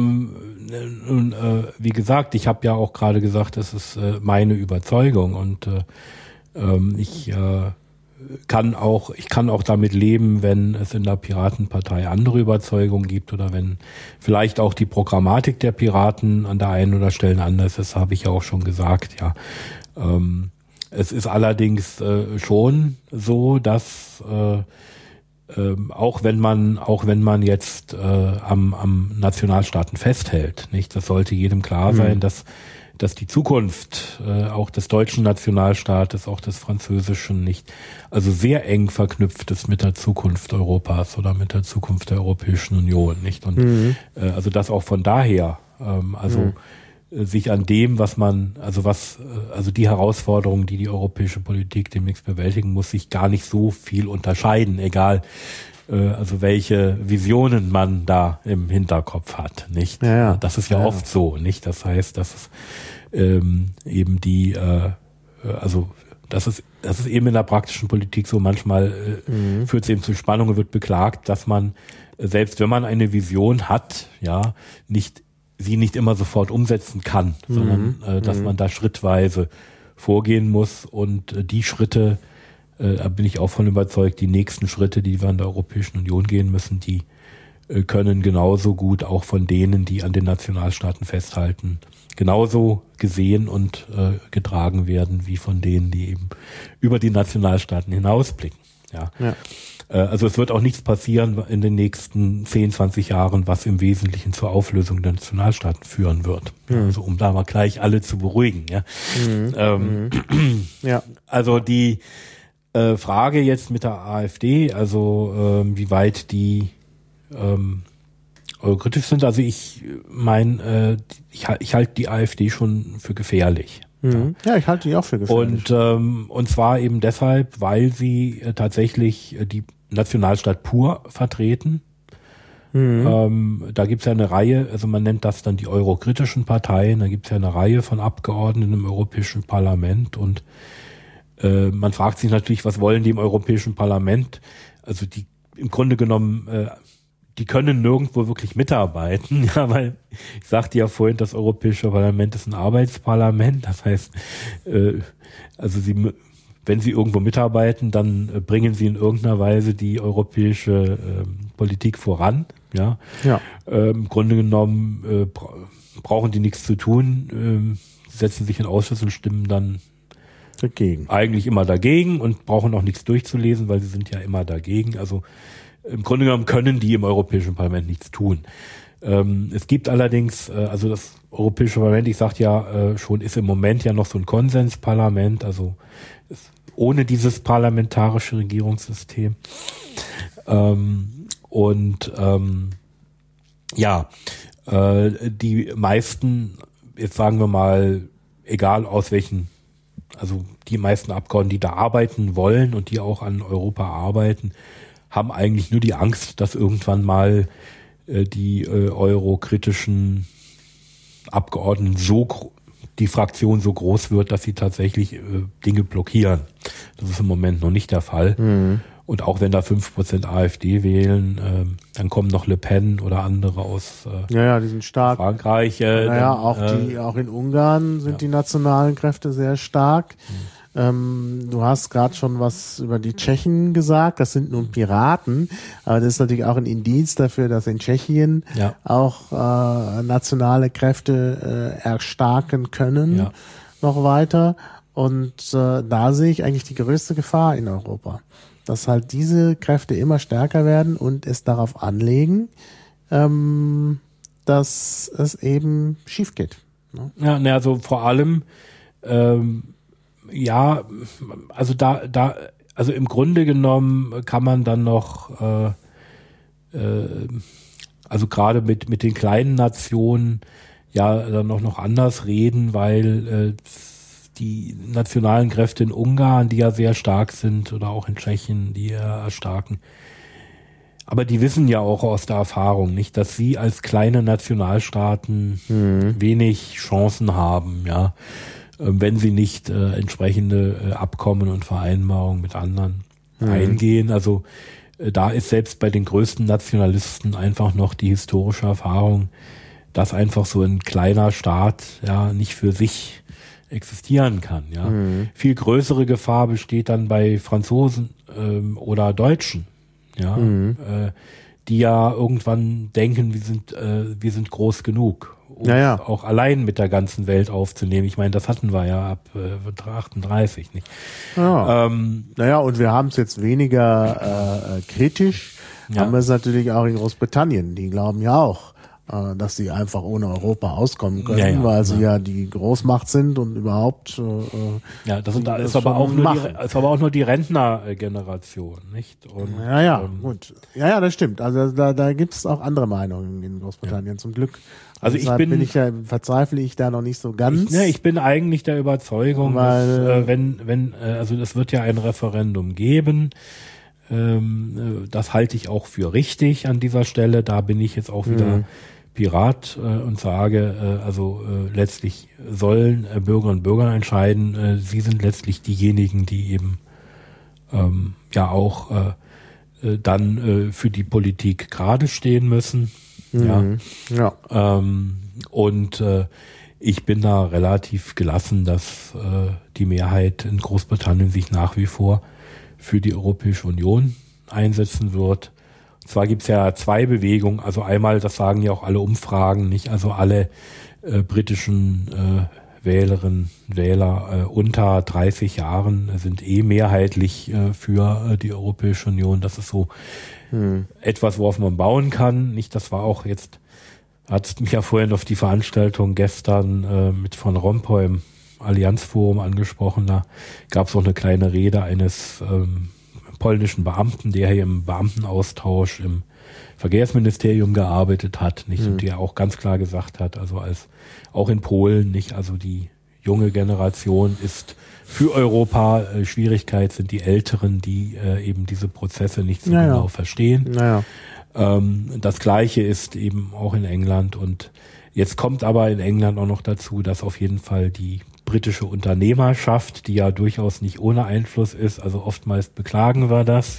wie gesagt, ich habe ja auch gerade gesagt, das ist meine Überzeugung und ich kann auch damit leben, wenn es in der Piratenpartei andere Überzeugungen gibt oder wenn vielleicht auch die Programmatik der Piraten an der einen oder Stelle anders ist, habe ich ja auch schon gesagt, ja. Es ist allerdings schon so, dass auch wenn man jetzt am Nationalstaaten festhält, nicht, das sollte jedem klar sein, dass die Zukunft auch des deutschen Nationalstaates, auch des französischen nicht, also sehr eng verknüpft ist mit der Zukunft Europas oder mit der Zukunft der Europäischen Union, nicht? Und also das auch von daher, sich an dem, also die Herausforderungen, die europäische Politik demnächst bewältigen muss, sich gar nicht so viel unterscheiden, egal also welche Visionen man da im Hinterkopf hat, nicht? Ja. Das ist ja oft so, nicht? Das heißt, dass es eben das ist eben in der praktischen Politik so, manchmal führt es eben zu Spannungen, wird beklagt, dass man, selbst wenn man eine Vision hat, ja, sie nicht immer sofort umsetzen kann, sondern dass man da schrittweise vorgehen muss und die Schritte, da bin ich auch von überzeugt, die nächsten Schritte, die wir in der Europäischen Union gehen müssen, die können genauso gut auch von denen, die an den Nationalstaaten festhalten, genauso gesehen und getragen werden, wie von denen, die eben über die Nationalstaaten hinausblicken. Ja. Also es wird auch nichts passieren in den nächsten 10, 20 Jahren, was im Wesentlichen zur Auflösung der Nationalstaaten führen wird. Also um da mal gleich alle zu beruhigen. Ja. Also die Frage jetzt mit der AfD, also wie weit die kritisch sind, also ich meine, ich halte die AfD schon für gefährlich. Ja, ich halte die auch für gefährlich. Und zwar eben deshalb, weil sie tatsächlich die Nationalstaat pur vertreten. Da gibt's ja eine Reihe, also man nennt das dann die eurokritischen Parteien, da gibt's ja eine Reihe von Abgeordneten im Europäischen Parlament und man fragt sich natürlich, was wollen die im Europäischen Parlament? Also die im Grunde genommen, die können nirgendwo wirklich mitarbeiten, ja, weil ich sagte ja vorhin, das Europäische Parlament ist ein Arbeitsparlament, das heißt, also wenn sie irgendwo mitarbeiten, dann bringen sie in irgendeiner Weise die europäische Politik voran, ja. Im Grunde genommen brauchen die nichts zu tun, setzen sich in Ausschuss und stimmen dann dagegen. Eigentlich immer dagegen und brauchen auch nichts durchzulesen, weil sie sind ja immer dagegen. Also im Grunde genommen können die im Europäischen Parlament nichts tun. Es gibt allerdings, also das Europäische Parlament, ich sagte ja schon, ist im Moment ja noch so ein Konsensparlament, also ohne dieses parlamentarische Regierungssystem. Die meisten, jetzt sagen wir mal, egal aus welchen, also die meisten Abgeordneten, die da arbeiten wollen und die auch an Europa arbeiten, haben eigentlich nur die Angst, dass irgendwann mal die eurokritischen Abgeordneten die Fraktion so groß wird, dass sie tatsächlich Dinge blockieren. Das ist im Moment noch nicht der Fall. Mhm. Und auch wenn da 5% AfD wählen, dann kommen noch Le Pen oder andere aus die sind stark. Frankreich. Auch in Ungarn sind die nationalen Kräfte sehr stark. Du hast gerade schon was über die Tschechen gesagt, das sind nun Piraten, aber das ist natürlich auch ein Indiz dafür, dass in Tschechien auch nationale Kräfte erstarken können, noch weiter. Und da sehe ich eigentlich die größte Gefahr in Europa, dass halt diese Kräfte immer stärker werden und es darauf anlegen, dass es eben schief geht. Ne? Ja, also vor allem also im Grunde genommen kann man dann noch, also gerade mit den kleinen Nationen dann noch anders reden, weil die nationalen Kräfte in Ungarn, die ja sehr stark sind, oder auch in Tschechien, die erstarken, aber die wissen ja auch aus der Erfahrung nicht, dass sie als kleine Nationalstaaten wenig Chancen haben, wenn sie nicht entsprechende Abkommen und Vereinbarungen mit anderen eingehen. Also da ist selbst bei den größten Nationalisten einfach noch die historische Erfahrung, dass einfach so ein kleiner Staat nicht für sich existieren kann. Viel größere Gefahr besteht dann bei Franzosen oder Deutschen, die ja irgendwann denken, wir sind groß genug. Um auch allein mit der ganzen Welt aufzunehmen. Ich meine, das hatten wir ja ab 38, nicht? Ja. Und wir haben es jetzt weniger kritisch, haben wir es natürlich auch in Großbritannien. Die glauben ja auch, dass sie einfach ohne Europa auskommen können, weil sie ja die Großmacht sind und überhaupt. Das ist aber auch nur die Rentnergeneration, nicht? Und, gut. Ja, das stimmt. Also da gibt es auch andere Meinungen in Großbritannien, zum Glück. Also verzweifle ich da noch nicht so ganz. Ich bin eigentlich der Überzeugung, dass also es wird ja ein Referendum geben. Das halte ich auch für richtig an dieser Stelle. Da bin ich jetzt auch wieder Pirat und sage, letztlich sollen Bürgerinnen und Bürger entscheiden. Sie sind letztlich diejenigen, die eben dann für die Politik gerade stehen müssen. Ich bin da relativ gelassen, dass die Mehrheit in Großbritannien sich nach wie vor für die Europäische Union einsetzen wird. Und zwar gibt's ja zwei Bewegungen. Also einmal, das sagen ja auch alle Umfragen, nicht? Also alle britischen Wählerinnen und Wähler unter 30 Jahren sind mehrheitlich für die Europäische Union. Das ist so etwas, worauf man bauen kann. Nicht, das war auch jetzt, hat mich ja vorhin auf die Veranstaltung gestern mit Van Rompuy im Allianzforum angesprochen. Da gab es auch eine kleine Rede eines polnischen Beamten, der hier im Beamtenaustausch im Verkehrsministerium gearbeitet hat, nicht? Und der auch ganz klar gesagt hat, also auch in Polen, nicht? Also die junge Generation ist für Europa, Schwierigkeit sind die Älteren, die eben diese Prozesse nicht so genau verstehen. Das Gleiche ist eben auch in England, und jetzt kommt aber in England auch noch dazu, dass auf jeden Fall die britische Unternehmerschaft, die ja durchaus nicht ohne Einfluss ist, also oftmals beklagen wir das,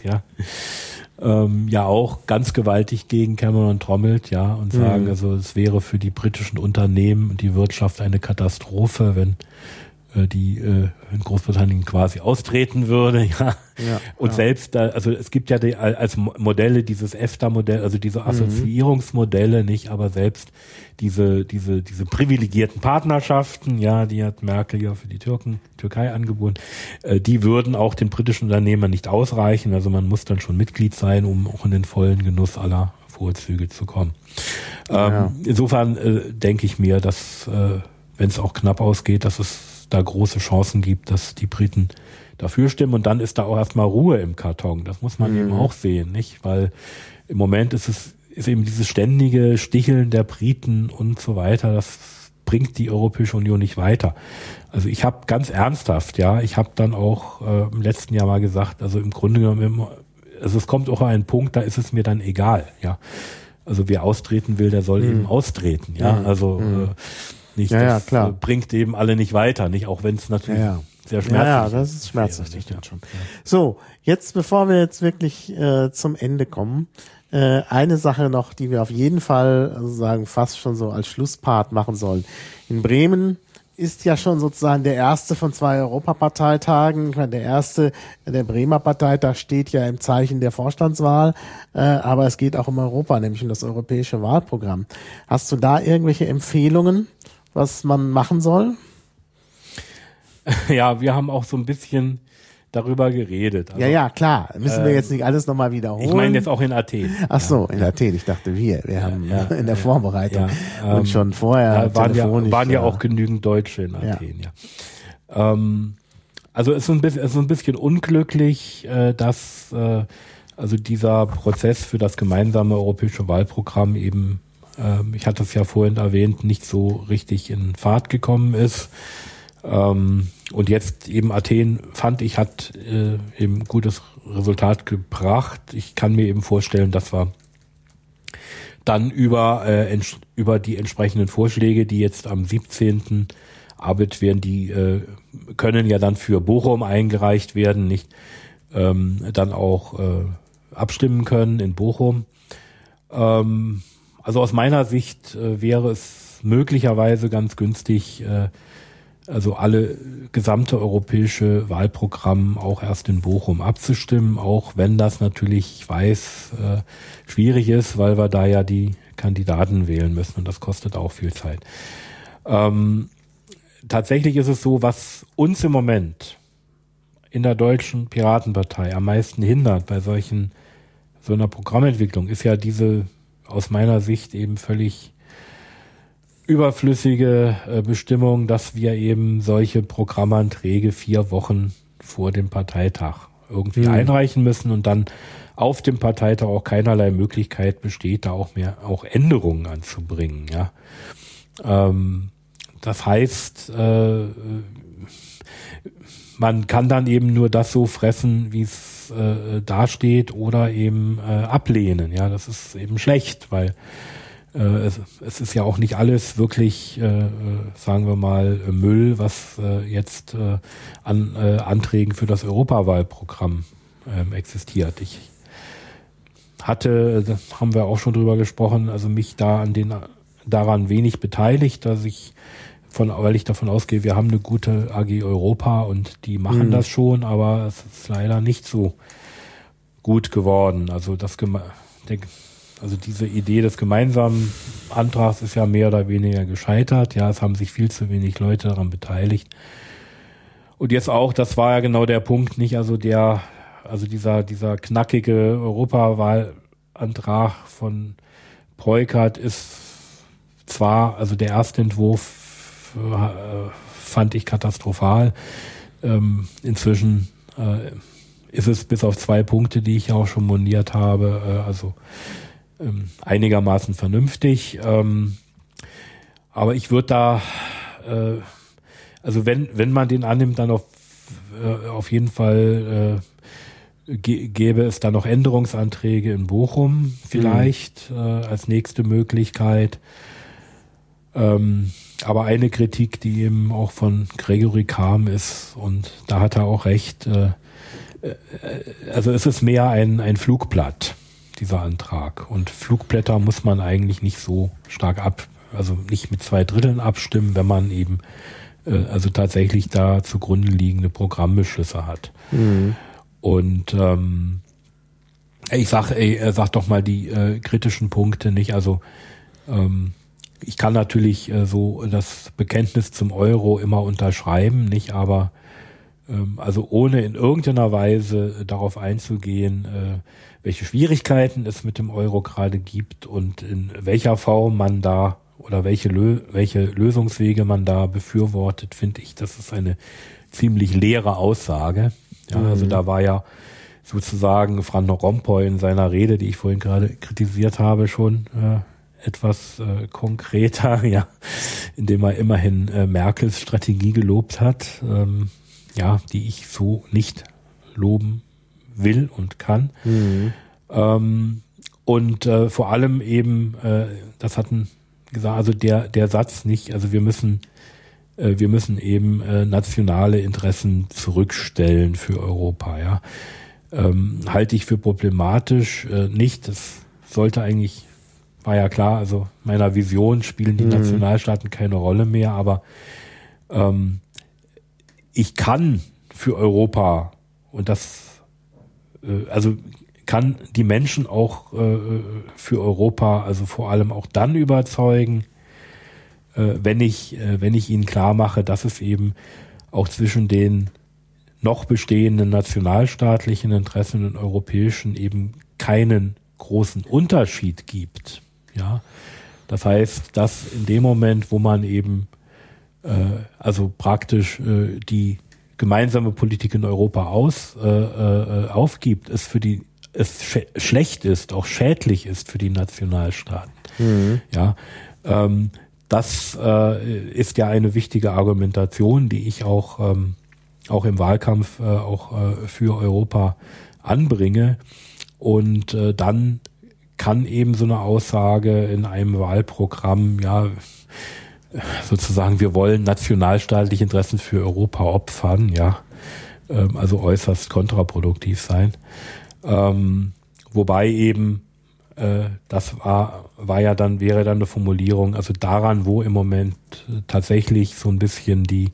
auch ganz gewaltig gegen Cameron trommelt, und sagen, also es wäre für die britischen Unternehmen und die Wirtschaft eine Katastrophe, wenn die in Großbritannien quasi austreten würde, ja. Und selbst, also es gibt ja als Modelle dieses EFTA-Modell, also diese Assoziierungsmodelle nicht, aber selbst diese privilegierten Partnerschaften, ja, die hat Merkel ja für die Türkei angeboten, die würden auch den britischen Unternehmern nicht ausreichen. Also man muss dann schon Mitglied sein, um auch in den vollen Genuss aller Vorzüge zu kommen. Insofern denke ich mir, dass wenn es auch knapp ausgeht, dass es da große Chancen gibt, dass die Briten dafür stimmen, und dann ist da auch erstmal Ruhe im Karton. Das muss man eben auch sehen, nicht? Weil im Moment ist eben dieses ständige Sticheln der Briten und so weiter, das bringt die Europäische Union nicht weiter. Also ich habe ganz ernsthaft, ich habe dann auch im letzten Jahr mal gesagt, also im Grunde genommen, also es kommt auch an einen Punkt, da ist es mir dann egal, ja. Also wer austreten will, der soll eben austreten, ja. Also nicht, das klar. Bringt eben alle nicht weiter, nicht, auch wenn es natürlich sehr schmerzlich ist. Ja, das ist schmerzlich, das stimmt schon. So, jetzt, bevor wir jetzt wirklich zum Ende kommen, eine Sache noch, die wir auf jeden Fall sozusagen fast schon so als Schlusspart machen sollen. In Bremen ist ja schon sozusagen der erste von 2 Europaparteitagen. Ich meine, der Bremer Parteitag steht ja im Zeichen der Vorstandswahl, aber es geht auch um Europa, nämlich um das europäische Wahlprogramm. Hast du da irgendwelche Empfehlungen, was man machen soll? Ja, wir haben auch so ein bisschen darüber geredet. Also, ja, klar. Müssen wir jetzt nicht alles nochmal wiederholen. Ich meine jetzt auch in Athen. Ach so, in Athen. Ich dachte, wir haben in der Vorbereitung und schon vorher waren ja auch genügend Deutsche in Athen, also es ist ein bisschen unglücklich, dass also dieser Prozess für das gemeinsame europäische Wahlprogramm eben, ich hatte es ja vorhin erwähnt, nicht so richtig in Fahrt gekommen ist. Und jetzt eben Athen, fand ich, hat eben ein gutes Resultat gebracht. Ich kann mir eben vorstellen, dass wir dann über die entsprechenden Vorschläge, die jetzt am 17. erarbeitet werden, die können ja dann für Bochum eingereicht werden, nicht dann auch abstimmen können in Bochum. Also aus meiner Sicht wäre es möglicherweise ganz günstig, also alle gesamte europäische Wahlprogramm auch erst in Bochum abzustimmen, auch wenn das natürlich, ich weiß, schwierig ist, weil wir da ja die Kandidaten wählen müssen und das kostet auch viel Zeit. Tatsächlich ist es so, was uns im Moment in der Deutschen Piratenpartei am meisten hindert bei so einer Programmentwicklung, ist ja diese aus meiner Sicht eben völlig überflüssige Bestimmung, dass wir eben solche Programmanträge 4 Wochen vor dem Parteitag irgendwie einreichen müssen und dann auf dem Parteitag auch keinerlei Möglichkeit besteht, da auch Änderungen anzubringen. Ja, das heißt, man kann dann eben nur das so fressen, wie es dasteht, oder eben ablehnen. Ja, das ist eben schlecht, weil es ist ja auch nicht alles wirklich, sagen wir mal, Müll, was jetzt an Anträgen für das Europawahlprogramm existiert. Ich hatte, das haben wir auch schon drüber gesprochen, also mich daran wenig beteiligt, weil ich davon ausgehe, wir haben eine gute AG Europa und die machen das schon, aber es ist leider nicht so gut geworden. Also diese Idee des gemeinsamen Antrags ist ja mehr oder weniger gescheitert. Ja, es haben sich viel zu wenig Leute daran beteiligt. Und jetzt auch, das war ja genau der Punkt, nicht? Also dieser knackige Europawahlantrag von Peukert ist zwar, also der erste Entwurf fand ich katastrophal. Inzwischen ist es bis auf 2 Punkte, die ich ja auch schon moniert habe, einigermaßen vernünftig. Aber ich würde da, also wenn man den annimmt, dann auf jeden Fall gäbe es da noch Änderungsanträge in Bochum vielleicht als nächste Möglichkeit. Aber eine Kritik, die eben auch von Gregory kam, ist, und da hat er auch recht, also es ist mehr ein Flugblatt, dieser Antrag. Und Flugblätter muss man eigentlich nicht so stark also nicht mit 2/3 abstimmen, wenn man eben also tatsächlich da zugrunde liegende Programmbeschlüsse hat. Mhm. Und ich sag doch mal die kritischen Punkte nicht. Also ich kann natürlich so das Bekenntnis zum Euro immer unterschreiben, nicht, aber also ohne in irgendeiner Weise darauf einzugehen, welche Schwierigkeiten es mit dem Euro gerade gibt und in welcher Form man da oder welche Lösungswege man da befürwortet, finde ich, das ist eine ziemlich leere Aussage. Ja, also da war ja sozusagen Van Rompuy in seiner Rede, die ich vorhin gerade kritisiert habe, schon etwas konkreter, ja, indem er immerhin Merkels Strategie gelobt hat, die ich so nicht loben will und kann. Mhm. Und vor allem eben, das hatten gesagt, also der Satz nicht, also wir müssen eben nationale Interessen zurückstellen für Europa, ja. Halte ich für problematisch, nicht, das sollte eigentlich, war ja klar, also meiner Vision spielen die Nationalstaaten keine Rolle mehr, aber ich kann für Europa und das, also kann die Menschen auch für Europa, also vor allem auch dann überzeugen, wenn ich ihnen klar mache, dass es eben auch zwischen den noch bestehenden nationalstaatlichen Interessen und europäischen eben keinen großen Unterschied gibt. Ja, das heißt, dass in dem Moment, wo man eben also praktisch die gemeinsame Politik in Europa aufgibt, es schlecht ist, auch schädlich ist für die Nationalstaaten. Mhm. Ja, das ist ja eine wichtige Argumentation, die ich auch im Wahlkampf für Europa anbringe. Und dann kann eben so eine Aussage in einem Wahlprogramm, ja, sozusagen, wir wollen nationalstaatliche Interessen für Europa opfern, ja, also äußerst kontraproduktiv sein. Wobei eben das wäre dann eine Formulierung, also daran, wo im Moment tatsächlich so ein bisschen die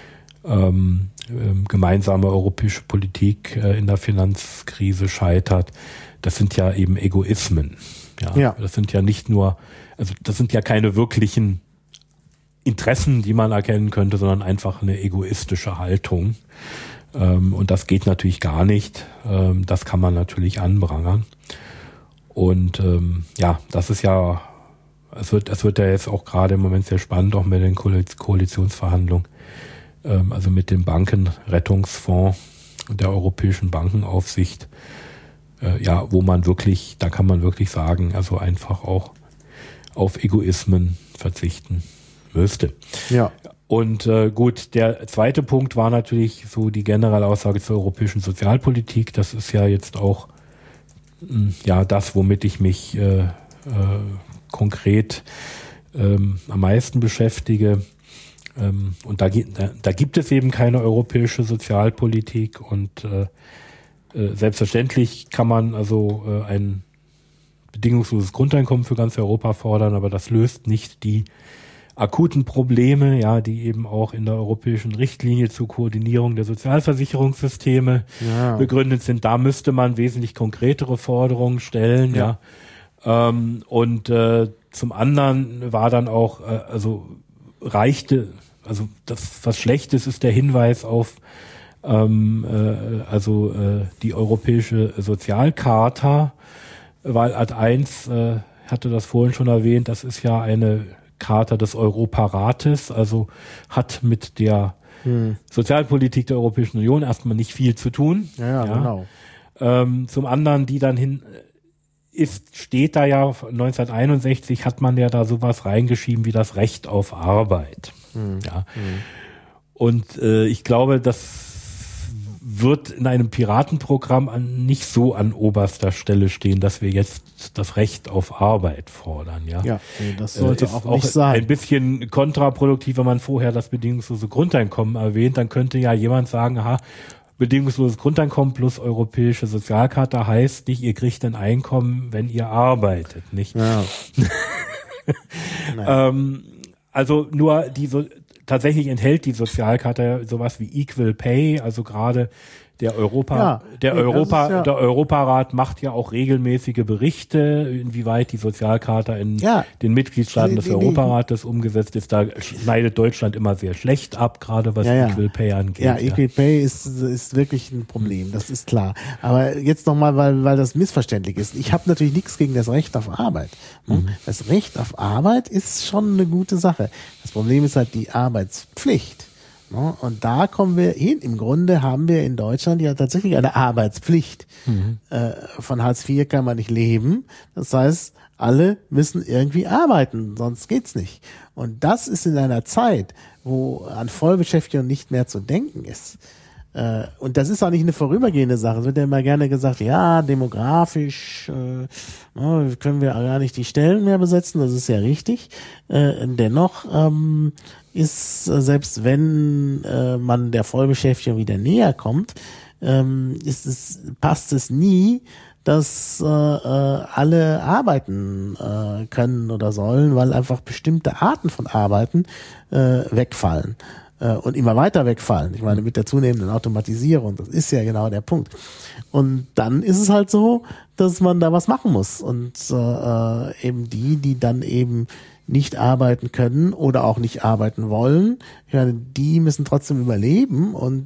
gemeinsame europäische Politik in der Finanzkrise scheitert, das sind ja eben Egoismen. Ja. Das sind ja nicht nur, also das sind ja keine wirklichen Interessen, die man erkennen könnte, sondern einfach eine egoistische Haltung. Und das geht natürlich gar nicht. Das kann man natürlich anprangern. Und das ist ja, es wird ja jetzt auch gerade im Moment sehr spannend, auch mit den Koalitionsverhandlungen, also mit dem Bankenrettungsfonds und der Europäischen Bankenaufsicht, wo man wirklich, da kann man wirklich sagen, also einfach auch auf Egoismen verzichten müsste. Ja. Und gut, der zweite Punkt war natürlich so die generelle Aussage zur europäischen Sozialpolitik. Das ist ja jetzt auch das, womit ich mich konkret am meisten beschäftige. Und da gibt es eben keine europäische Sozialpolitik und selbstverständlich kann man also ein bedingungsloses Grundeinkommen für ganz Europa fordern, aber das löst nicht die akuten Probleme, ja, die eben auch in der europäischen Richtlinie zur Koordinierung der Sozialversicherungssysteme begründet sind. Da müsste man wesentlich konkretere Forderungen stellen, ja. Und zum anderen war dann auch, das, was schlecht ist der Hinweis auf die europäische Sozialcharta, weil Ad 1 hatte das vorhin schon erwähnt, das ist ja eine Charta des Europarates, also hat mit der Sozialpolitik der Europäischen Union erstmal nicht viel zu tun. Ja. Genau. Zum anderen, die dann steht da ja 1961 hat man ja da sowas reingeschrieben wie das Recht auf Arbeit. Ja. Und ich glaube, das wird in einem Piratenprogramm nicht so an oberster Stelle stehen, dass wir jetzt das Recht auf Arbeit fordern. Ja, das sollte auch nicht sein. Ein bisschen kontraproduktiv, wenn man vorher das bedingungslose Grundeinkommen erwähnt, dann könnte ja jemand sagen, bedingungsloses Grundeinkommen plus europäische Sozialkarte heißt nicht, ihr kriegt ein Einkommen, wenn ihr arbeitet, nicht? Ja. Also nur tatsächlich enthält die Sozialkarte sowas wie Equal Pay, also gerade der Europarat macht ja auch regelmäßige Berichte, inwieweit die Sozialcharta in den Mitgliedstaaten des Europarates umgesetzt ist. Da schneidet Deutschland immer sehr schlecht ab, gerade was Equal Pay angeht. Ja, Equal Pay ist wirklich ein Problem, das ist klar. Aber jetzt nochmal, weil das missverständlich ist. Ich habe natürlich nichts gegen das Recht auf Arbeit. Das Recht auf Arbeit ist schon eine gute Sache. Das Problem ist halt die Arbeitspflicht. Und da kommen wir hin. Im Grunde haben wir in Deutschland ja tatsächlich eine Arbeitspflicht. Von Hartz IV kann man nicht leben. Das heißt, alle müssen irgendwie arbeiten, sonst geht's nicht. Und das ist in einer Zeit, wo an Vollbeschäftigung nicht mehr zu denken ist. Und das ist auch nicht eine vorübergehende Sache. Es wird ja immer gerne gesagt, ja, demografisch können wir gar nicht die Stellen mehr besetzen. Das ist ja richtig. Dennoch ist, selbst wenn man der Vollbeschäftigung wieder näher kommt, passt es nie, dass alle arbeiten können oder sollen, weil einfach bestimmte Arten von Arbeiten wegfallen. Und immer weiter wegfallen. Ich meine, mit der zunehmenden Automatisierung, das ist ja genau der Punkt. Und dann ist es halt so, dass man da was machen muss. Und eben die dann eben nicht arbeiten können oder auch nicht arbeiten wollen, ich meine, die müssen trotzdem überleben. Und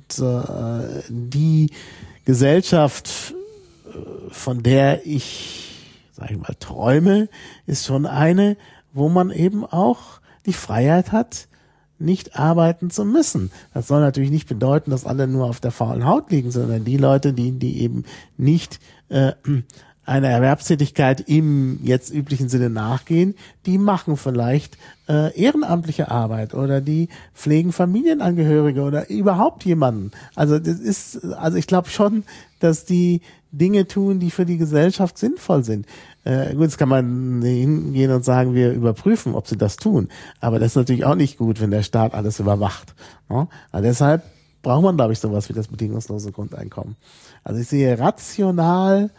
die Gesellschaft, von der ich, sag ich mal, träume, ist schon eine, wo man eben auch die Freiheit hat, nicht arbeiten zu müssen. Das soll natürlich nicht bedeuten, dass alle nur auf der faulen Haut liegen, sondern die Leute, die eben nicht einer Erwerbstätigkeit im jetzt üblichen Sinne nachgehen, die machen vielleicht ehrenamtliche Arbeit oder die pflegen Familienangehörige oder überhaupt jemanden. Also ich glaube schon, dass die Dinge tun, die für die Gesellschaft sinnvoll sind. Gut, jetzt kann man hingehen und sagen, wir überprüfen, ob sie das tun. Aber das ist natürlich auch nicht gut, wenn der Staat alles überwacht. Ja? Also deshalb braucht man, glaube ich, sowas wie das bedingungslose Grundeinkommen. Also ich sehe rational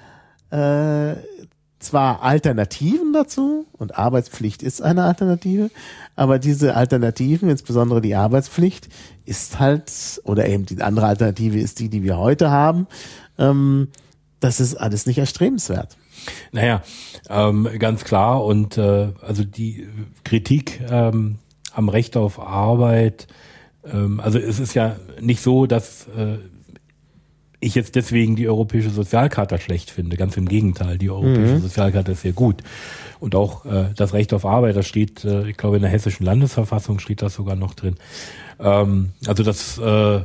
zwar Alternativen dazu, und Arbeitspflicht ist eine Alternative, aber diese Alternativen, insbesondere die Arbeitspflicht, ist halt, oder eben die andere Alternative ist die wir heute haben, das ist alles nicht erstrebenswert. Naja, ganz klar. Und also die Kritik am Recht auf Arbeit, also es ist ja nicht so, dass ich jetzt deswegen die Europäische Sozialcharta schlecht finde. Ganz im Gegenteil, die Europäische Sozialcharta ist sehr gut. Und auch das Recht auf Arbeit, das steht, ich glaube in der hessischen Landesverfassung steht das sogar noch drin. Also das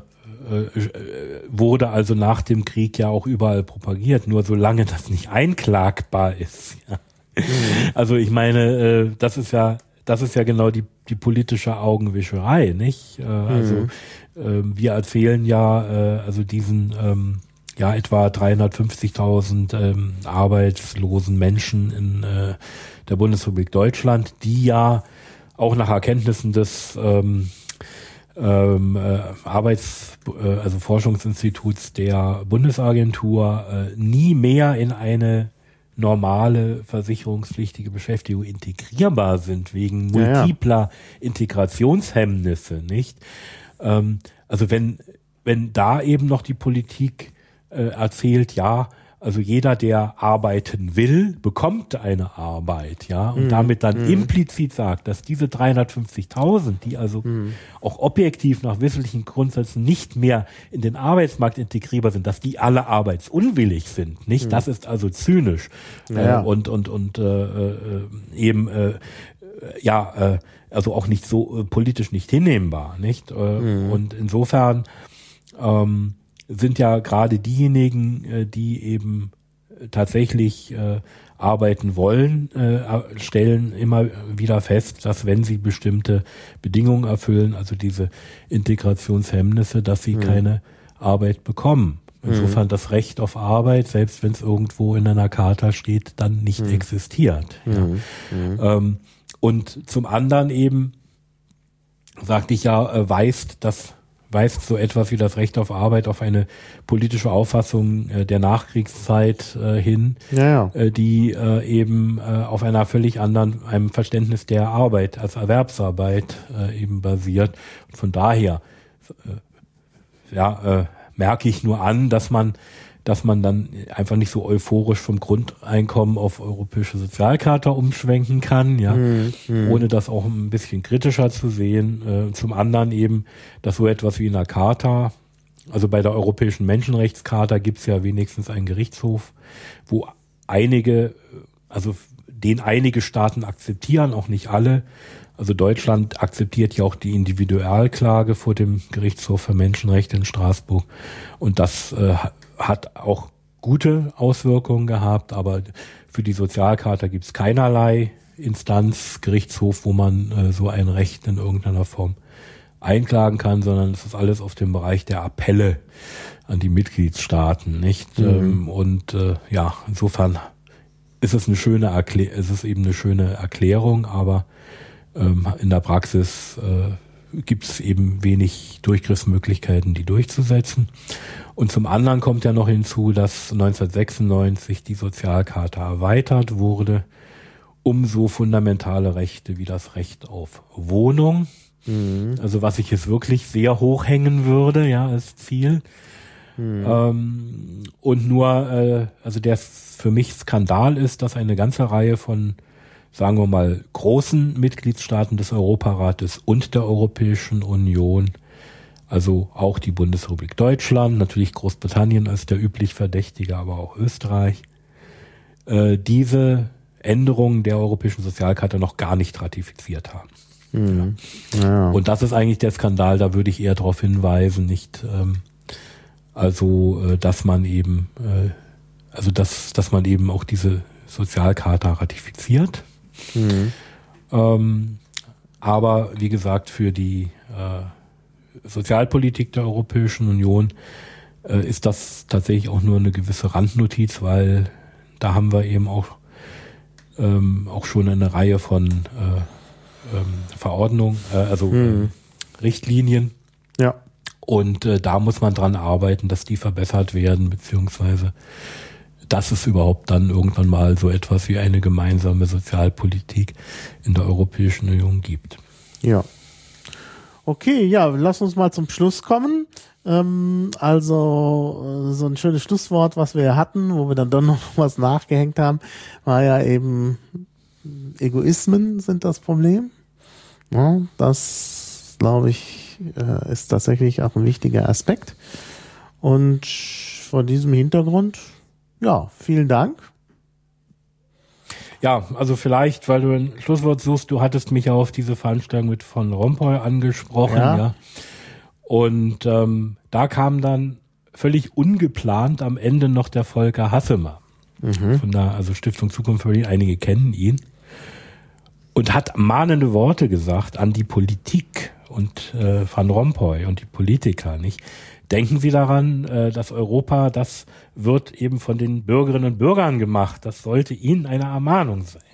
wurde also nach dem Krieg ja auch überall propagiert, nur solange das nicht einklagbar ist. Ja. Also ich meine, das ist ja genau die politische Augenwischerei, nicht? Also wir erzählen ja also diesen etwa 350.000 arbeitslosen Menschen in der Bundesrepublik Deutschland, die ja auch nach Erkenntnissen des also Forschungsinstituts der Bundesagentur nie mehr in eine normale versicherungspflichtige Beschäftigung integrierbar sind, wegen multipler Integrationshemmnisse, nicht? Also wenn da eben noch die Politik erzählt, ja, also jeder, der arbeiten will, bekommt eine Arbeit, ja, und damit dann implizit sagt, dass diese 350.000, die also auch objektiv nach wissentlichen Grundsätzen nicht mehr in den Arbeitsmarkt integrierbar sind, dass die alle arbeitsunwillig sind, nicht? Das ist also zynisch und also auch nicht so politisch nicht hinnehmbar, nicht? Und insofern sind ja gerade diejenigen, die eben tatsächlich arbeiten wollen, stellen immer wieder fest, dass wenn sie bestimmte Bedingungen erfüllen, also diese Integrationshemmnisse, dass sie keine Arbeit bekommen. Insofern das Recht auf Arbeit, selbst wenn es irgendwo in einer Charta steht, dann nicht existiert. Ja. Und zum anderen eben, sagte ich ja, weist das weist so etwas wie das Recht auf Arbeit auf eine politische Auffassung der Nachkriegszeit hin, die eben auf einer völlig anderen, einem Verständnis der Arbeit als Erwerbsarbeit eben basiert. Und von daher merke ich nur an, dass man dann einfach nicht so euphorisch vom Grundeinkommen auf europäische Sozialcharta umschwenken kann, ohne das auch ein bisschen kritischer zu sehen. Zum anderen eben, dass so etwas wie in der Charta, also bei der Europäischen Menschenrechtscharta gibt es ja wenigstens einen Gerichtshof, wo den einige Staaten akzeptieren, auch nicht alle. Also Deutschland akzeptiert ja auch die Individualklage vor dem Gerichtshof für Menschenrechte in Straßburg. Und das hat auch gute Auswirkungen gehabt, aber für die Sozialcharta gibt es keinerlei Instanz, Gerichtshof, wo man so ein Recht in irgendeiner Form einklagen kann, sondern es ist alles auf dem Bereich der Appelle an die Mitgliedstaaten, nicht? Insofern ist es eben eine schöne Erklärung, aber in der Praxis gibt es eben wenig Durchgriffsmöglichkeiten, die durchzusetzen. Und zum anderen kommt ja noch hinzu, dass 1996 die Sozialcharta erweitert wurde um so fundamentale Rechte wie das Recht auf Wohnung. Also was ich jetzt wirklich sehr hoch hängen würde, als Ziel. Und nur, der für mich Skandal ist, dass eine ganze Reihe von, sagen wir mal, großen Mitgliedstaaten des Europarates und der Europäischen Union, also auch die Bundesrepublik Deutschland, natürlich Großbritannien als der üblich Verdächtige, aber auch Österreich, diese Änderungen der Europäischen Sozialcharta noch gar nicht ratifiziert haben. Und das ist eigentlich der Skandal, da würde ich eher darauf hinweisen, nicht, dass man eben, dass man eben auch diese Sozialcharta ratifiziert. Aber wie gesagt, für die Sozialpolitik der Europäischen Union ist das tatsächlich auch nur eine gewisse Randnotiz, weil da haben wir eben auch schon eine Reihe von Verordnungen, Richtlinien. Ja. Und da muss man dran arbeiten, dass die verbessert werden, beziehungsweise dass es überhaupt dann irgendwann mal so etwas wie eine gemeinsame Sozialpolitik in der Europäischen Union gibt. Ja. Okay, lass uns mal zum Schluss kommen. So ein schönes Schlusswort, was wir hatten, wo wir dann doch noch was nachgehängt haben, war ja eben Egoismen sind das Problem. Ja, das, glaube ich, ist tatsächlich auch ein wichtiger Aspekt. Und vor diesem Hintergrund, vielen Dank. Ja, also vielleicht, weil du ein Schlusswort suchst, du hattest mich ja auf diese Veranstaltung mit von Rompuy angesprochen, ja. Und da kam dann völlig ungeplant am Ende noch der Volker Hassemer von der Stiftung Zukunft für Berlin. Einige kennen ihn. Und hat mahnende Worte gesagt an die Politik und Van Rompuy und die Politiker, nicht? Denken Sie daran, dass Europa, das wird eben von den Bürgerinnen und Bürgern gemacht. Das sollte Ihnen eine Ermahnung sein.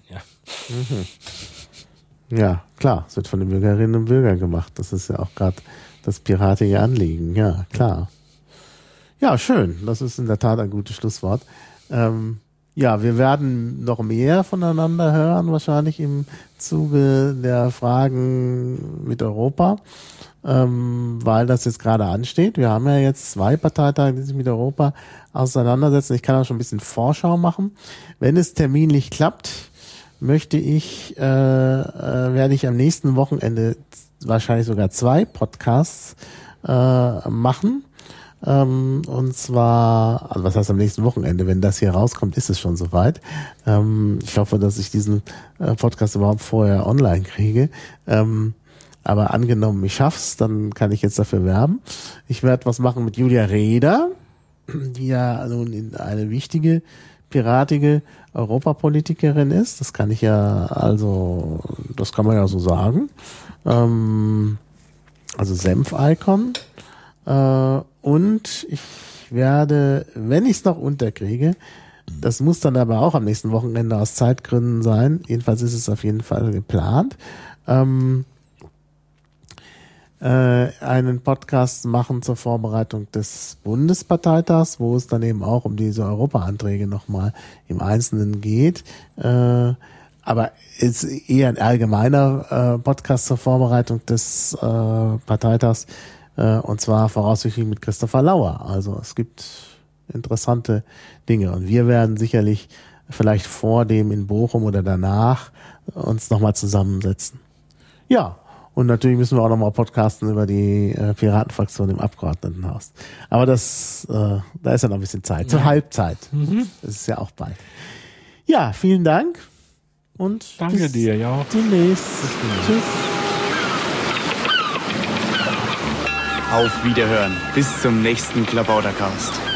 Ja, klar, es wird von den Bürgerinnen und Bürgern gemacht. Das ist ja auch gerade das piratige Anliegen. Ja, klar. Ja, schön. Das ist in der Tat ein gutes Schlusswort. Wir werden noch mehr voneinander hören, wahrscheinlich im Zuge der Fragen mit Europa, weil das jetzt gerade ansteht. Wir haben ja jetzt 2 Parteitage, die sich mit Europa auseinandersetzen. Ich kann auch schon ein bisschen Vorschau machen. Wenn es terminlich klappt, werde ich am nächsten Wochenende wahrscheinlich sogar 2 Podcasts machen. Und zwar, was heißt am nächsten Wochenende? Wenn das hier rauskommt, ist es schon soweit. Ich hoffe, dass ich diesen Podcast überhaupt vorher online kriege. Aber angenommen, ich schaff's, dann kann ich jetzt dafür werben. Ich werde was machen mit Julia Reda, die ja nun eine wichtige, piratige Europapolitikerin ist. Das kann man ja so sagen. Senf-Icon. Und ich werde, wenn ich es noch unterkriege, das muss dann aber auch am nächsten Wochenende aus Zeitgründen sein, jedenfalls ist es auf jeden Fall geplant, einen Podcast machen zur Vorbereitung des Bundesparteitags, wo es dann eben auch um diese Europa-Anträge nochmal im Einzelnen geht. Aber ist eher ein allgemeiner Podcast zur Vorbereitung des Parteitags, und zwar voraussichtlich mit Christopher Lauer. Also es gibt interessante Dinge und wir werden sicherlich vielleicht vor dem in Bochum oder danach uns nochmal zusammensetzen. Ja, und natürlich müssen wir auch nochmal podcasten über die Piratenfraktion im Abgeordnetenhaus. Aber da ist ja noch ein bisschen Zeit, zur Halbzeit. Das ist ja auch bald. Ja, vielen Dank. Und danke dir, ja. Demnächst. Tschüss. Auf Wiederhören. Bis zum nächsten Klabautercast.